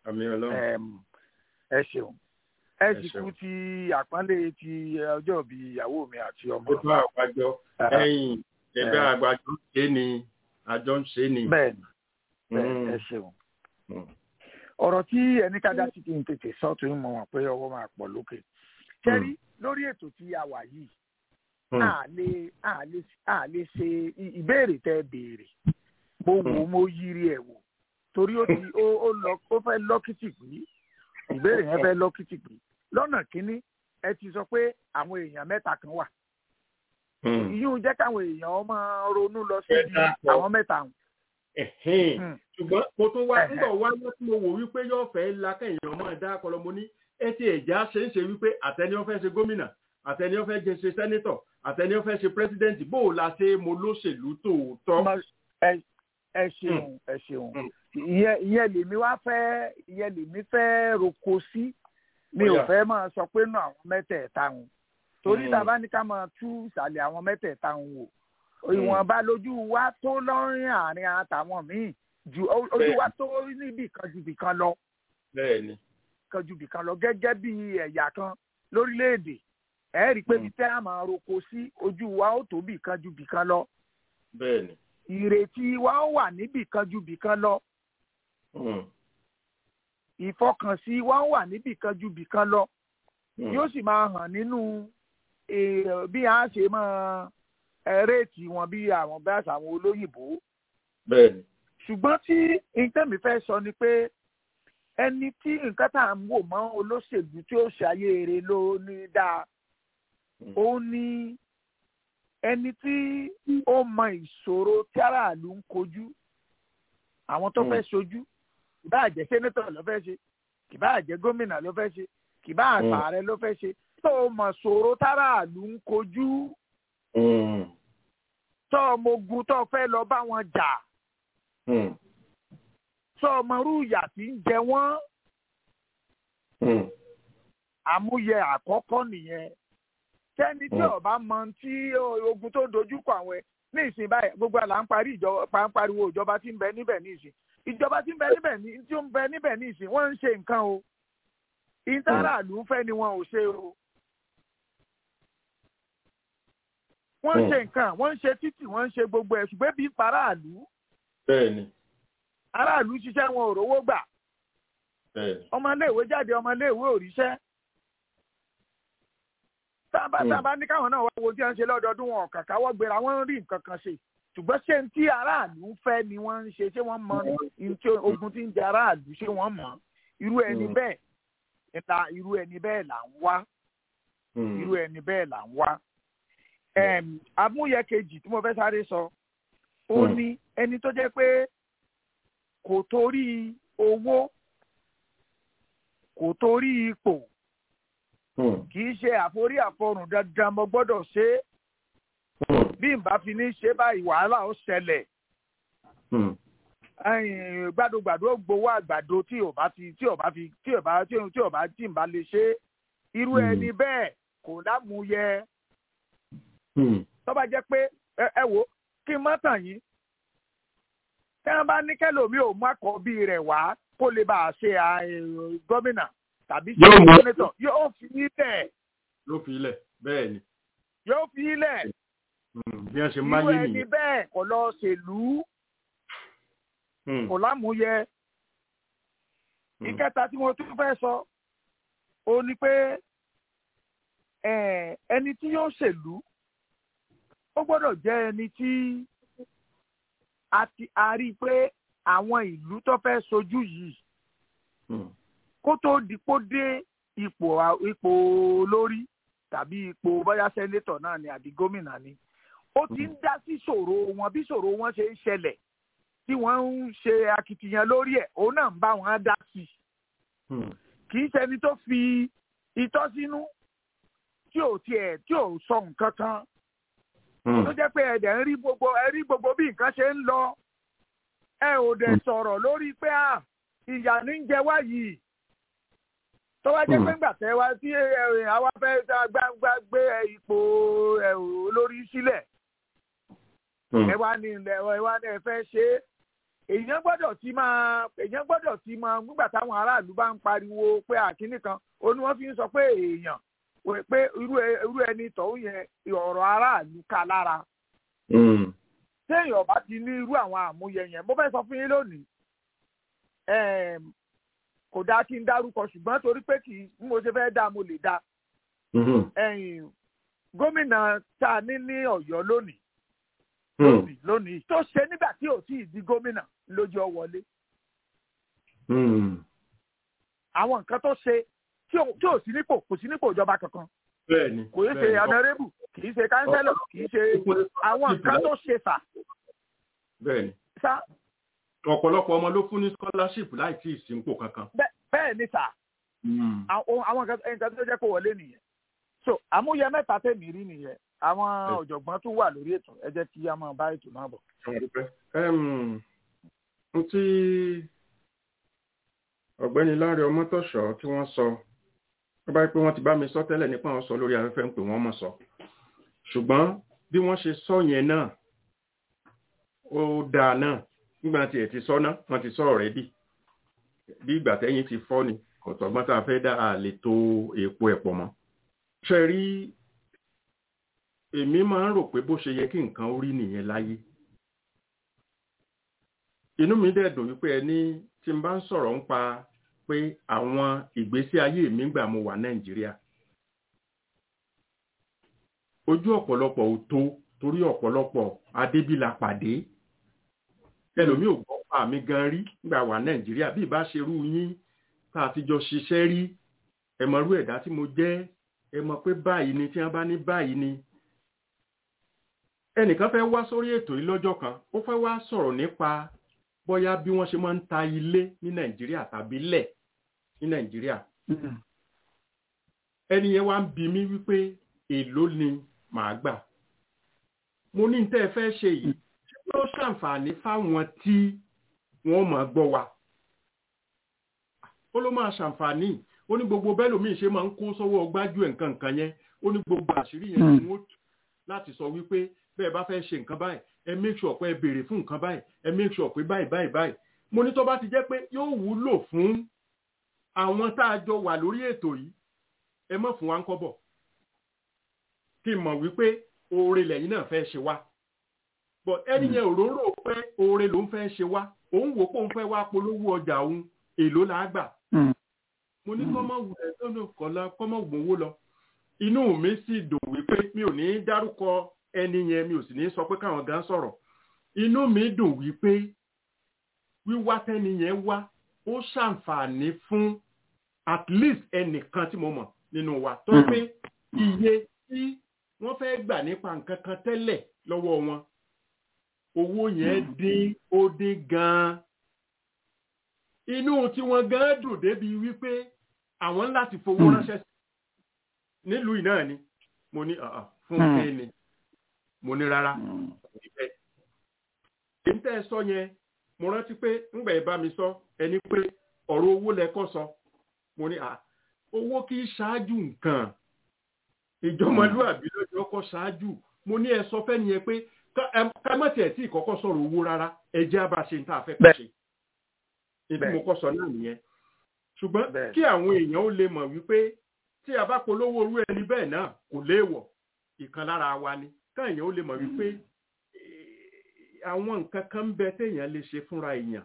ẹ ṣeun ẹ sì kú ti àpọ́nlé ti ọjọ́ bí ìyàwó mi àti ọmọ. ó tún àgbájọ ẹ̀yìn ẹgbẹ́ àgbájọ ṣe ni àjọ ń ṣe ni. bẹ́ẹ̀ ẹ ṣeun ọ̀rọ̀ tí ẹni kájá sí kí n tètè sọ́ọ̀tù ń mọ̀ wọ́n pé ọwọ́ máa pọ̀ lókè. ṣẹ́rí lórí ètò tí a wà yìí a lè ṣe ìbéèrè tẹ́ béèrè mo wò mo yiri ẹ̀ wò torí ó fẹ́ lọ́kìtì pé ìbéèrè yẹn fẹ́ lọ́kìtì pé lọ́nà kínní ẹ ti sọ pé àwọn èèyàn mẹ́ta kan wà ìyún jẹ́ káwọn èèyàn máa ronú lọ sí àwọn mẹ́ta wọn. ṣùgbọ́n mo tún wá nígbà wá tí mo wò wípé yóò fẹ́ la kẹ́yìn ọmọ ẹ̀dá akọlọ mo ní ẹ ti ẹ̀já ṣe ń ṣe wípé àtẹni ó fẹ́ ṣe gómìnà àtẹni ó fẹ́ ṣe sẹ́nítọ̀ àtẹni ó fẹ́ ṣe pírẹ́sídẹ́ǹtì bó o la ṣe mo lóṣèlú tòótọ́. ẹ ṣeun ìyẹn lèmi fẹ́ roko sí mi ò fẹ́ máa sọ pé nù àwọn mẹ́tẹ̀ẹ̀ta wọn torí tàbá ní ká máa tú ìsàlẹ̀ àwọn mẹ́tẹ̀ẹ̀ta wọn wò ìwọ̀nba lójú wa tó lọ́rìn àárín àtàwọn míì ju ojú wa tó níbì kan ju bì kan lọ. bẹ́ẹ̀ni. kan ju bì kan lọ gẹ́gẹ́ bí ẹ̀yà kan lórílẹ̀‐èdè ẹ rí i pé bí tẹ́ a máa roko sí ojú wa ó tó bì kan ju bì kan lọ. bẹ́ẹ̀ni. ìrètí wa ó wà níbì kan ju bì kan lọ. ìfọkànsí wa ó wà níbì kan ju bì kan lọ. yóò sì máa hàn nínú bí a ṣe máa réètì wọn bí àwọn bá àwọn olóyìnbó. bẹ́ẹ̀ni. ṣùgbọ́n tí ìtẹ́mi fẹ́ sọ ni pé ẹni tí nǹkan tá à ń wò mọ́ olóṣèlú tí ó ṣe ayé rẹ̀ ló ní dáa ó ní ẹni tí ó mọ ìṣòro tí aráàlú ń kojú àwọn tó fẹ́ ṣojú kìbá jẹ́ sẹ́nétọ̀ ló fẹ́ ṣe kìbá jẹ́ gómìnà ló fẹ́ ṣe kìbá ààrẹ ló fẹ́ ṣe tó mọ ṣòro táráàlú ń kojú tó ọmọ ogun tó fẹ́ lọ bá wọn jà tó ọmọ rúùyà tí ń jẹ wọ́n àmúyẹ àkọ́kọ́ nìyẹn tẹ́ni tí ọba mọ tí ogun tó dojúkọ àwọn ní ìsìn báyìí gbogbo àlà ń pariwo ìjọba tí ń bẹ níbẹ̀ ní ìsìn ìjọba tí ń bẹ níbẹ̀ ní ìsìn wọ́n ń ṣe nǹkan o ìtàràlù ń fẹ́ ni wọn ò ṣe o. wọ́n ń ṣe nǹkan wọ́n ń ṣe títì wọ́n ń ṣe gbogbo ẹ̀ ṣùgbọ́n bí paráàlú. bẹ́ẹ̀ni. aráàlú ṣiṣẹ́ wọn ò rówó gbà. bẹ́ẹ̀ni. ọmọléèwé jáde ọmọléèwé ò ríṣẹ́. tábà ní káwọn náà wá wo tí wọ́n ń ṣe lọ́dọọdún wọn ọ̀kà káwọ́ gbéra wọ́n ń rí nǹkan kan ṣe ṣùgbọ́n ṣé tí aráàlú ń fẹ́ ni wọ́n ń ṣe ṣé wọ́n mọ ogun tí ń jẹ aráàlú ṣé wọ́n mọ̀ irú ẹni bẹ́ẹ̀ irú ẹni bẹ́ẹ̀ là ń wá irú ẹni bẹ́ẹ̀ là ń wá. Amúyẹ kejì tí mo fẹ́ sáré sọ ó ní ẹni tó jẹ́ pé kò torí owó kò torí ipò kì í ṣe àforí àfọrùn dandan mo gbọ́dọ̀ ṣe é bí n bá fi ní ṣe báyìí wàhálà ó ṣẹlẹ̀ gbàdúgbàdú ó gbowó àgbàdo tí n bá lè ṣe irú ẹni bẹ́ẹ̀ kò lámúyẹ. tó bá jẹ́ pé ẹ wò kí n má tàn yín tí wọ́n bá ní kẹ́lòmí ò mú àkọ́bí rẹ̀ wá kó lè bá a ṣe gómìnà tàbí ṣe sẹ́nétọ̀ yóò fi ilẹ̀. yóò fi ilẹ̀ bẹ́ẹ̀ ni. yóò fi ilẹ̀. bí wọ́n ṣe máa yé nìyẹn. irú ẹni bẹ́ẹ̀ kò lọ ṣèlú kò lámúyẹ. ìkẹta tí mo tún fẹ́ sọ ó ní pé ẹni tí yóò ṣèlú ó gbọ́dọ̀ jẹ́ ẹni tí a rí i pé àwọn ìlú tó fẹ́ sojú yìí kó tó dipò dé ipò olórí tàbí ipò bóyá sẹ́nétọ̀ náà ni àbí gómìnà ni ó ti ń dá sí ṣòro wọn bí ṣòro wọn ṣe ń ṣẹlẹ̀ tí wọ́n ń ṣe akitiyan lórí ẹ̀ òun náà ń bá wọn dá sí kì í ṣẹni tó fi itọ́ sínú tí ò sọ nǹkan kan tó jẹ́ pé ẹ̀dẹ̀ ń rí gbogbo bí nǹkan ṣe ń lọ ẹ ò dẹ̀ sọ̀rọ̀ lórí pé ìyà ní ń jẹ wá yìí tó wá jẹ́ pé ńgbà tẹ́ wá tí àwa fẹ́ gbé ipò olórí sílẹ̀ ẹ wá ní ẹ fẹ́ ṣe é èèyàn gbọ́dọ̀ ti máa nígbà táwọn aráàlú bá ń pariwo pé àkíní kan ó ní wọ́n fi ń sọ pé èèyàn pé irú ẹni tọ̀hún yẹn ọ̀rọ̀ aráàlú ká lára. téèyàn bá ti ní irú àwọn àmúyẹ yẹn mo fẹ́ sọ fún yín lónìí kò dáa kí n dárúkọ ṣùgbọ́n torí pé kì í mo ṣe fẹ́ dá mo lè dá. gómìnà tá a ní Ọ̀yọ́ lónìí tó ṣe nígbà tí ò tí ì di gómìnà lójú ọ wọlé. àwọn nǹkan tó ṣe tí ò sí nípò kò sí nípò ìjọba kankan kò í ṣe ọ̀nàrẹ́bù kì í ṣe kánsẹ́lọ̀ kì í ṣe àwọn nǹkan tó ṣe sà. bẹ́ẹ̀ni ọ̀pọ̀lọpọ̀ ọmọ ló fún ní scholarship láì tí ì sínpò kankan. bẹ́ẹ̀ ni sà àwọn nǹkan tó jẹ́ kó wọlé nìyẹn so àmúyẹ mẹ́ta tèmi rí nìyẹn àwọn ọ̀jọ̀gbọ́n tó wà lórí ètò ẹ jẹ́ kí a máa bá ètò náà bọ̀. n tí ọ̀gbẹ́ni Láre Ọmọ́tọ̀ṣọ́ tí wọ́n sọ wọ́n bá pé wọ́n ti bá mi sọ tẹ́lẹ̀ nípa wọn sọ lórí afẹ́fẹ́ ń pè wọ́n mọ̀ sọ ṣùgbọ́n bí wọ́n ṣe sọ yẹn náà ó dáa náà nígbà tí ẹ̀ ti sọ náà wọ́n ti sọ ọ̀rẹ́dì bí ìgbà tẹ́yìn ti fọ́ ni ọ̀tọ̀gbọ́n tá a fẹ́ dá a lè to èpo ẹ̀pọ̀ mọ́. ṣe rí èmi máa ń rò pé bó ṣe yẹ kí nǹkan ó rí nìyẹn láyé. inú mi dẹ̀ dùn wípé ẹni tí n bá ń sọ̀rọ̀ ń pa pé àwọn ìgbésí ayé mi gbà mo wà Nàìjíríà. ojú ọ̀pọ̀lọpọ̀ ò tó torí ọ̀pọ̀lọpọ̀ adébílà pàdé ẹlòmíì ò gbọ́ pa mi gan rí gbà wà Nàìjíríà bí ìbá ṣerú yín tá a ti jọ ṣiṣẹ́ rí ẹ mọ̀ irú ẹ̀dá tí mo jẹ́ ẹ mọ̀ pé báyìí ni tí wọ́n bá ní báyìí ni. ẹnìkan fẹ́ wá sórí ètò yìí lọ́jọ́ kan ó fẹ́ wá sọ̀rọ̀ nípa bóyá bí wọ́n ṣe máa ń ta ilé ní Nàìjíríà tàbí lẹ̀ ní Nàìjíríà. ẹni yẹn wá ń bi mí wípé èló ni màá gbà. mo ní tẹ́ ẹ fẹ́ ṣe yìí ṣé ó ṣàǹfààní fáwọn tí wọ́n máa gbọ́ wa. ó ló máa ṣàǹfààní ó ní gbogbo bẹ́ẹ̀ lómi ṣe máa ń kó sọ́wọ́ gbájú ẹ̀ nǹkan yẹn ó ní gbogbo àṣírí yẹn ni wọ́n tù láti sọ wípé bẹ́ẹ̀ bá fẹ́ ṣe nǹkan báyìí ẹ make sure pé ẹ béèrè fún nǹkan báyìí ẹ make sure pé báyìí mo ní tó bá ti jẹ́ pé yóò wúlò fún àwọn tá a jọ wà lórí ètò yìí ẹ mọ̀ fún wa ń kọ́bọ̀ kí n mọ̀ wípé oore lẹ́yìn náà fẹ́ ṣe wá but ẹni yẹn ò rò pé oore ló ń fẹ́ ṣe wá òun wò pé òun fẹ́ wá polówó ọjà òun èló là á gbà mo ní kọ́mọ̀ wù ẹ́ lọ́nà kọ́lá kọ́mọ̀ wù owó lọ inú mi sì dùn wípé mi ò ní dárúkọ ẹni yẹn mi ò sì ní sọ pé káwọn gan sọ̀rọ̀ inú mi dùn wípé wíwá tẹ́ni yẹn wá ó ṣàǹfààní fún at least ẹnìkan tí mo mọ̀ nínú wa tó pé iye tí wọ́n fẹ́ gbà nípa nǹkan kan tẹ́lẹ̀ lọ́wọ́ wọn owó yẹn dín ó dín gan-an inú tí wọ́n gan dùn débi wípé àwọn láti fowó ránṣẹ́ sí nílùú iná ni mo ní fún kẹ́ni mo ní rárá ìfẹ́ èyí tẹ́ ẹ sọ yẹn mo rántí pé ńgbà ẹ bá mi sọ ẹni pé ọ̀rọ̀ owó lẹ́kọ́ sọ mo ní owó kì í ṣáájú nǹkan ìjọmọlúàbí lọ́jọ́ kọ́ ṣáájú mo ní ẹ sọ fẹ́ni yẹn pé ká má tiẹ̀ tí ìkọ́kọ́ sọ̀rọ̀ owó rárá ẹ jẹ́ àbáṣe ní tá a fẹ́ kọ́ ṣe èdè mo kọ́ sọ náà nìyẹn ṣùgbọ́n kí àwọn èèyàn ó lè mọ̀ wípé tí a bá polówó orú ẹni bẹ́ẹ̀ náà kò léèwọ̀ ìkan lára wa ni káàyàn ó lè mọ̀ wípé àwọn nǹkan kan ń bẹ téèyàn lè ṣe fúnra èèyàn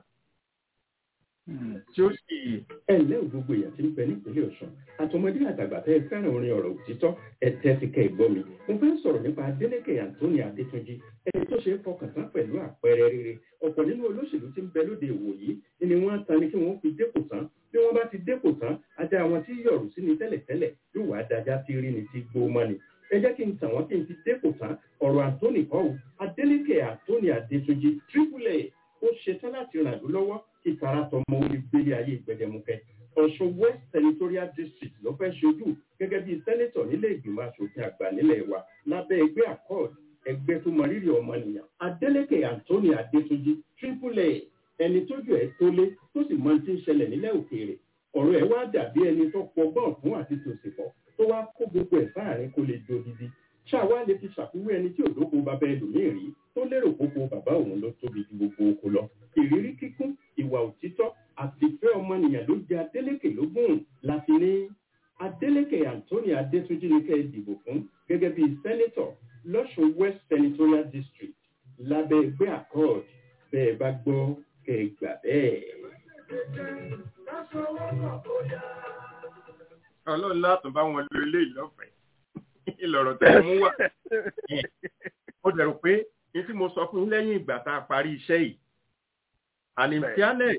tí ó sì. ẹ ǹlẹ́ ò gbogbo èèyàn tí ń bẹ nípínlẹ̀ Ọ̀ṣun àtọmọdé àtàgbà tẹ́ ẹ fẹ́ràn orin ọ̀rọ̀ òtítọ́ ẹ tẹ́tí kẹ́ ẹ gbọ́ mi mo fẹ́ sọ̀rọ̀ nípa Adélékè Anthony Adétúnjì ẹni tó ṣe é fọkàn tán pẹ̀lú àpẹẹrẹ rere ọ̀pọ̀ nínú olóṣèlú tí ń bẹ lóde ìwò yìí ni wọ́n tan ni kí wọ́n fi dépò tán bí wọ́n bá ti dépò tán ajá àwọn tí yọ̀rù sí ni tẹ́lẹ̀tẹ́lẹ̀ yóò wá dájá tí rí ni tí gbó mọ́ni ẹ jẹ́ kí n tàn wọ́n kí n ti dépò tán ọ̀rọ̀ Anthony kọ́ ò Adélékè Anthony Adétúnjì AAA ó ṣetán láti ràn lú lọ́wọ́ kí taratọmọ orí gbélé ayé ìgbẹ́dẹ̀mukẹ́ Ọ̀ṣun West Senatorial District ló fẹ́ ṣojú gẹ́gẹ́ bí sẹ́nẹ́tọ̀ nílé ìgbìmọ̀ aṣòfin àgbà nílẹ̀ wa lábẹ́ ẹgbẹ́ accord ẹgbẹ́ tó mọrírì ọmọnìyàn Adélékè Anthony Adétúnjì AAA ẹni tójú ẹ̀ tó lé tó sì mọ tí ń ṣẹlẹ̀ nílẹ̀ òkèèrè ọ̀rọ̀ ẹ̀ wá dàbí ẹni tó pọgbọ́n fún àti tòsìpọ̀ tó wá kó gbogbo ẹ̀ sáàrin kó lè jó didi ṣáwa lè fi ṣàfiwé ẹni tí òdòkó bàbá ẹlòmíì rí tó lérò pópó bàbá òun ló tóbi ju gbogbo oko lọ ìrírí kíkún ìwà òtítọ́ àti ìfẹ́ ọmọnìyàn ló jẹ Adélékè lógún láti ní Adélékè Anthony Adétúnjì ní kẹ́ ẹ dìbò fún gẹ́gẹ́ bíi sẹ́nẹ́tọ̀ lọ́ṣùn West Senatorial District lábẹ́ ẹgbẹ́ accord bẹ́ẹ̀ bá gbọ́ kẹ́ ẹ gbà bẹ́ẹ̀. Ọlọ́run látún bá wọn lo eléyìí lọ́fẹ̀ẹ́ ìlọ̀rọ̀ tẹ́ mú wá ó dẹ̀rù pé ní tí mo sọ fún yín lẹ́yìn ìgbà tá a parí iṣẹ́ yìí àlìmtíálẹ̀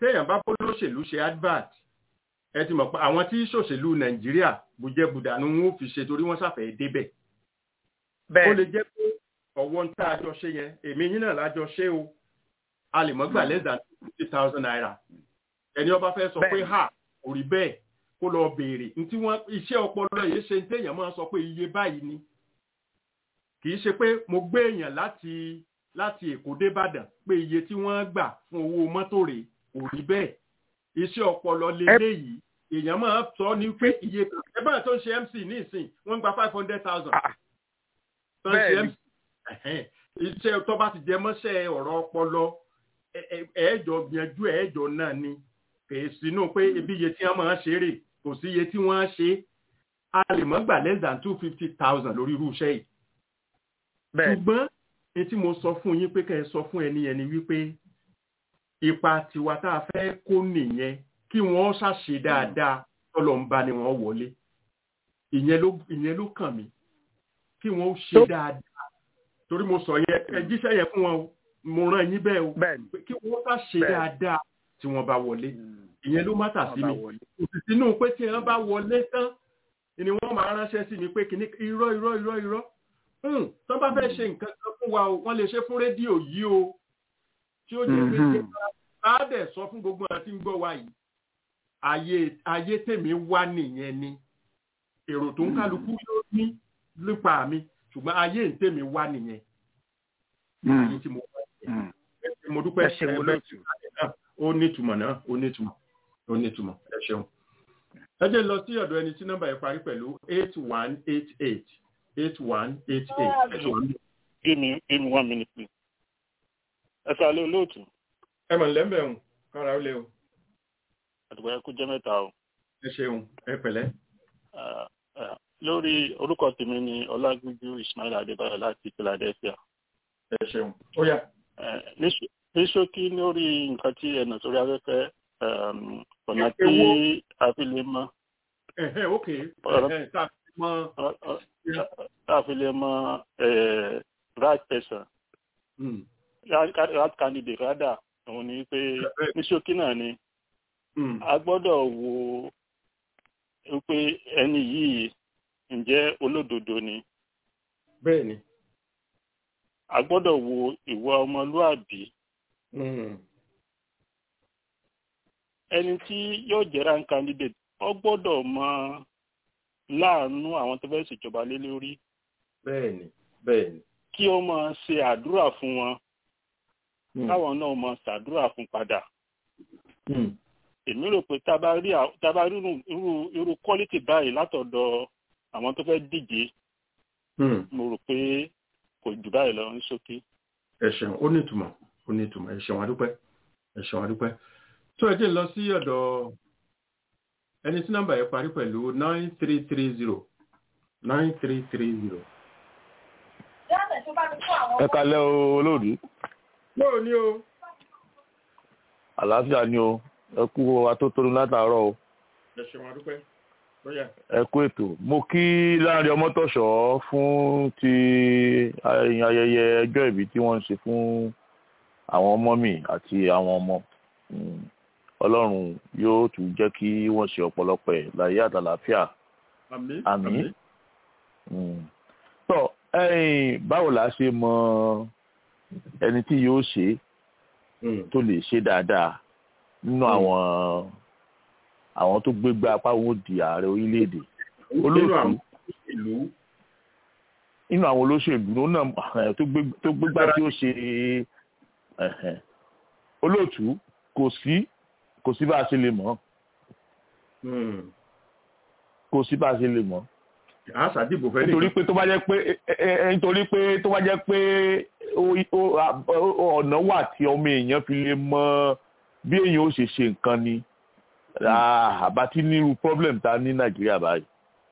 téèyàn bá bó lóṣèlú ṣe advert ẹ ti mọ̀ pé àwọn tí ṣòṣèlú Nàìjíríà bùjẹ́bùdà ni wọ́n fi ṣe torí wọ́n ṣàfẹ́ débẹ̀. ó lè jẹ́ pé ọ̀wọ́ ń tá a jọ ṣe yẹn èmi yín náà lájọ ṣe o a lè mọ́ gbà less than 50,000 naira ẹni ọba fẹ́ sọ pé ha kò rí bẹ́ẹ̀ kó lọ béèrè ntí wọ́n iṣẹ́ ọpọlọ yìí ṣe téèyàn máa sọ pé iye báyìí ni kì í ṣe pé mo gbé èèyàn láti Èkó dé Ìbàdàn pé iye tí wọ́n gbà fún owó mọ́tò rẹ̀ kò rí bẹ́ẹ̀ iṣẹ́ ọpọlọ lélẹ́yìí èèyàn máa sọ ní pé iye ẹgbẹ́ tó ń ṣe MC ní ìsìn wọ́n ń gba 500,000 tó ń ṣe MC iṣẹ́ tó bá ti jẹ mọ́ṣẹ́ ọ̀rọ̀ ọpọlọ ẹ̀ẹ́jọ gbìyànjú ẹ̀ẹ́jọ náà ni kèé sínú pé ibi iye tí wọ́n máa ṣe rè kò sí iye tí wọ́n ṣe a lè mọ́ gbà less than 250,000 lórí irú iṣẹ́ yìí. ṣùgbọ́n ní tí mo sọ fún yín pé kẹ́ ẹ sọ fún ẹni wípé ipa tiwa tá a fẹ́ kó nìyẹn kí wọ́n ṣàṣe dáadáa tọ́lọ̀ ń bá ni wọ́n wọlé ìyẹn ló kàn mí kí wọ́n ṣe dáadáa torí mo sọ yẹn ẹ jíṣẹ́ yẹn fún wọn o mo rán yín bẹ́ẹ̀ o kí wọ́n ṣàṣe dáadáa tí wọ́n bá wọlé ìyẹn ló mátà sí mi kò sì sínú pé tí wọ́n bá wọlé tán ni wọ́n máa ránṣẹ́ sí mi pé kìíní irọ́ tó bá fẹ́ ṣe nǹkan kan fún wa o wọ́n lè ṣe fún rédíò yìí o tí ó jẹ́ pé bá dẹ̀ sọ fún gbogbo àti ń gbọ́ wa yìí ayé tèmi wá nìyẹn ni èrò tó ń kálukú ló ní nípa mi ṣùgbọ́n ayé tèmi wá nìyẹn ayé tí mo wá nìyẹn mo dúpẹ́ ṣe ó nítumọ̀ náà ó nítumọ̀ ẹ ṣeun. ẹ jẹ́ lọ sí ọ̀dọ̀ ẹni tí nọ́mbà yẹn parí pẹ̀lú 8188 8188. Give me 1 minute, please. Ẹ sá lé olóòtú. Ẹ mọ̀ lẹ́mbẹ̀ ọ̀hún kára ó lé o. Àdùgbò ẹ kú jẹ́ mẹ́ta o. Ẹ ṣeun ẹ pẹ̀lẹ́. Lórí orúkọ tèmi ni Ọlágúnjú Ismail Adébáyọ̀ láti Philadelphia. Ẹ ṣeun ó yá. Ní ṣókí lórí nǹkan tí ẹ̀nà sórí afẹ́fẹ́ ọ̀nà tí a fi lè mọ. A fi lè mọ right person. Right candidate rather òun ni pé ní ṣókí náà ni a gbọ́dọ̀ wo pé ẹni yìí ǹjẹ́ olódodo ni. Bẹ́ẹ̀ni. A gbọ́dọ̀ wo ìwà ọmọlúàbí. Ẹni tí yóò jẹ́ rank candidate ó gbọ́dọ̀ mọ láàánú àwọn tó fẹ́ ṣèjọba lé lórí. Bẹ́ẹ̀ni. Kí ó máa ṣe àdúrà fún wọn. Káwọn náà máa ṣàdúrà fún padà. Èmi rò pé tá a bá rí irú quality báyìí látọ̀dọ̀ àwọn tó fẹ́ díje. Mo rò pé kò jù báyìí lọ ní ṣókí. Ẹ ṣeun ó nítumọ̀ ẹ ṣeun adúpẹ́. tó ẹ jẹ́ lọ sí ọ̀dọ̀ ẹni tí nọ́mbà yẹn parí pẹ̀lú 9330. Ẹ kalẹ́ o olóòdù. Bóò ni o. Àlàáfíà ni o. Ẹ kú atótónu látàárọ̀ o. Ẹ ṣeun adúpẹ́. Bóyá. Ẹ kú ètò. Mo kí Láńrè Ọmọ́tọ̀ṣọ́ fún ti ayẹyẹ ọjọ́ ìbí tí wọ́n ń ṣe fún àwọn ọmọ mi àti àwọn ọmọ. Ọlọ́run yóò tún jẹ́ kí wọ́n ṣe ọ̀pọ̀lọpọ̀ ẹ̀ láyé àtàlàáfíà. Àmín. Tọ́ báwo la ṣe mọ ẹni tí yóò ṣe tó lè ṣe dáadáa nínú àwọn tó gbégbá apá wọn di ààrẹ orílẹ̀-èdè olóòtú nínú àwọn olóṣèlú náà tó gbégbá tí ó ṣe olóòtú kò sí bá a ṣe lè mọ̀ kò sí bá a ṣe lè mọ̀ nítorí pé tó bá jẹ́ pé ọ̀nà wà tí ọmọ èèyàn fi lè mọ̀ bí èèyàn ó ṣe ṣe nǹkan ni àbá tí nírú problem ta ní Nàìjíríà báyìí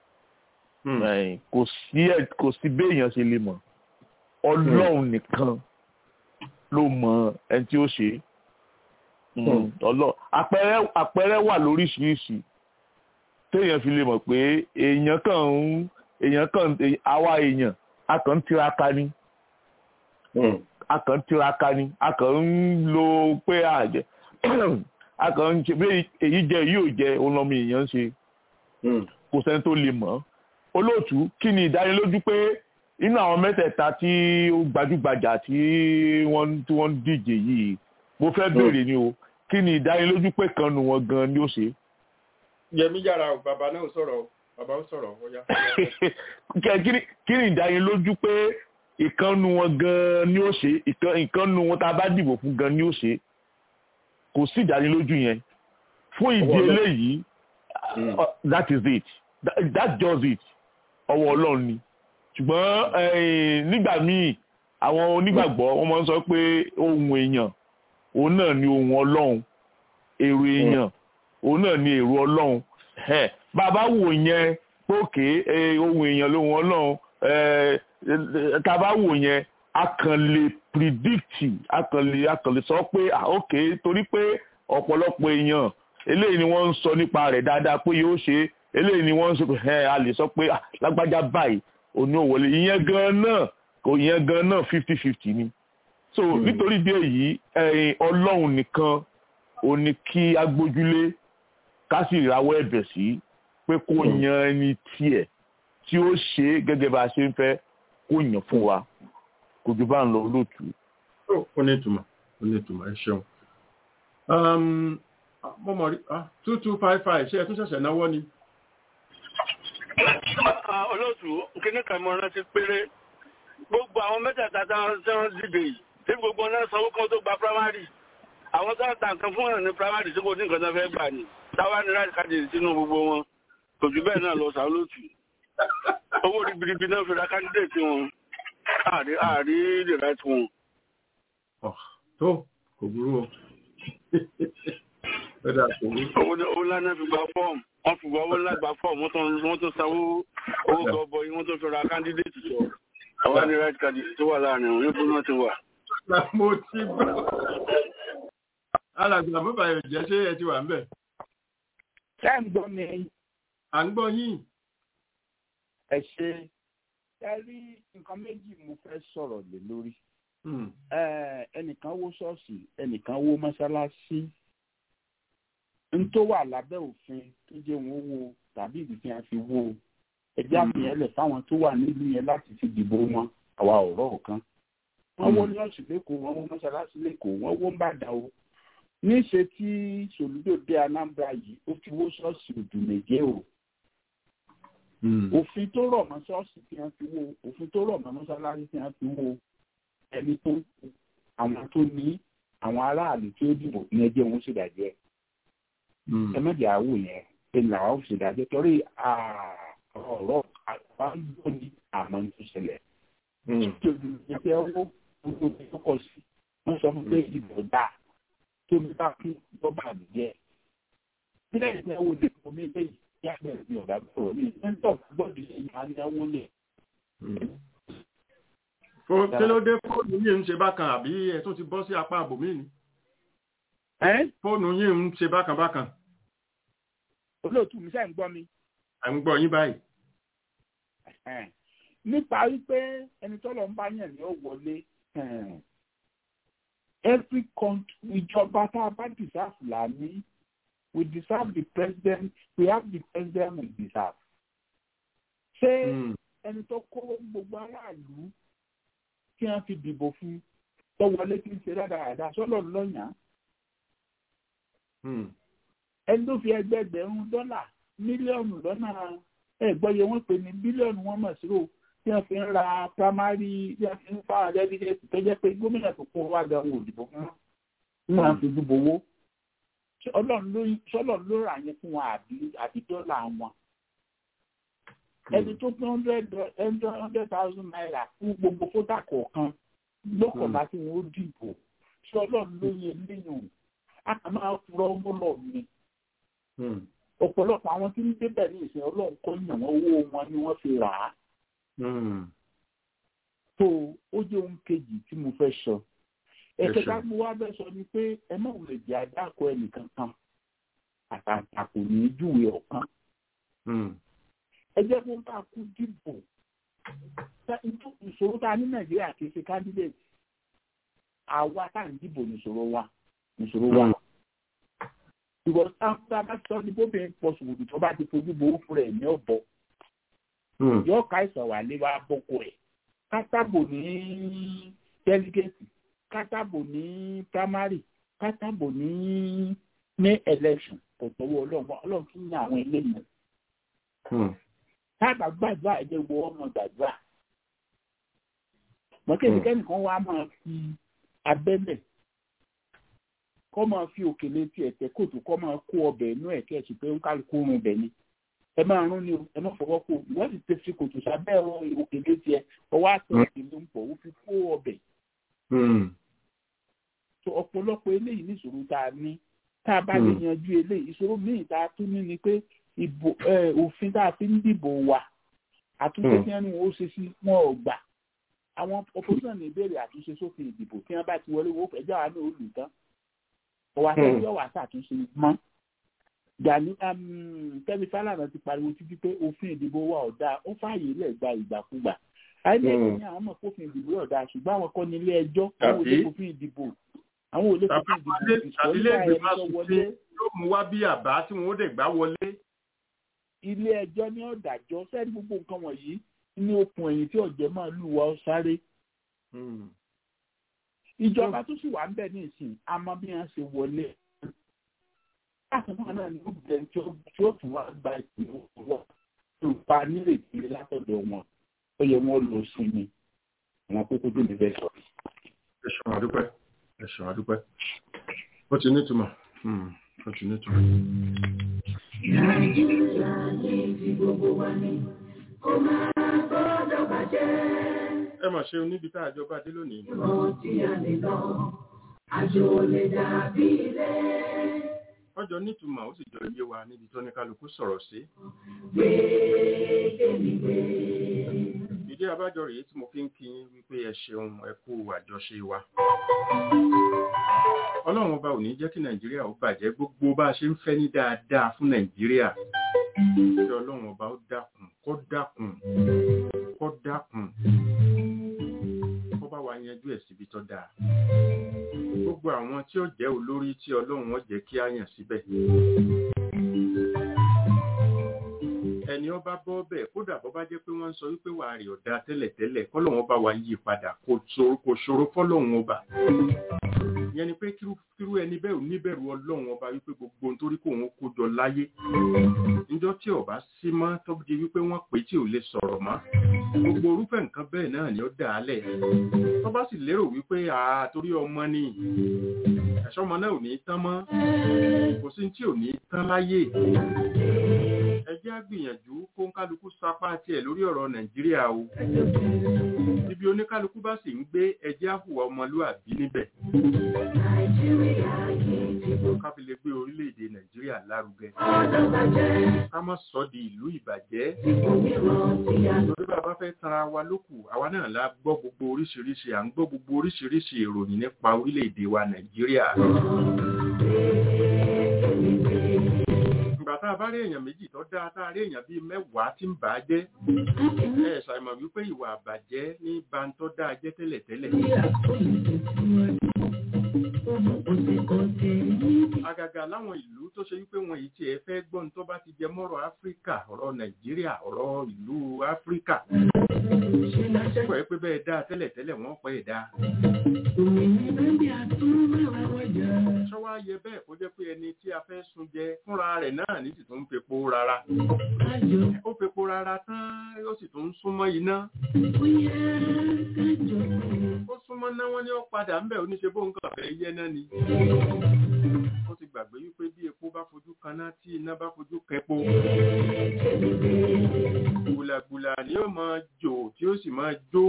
kò sí bí èèyàn ṣe lè mọ̀ Ọlọ́run nìkan ló mọ̀ ẹni tí ó ṣe àpẹẹrẹ wà lóríṣiríṣi téèyàn fi lè mọ̀ pé àwa èèyàn a kàn ń tiraka ni a kàn ń lo pé a kàn ń ṣe bí èyí jẹ èyí ò jẹ òun lọ́mọ èèyàn ń ṣe kò sẹ́ni tó lè mọ̀ olóòtú kí ni ìdánilójú pé inú àwọn mẹ́tẹ̀ẹ̀ta tí ó gbajúgbajà tí wọ́n díje yìí mo fẹ́ béèrè ni o kí ni ìdánilójú pé kan nu wọn gan ni ó ṣe. Yẹmí yára o bàbá náà sọ̀rọ̀ o bàbá ó sọ̀rọ̀ ó yá. kí ni ìdánilójú pé ìkànnù wọn gan ni ó ṣe ìkànnù wọn tá a bá dìbò fún gan ni ó ṣe kò sí ìdánilójú yẹn fún ìdí eléyìí that is it that does it ọwọ́ Ọlọ́run ni ṣùgbọ́n nígbà míì àwọn onígbàgbọ́ wọ́n máa ń sọ pé ohun èèyàn òun náà ni ohun Ọlọ́run èrò èèyàn òun náà ni èrò Ọlọ́run bàbá wò yẹn pókè ohun èèyàn lóhun Ọlọ́run tá a bá wò yẹn a kàn lè predict a kàn lè sọ pé ok torí pé ọ̀pọ̀lọpọ̀ èèyàn eléyìí ni wọ́n ń sọ nípa rẹ̀ dáadáa pé yóò ṣe eléyìí ni wọ́n ń sọ pé a lè sọ pé lágbájá báyìí òní òwòlé ìyẹn gan náà 50-50 ni so nítorí bí èyí Ọlọ́run nìkan ò ní kí a gbójúlé ká sì rawọ́ ẹ̀bẹ̀ sí pé kó yan ẹni tiẹ̀ tí ó ṣe gẹ́gẹ́ bá a ṣe ń fẹ́ kó yàn fún wa kò jù bá ń lọ lóòtú. ó ní ìtumọ̀ ẹ ṣeun. mo mọ̀ rí 2255 ṣé ẹ tún ṣẹ̀ṣẹ̀ náwó ni. olóòtú kíní kan mo rántí péré gbogbo àwọn mẹ́tẹ̀ẹ̀ta tí wọ́n dìde yìí tí gbogbo náà sanwó kan tó gba primary àwọn tó ń ta nǹkan fún ọ̀nà ní primary tí kò ní nǹkan tó fẹ́ gbà ní táwa ní láti kájí sínú gbogbo wọn kò jù bẹ́ẹ̀ náà lọ sàlóòtú owó ribiribi náà fi ra candidate wọn àrí the right one. tó kò burú o. owó ńlá náà fi gba fọ́ọ̀mù wọ́n fi gbọ́ owó ńlá gba fọ́ọ̀mù wọ́n tó sanwó owó gọbọi wọ́n tó fi ra candidate jọ àwọn ní right candidate tó wà láàrin òun níbo náà ti wà. mo ti gbọ́. alàgbà bàbá yóò jẹ́ ṣé ẹ ti wà ń bẹ̀. ṣé ń gbọ́ mi. à ń gbọ́ yín. ẹ ṣe ẹ rí nǹkan méjì mo fẹ́ sọ̀rọ̀ lé lórí. ẹnìkan wó ṣọ́ọ̀ṣì ẹnìkan wó mọ́ṣáláṣí n tó wà lábẹ́ òfin tó jẹ́ wọn wo tàbí ìdí tí wọ́n fi wó ẹgbẹ́ àfihàn lẹ̀ fáwọn tó wà nílùú yẹn láti fi dìbò wọn àwa ọ̀rọ̀ kan. wọ́n wó ṣọ́ọ̀ṣì lẹ́kọ̀ọ́ wọ́n wó mọ́ṣáláṣí lẹ́kọ̀ọ́ wọ́n wó ń bàdàn o. níṣe tí Sòlúdò dé Anambra yìí ó ti wó ṣọ́ọ̀ṣì Òdùmẹ̀jẹ o. òfin tó rọ̀ mọ́ ṣọ́ọ̀ṣì tí wọ́n fi wó òfin tó rọ̀ mọ́ mọ́ṣáláṣí tí wọ́n fi wó ẹni tó àwọn tó ní àwọn aráàlú tí ó dìbò ní ẹjẹ́ wọn sì dájẹ́ ẹ mẹ́jẹ̀ àwò yẹn ẹni làwọn ò sì dájẹ́ torí ọ̀rọ̀ àbájọ ní àmọ́ tó ṣẹlẹ̀ tí olùdíje owó gbogbo tó kọ̀ sí wọ́n sọ fún pé ìdìbò dà tó ní bá kí lọ́ba àdìjẹ́ sílẹ̀ ìpínlẹ̀ wo lè fún mi lẹ́yìn tí a bẹ̀rẹ̀ ní ọ̀gá gbọ́dọ̀ ní ẹ̀ńtọ́ gbọ́dọ̀ ṣe ìmáníyàwó lẹ̀. kí ló dé fóònù yìí ń ṣe bákan àbí ẹ tún ti bọ́ sí apá àbòmí ni. fóònù yìí ń ṣe bákan bákan. olóòtú mi ṣe ń gbọ́ mi. à ń gbọ́ yín báyìí. nípa wípé ẹni tọ́lọ̀ ń bá yàn ní ó wọlé every country ìjọba tá a bá deserve là ní we deserve the president we have the president we deserve. ṣé ẹni tó kó gbogbo aráàlú kí wọ́n fi dìbò fún tó wọlé kí n ṣe dáadáa sọ́lọ̀ lọ́yàn. ẹni tó fi ẹgbẹ̀rún dọ́là mílíọ̀nù lọ́nà ẹ̀gbọ́yé wọ́n pè ní bílíọ̀nù wọn mọ̀ síro tí wọ́n fi ń ra primary tí wọ́n fi ń fáwọn dẹ́bídẹ́sì tó jẹ́ pé gómìnà tó kó wá gan òdìbò fún wọn wọ́n fi dìbò owó. sọ́lọ̀ ló rà yẹn fún wọn àbí dọ́là wọn. ẹni tó pín 100,000 naira fún gbogbo fótà kọ̀ọ̀kan lọ́kọ̀ọ́lá tí wọ́n ó dìbò ṣé ọlọ́run ló yẹ léyìn a kà máa fura ọmọ lọ mi. ọ̀pọ̀lọpọ̀ àwọn tí ń débẹ̀ ní ìsìn ọlọ́run kọ́ yàn wọ́n owó wọn ni wọ́n fi rà á. tó ó jẹ́ ohun kejì tí mo fẹ́ sọ. ẹ̀kẹ́ ká mo wá bẹ́ sọ ni pé ẹ má wulẹ̀ jẹ́ adáko ẹnìkan kan àtàkù ní júwe ọ̀kan. ẹ jẹ́ kó bá kú dìbò ìṣòro tá a ní Nàìjíríà kì í ṣe candidate àwa tá à ń dìbò nìṣòro wa. because after bá sọ ní bóbìnrin pọ̀ sòwòdì tó bá ti fojú bo fún rẹ̀ ní ọ̀bọ yóò ká ìsàn wà lé wa bọ́kọ ẹ̀ kátàbò ní délégéètì kátàbò ní primary kátàbò ní election kò tọwọ́ ọlọ́run kí ní àwọn eléyìí táàbà gbàdúrà ẹ̀jẹ̀ wo ọmọ gbàdúrà mọ̀kẹ́nìkẹ́nì kan wá máa fi abẹ́lẹ̀ kọ́ máa fi òkèlè ti ẹ̀tẹ́ kòtò kọ́ máa kó ọbẹ̀ inú ẹ̀ kẹ́ẹ̀sì pé ń kálukú rún bẹ̀ ni ẹ máa rún ni ẹ má fọwọ́ kó wọ́n sì ti fi kòtò sábẹ́ òkèlè tiẹ̀ ọwọ́ àti òkèlè ń pọ̀ ó fi kó ọbẹ̀. so ọ̀pọ̀lọpọ̀ eléyìí ní ìṣòro tá a ní tá a bá lè yanjú eléyìí ìṣòro míì tá a tún ní ni pé òfin tá a fi ń dìbò wa àtúnṣe tí wọ́n ó ṣe sí wọn ò gbà àwọn opposition ní ìbéèrè àtúnṣe sófin ìdìbò tí wọ́n bá ti wọlé wọ́n fẹ́ jáwa ní olù tán ọwọ́ àtúnṣe ọwọ́ àtúnṣe mọ́ Gani Kẹ́mi Fálànà ti pariwo títí pé òfin ìdìbò wa ọ̀dà ó fààyè lẹ̀ gba ìgbàkúgbà àìlẹ́yìn ní àwọn ọmọ òfin ìdìbò ọ̀dà ṣùgbọ́n àwọn kọ́ ní ilé ẹjọ́ àwọn olè òfin ìdìbò àwọn olè òfin ìdìbò ìsọ̀lẹ́ ìgbìmọ̀ yóò mú wá bí àbá tí wọ́n ó dẹ̀ gbá wọlé. ilé ẹjọ́ ní ọ̀dàjọ́ sẹ́ni gbogbo nǹkan wọ̀nyí ní okùn ẹ̀yìn tí ọ̀jẹ̀ máa lù wá sáré. ìjọba tó sì wà ń bẹ̀ ní ìsìn àmọ́ bí wọ́n ṣe wọlé. láti náà náà ní gbogbo tí ó tún wá gba ìpínlẹ̀ òwúrọ̀ tó pa nílé ìpínlẹ̀ látọ̀dọ̀ wọn ó yẹ wọ́n lọ sí ni àwọn kókó tó ní bẹ́ẹ̀ sọ. ẹ ṣeun àdúpẹ́ ó ti nítumọ̀ ó ti nítumọ̀. Nàìjíríà ní ti gbogbo wa ní kó máa gbọ́dọ̀ bàjẹ́. ẹ mà ṣe níbi tá àjọ bá dé lónìí. Mo ti àlè lọ, àjò lè dàbí ilé. ọjọ́ nítumọ̀ ó sì jọ iye wa níbi tó ní kálukú sọ̀rọ̀ sí. ìdí abájọ rèé tí mo fi ń kí yín wípé ẹ ṣeun ẹ kú àjọṣe wa. ọlọ́run ọba ò ní jẹ́ kí nàìjíríà ó bàjẹ́ gbogbo bá a ṣe ń fẹ́ ní dáadáa fún nàìjíríà. kí ọlọ́run ọba ó dákun kó dákun kó dákun kó bá wa yanjú ẹ̀ síbi tó dáa. gbogbo àwọn tí ó jẹ́ olórí tí ọlọ́run ó jẹ́ kí á yàn síbẹ̀. ẹni ọba bọ́ bẹ́ẹ̀ kódà bọ́ bá jẹ́ pé wọ́n ń sọ wípé wàá rí ọ̀dà tẹ́lẹ̀tẹ́lẹ̀ kọ́lọ́run ọba wa yí padà kò ṣòro fọ́lọ́run ọba. ìyẹn ni pé kírú ẹni bẹ́ẹ̀ ò níbẹ̀rù ọlọ́run ọba wípé gbogbo nítorí kò wọ́n kó jọ láyé. níjọ́ tí ọba sí mọ́ tó di wípé wọ́n pè tí ò lè sọ̀rọ̀ mọ́. gbogbo orúfẹ́ nǹkan bẹ́ẹ̀ náà ni ó dà á lẹ̀. tó bá sì lérò wípé torí ọmọ ni ẹ̀ṣọ́ ọmọ náà ò ní tán mọ́ kò sí tí ò ní tán láyé. ẹ jẹ́ á gbìyànjú kó ń kálukú sapá tiẹ̀ lórí ọ̀rọ̀ nàìjíríà o. ibi oníkálukú bá sì ń gbé ẹ jẹ́ á hùwà ọmọlúwàbí níbẹ̀. ká fi lè gbé orílẹ̀-èdè nàìjíríà lárugẹ. ká má sọ di ìlú ìbàjẹ́. torí bàbá fẹ́ tanra wa lókù àwa náà la gbọ́ gbogbo oríṣiríṣi à ń gbọ́ gbogbo oríṣiríṣi ìròyìn nípa orílẹ̀-èdè wa nàìjíríà. ìgbà tá a bá rí èèyàn méjì tó dáa tá a rí èèyàn bíi mẹ́wàá tí ń bà á jẹ́ ẹ ṣàìmọ̀ wípé ìwà àbàjẹ́ ní bantọ́ dáa jẹ́ tẹ́lẹ̀tẹ́lẹ̀. àgàgà láwọn ìlú tó ṣe wípé wọn yìí tiẹ̀ fẹ́ gbọ́n tó bá ti jẹ mọ́rọ̀ áfíríkà ọ̀rọ̀ nàìjíríà ọ̀rọ̀ ìlú áfíríkà pọ̀ ẹ́ pé bẹ́ẹ̀ dáa tẹ́lẹ̀tẹ́lẹ̀ wọ́n pẹ́ ẹ̀ dáa. ṣọ́wá yẹ bẹ́ẹ̀ kó jẹ́ pé ẹni tí a fẹ́ sun jẹ fúnra rẹ̀ náà ní sì tún ń fepo rárá. ó fepo rárá tán ó sì tún ń súnmọ́ iná. ó súnmọ́ náà wọ́n ní ó padà ń bẹ̀ oníṣe bó ń kàn fẹ́ yẹ náà ni. ó ti gbàgbé wípé bí epo bá fojú kaná tí iná bá fojú kẹpo. gbùlàgbùlà ni ó máa jò tí ó sì máa jó.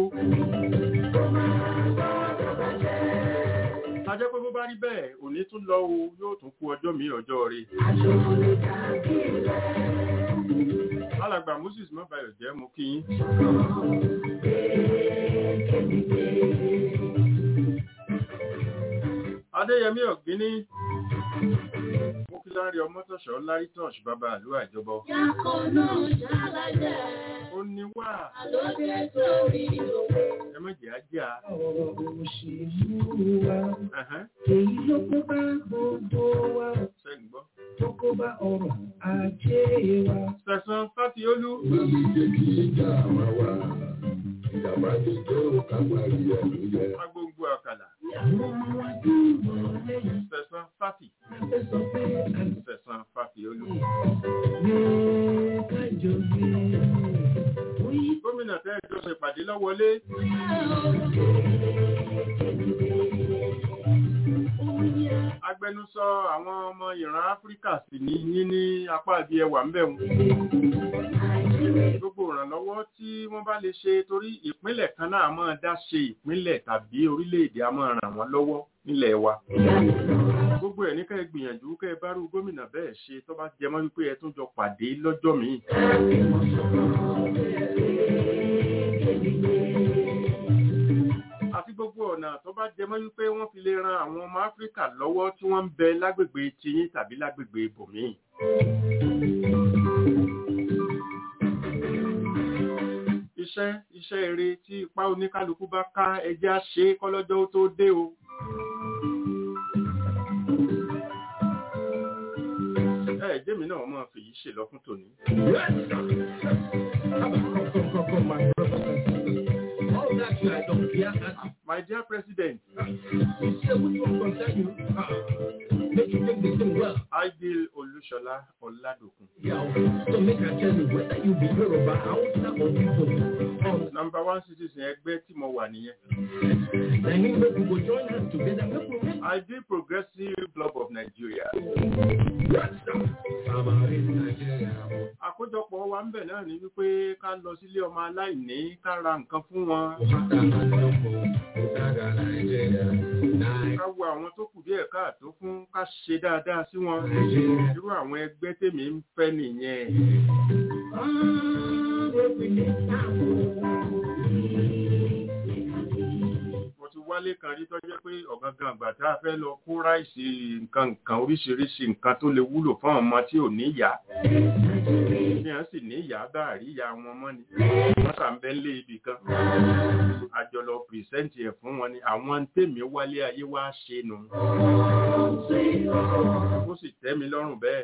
a jẹ́ pé bó bá rí bẹ́ẹ̀ òní tún lọ o yóò tún kú ọjọ́ mi ọjọ́ rí. alàgbà Moses mọ́bàyọ̀ jẹ́ mú kí yín. Adéyẹmí Ọ̀gbíní mo kí lárí ọmọtọ̀ṣọ́ lárí tọ́ṣ bàbá àlú àjọbọ. ó ní wà ẹ má jẹ́ ajá. èyí ló kó bá gbogbo wa. sẹ́yìn gbọ́. kó bá ọrọ̀ ajé wa. Sẹ̀san Fáfiolú. Agbóngbò àkàlà. Sẹ̀san Fáfi. Sẹ̀san Fáfiolú. Gómìnà tẹ́ ẹjọ́ ṣe pàdé lọ́wọ́lé. Agbẹnusọ àwọn ọmọ ìran Áfíríkà sì ní yín ní apá àbí ẹwà ń bẹ̀ wọ́n. Gbogbo ìrànlọ́wọ́ tí wọ́n bá lè ṣe torí ìpínlẹ̀ kan náà máa dá ṣe ìpínlẹ̀ tàbí orílẹ̀-èdè a máa ràn wọ́n lọ́wọ́ nílẹ̀ wa. Gbogbo ẹ̀ ní ká ẹ gbìyànjú ká ẹ bá rú gómìnà bẹ́ẹ̀ ṣe tó bá jẹ mọ́ wípé ẹ tún jọ pàdé lọ́jọ́ míì. Àti gbogbo ọ̀nà tó bá jẹ mọ́ wípé wọ́n fi lè ran àwọn ọmọ Áfíríkà lọ́wọ́ tí wọ́n ń bẹ lágbègbè tiyín tàbí lágbègbè ibòmíì. Iṣẹ́ eré tí ipá oníkálukú bá ká ẹjẹ́ á ṣe kọ́lọ́jọ́ tó dé o. Jẹ́mi náà máa fi yìí ṣe lọ fún tòní. My dear President, Aidil Olúṣọlá Ọládòkun. Number 1 citizen ẹgbẹ́ tí mo wà nìyẹn. Aidil Progressive Club of Nigeria. Àkójọpọ̀ wa ń bẹ̀ náà ní wípé ká lọ sílé ọmọ aláìní ká ra nǹkan fún wọn. Ká wo àwọn tó kù díẹ̀ káàtó fún ká ṣe dáadáa sí wọn. Irú àwọn ẹgbẹ́ tèmi ń fẹ́ nìyẹn. Wálé kan rí tó jẹ́ pé ọ̀gangan àgbà tá a fẹ́ lọ kó ráìsì nǹkan oríṣiríṣi nǹkan tó lè wúlò fún ọmọ tí ò ní ìyá. Ní à ń sì ní ìyá bá àrí ìyá wọn mọ́ ni. Wọ́n sà ń bẹ́ lé ibì kan. Àjọlọ pìrìsẹ́ǹtì ẹ̀ fún wọn ni àwọn tèmi wálé ayé wá ṣe nù. Ó sì tẹ́ mi lọ́rùn bẹ́ẹ̀.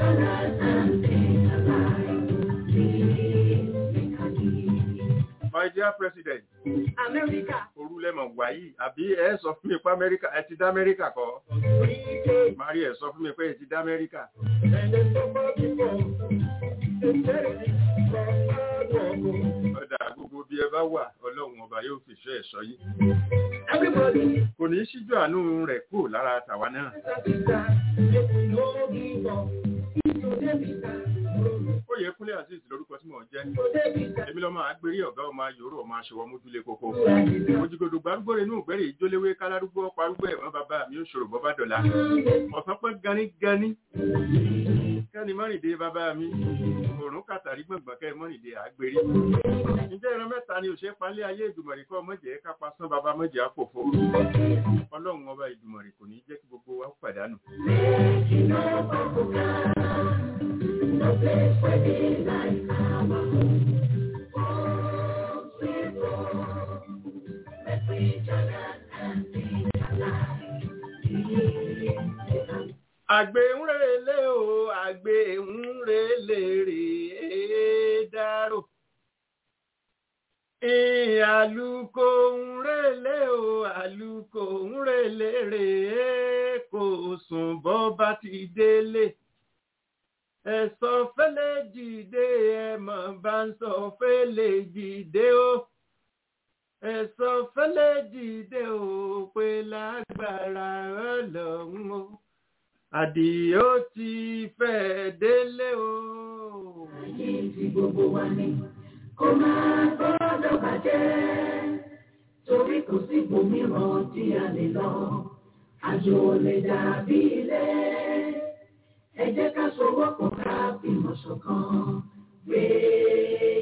My dear President, America. Orúlẹ̀mọ̀ wáyé, àbí ẹ sọ fún mi pé Amẹ́ríkà, ẹ ti dá Amẹ́ríkà kọ́. Mari ẹ sọ fún mi pé ẹ ti dá Amẹ́ríkà. Ọ̀dà gbogbo bí ẹ bá wà, Ọlọ́run ọba yóò fi ṣọ́ ẹ̀ṣọ́ yín. Kò ní síjú àánú rẹ̀ kúrò lára tàwa náà. Oyè Kúnlé Azeez lórúkọ tí mò ń jẹ́. Èmi lọ́mọ àgbérí ọ̀gá ọmọ ayòrò ọmọ aṣọwọ́ mójúlé kókó. Ojúgodò gbárúgbó inú ìgbẹ́rè ìjóléwé kálárúgbó parúgbó ẹ̀wọ̀n bàbá mi ó ṣòro bọ́ bá dọ̀la. Ọ̀sán pẹ́ gani. Kẹ́ni mọ́rìndé bàbá mi. Òrùn kàtàrí gbọ̀ngbọ̀n kẹ́ mọ́rìndé àgbérí. Ǹjẹ́ ìran mẹ́ta ni òṣè palẹ̀ ayé Ìdùmọ̀rì kọ́ mọ́jẹ́ kápá sán bàbá mọ́jẹ́ àpòfo. Ọlọ́run ọba Ìdùmọ̀rì kò ní jẹ́ kí gbogbo wa pàdánù. No place where the light come home. Let's reach out and be alive. Àgbẹ̀ ń relé o, àgbẹ̀ ń relé rèé dárò. Àlùkò ń relé o, àlùkò ń relé rèé kò sùn bọ́ bá ti délé. Ẹ̀sọ́ fẹ́lẹ́ jìde ẹ̀mọ̀ bá ń sọ fẹ́lẹ́ jìde o. Ẹ̀sọ́ fẹ́lẹ́ jìde o pé lágbára Ọlọ́run o. Àdìó ti fẹ́ délé o. Ayé tí gbogbo wa ní kó máa gbọ́dọ̀ bàjẹ́. Torí kò sí ibòmíràn tí a lè lọ. Àjò lè dàbí ilé. Ẹ jẹ́ ká sowọ́pọ̀ ká fìmọ̀ ṣọ̀kan.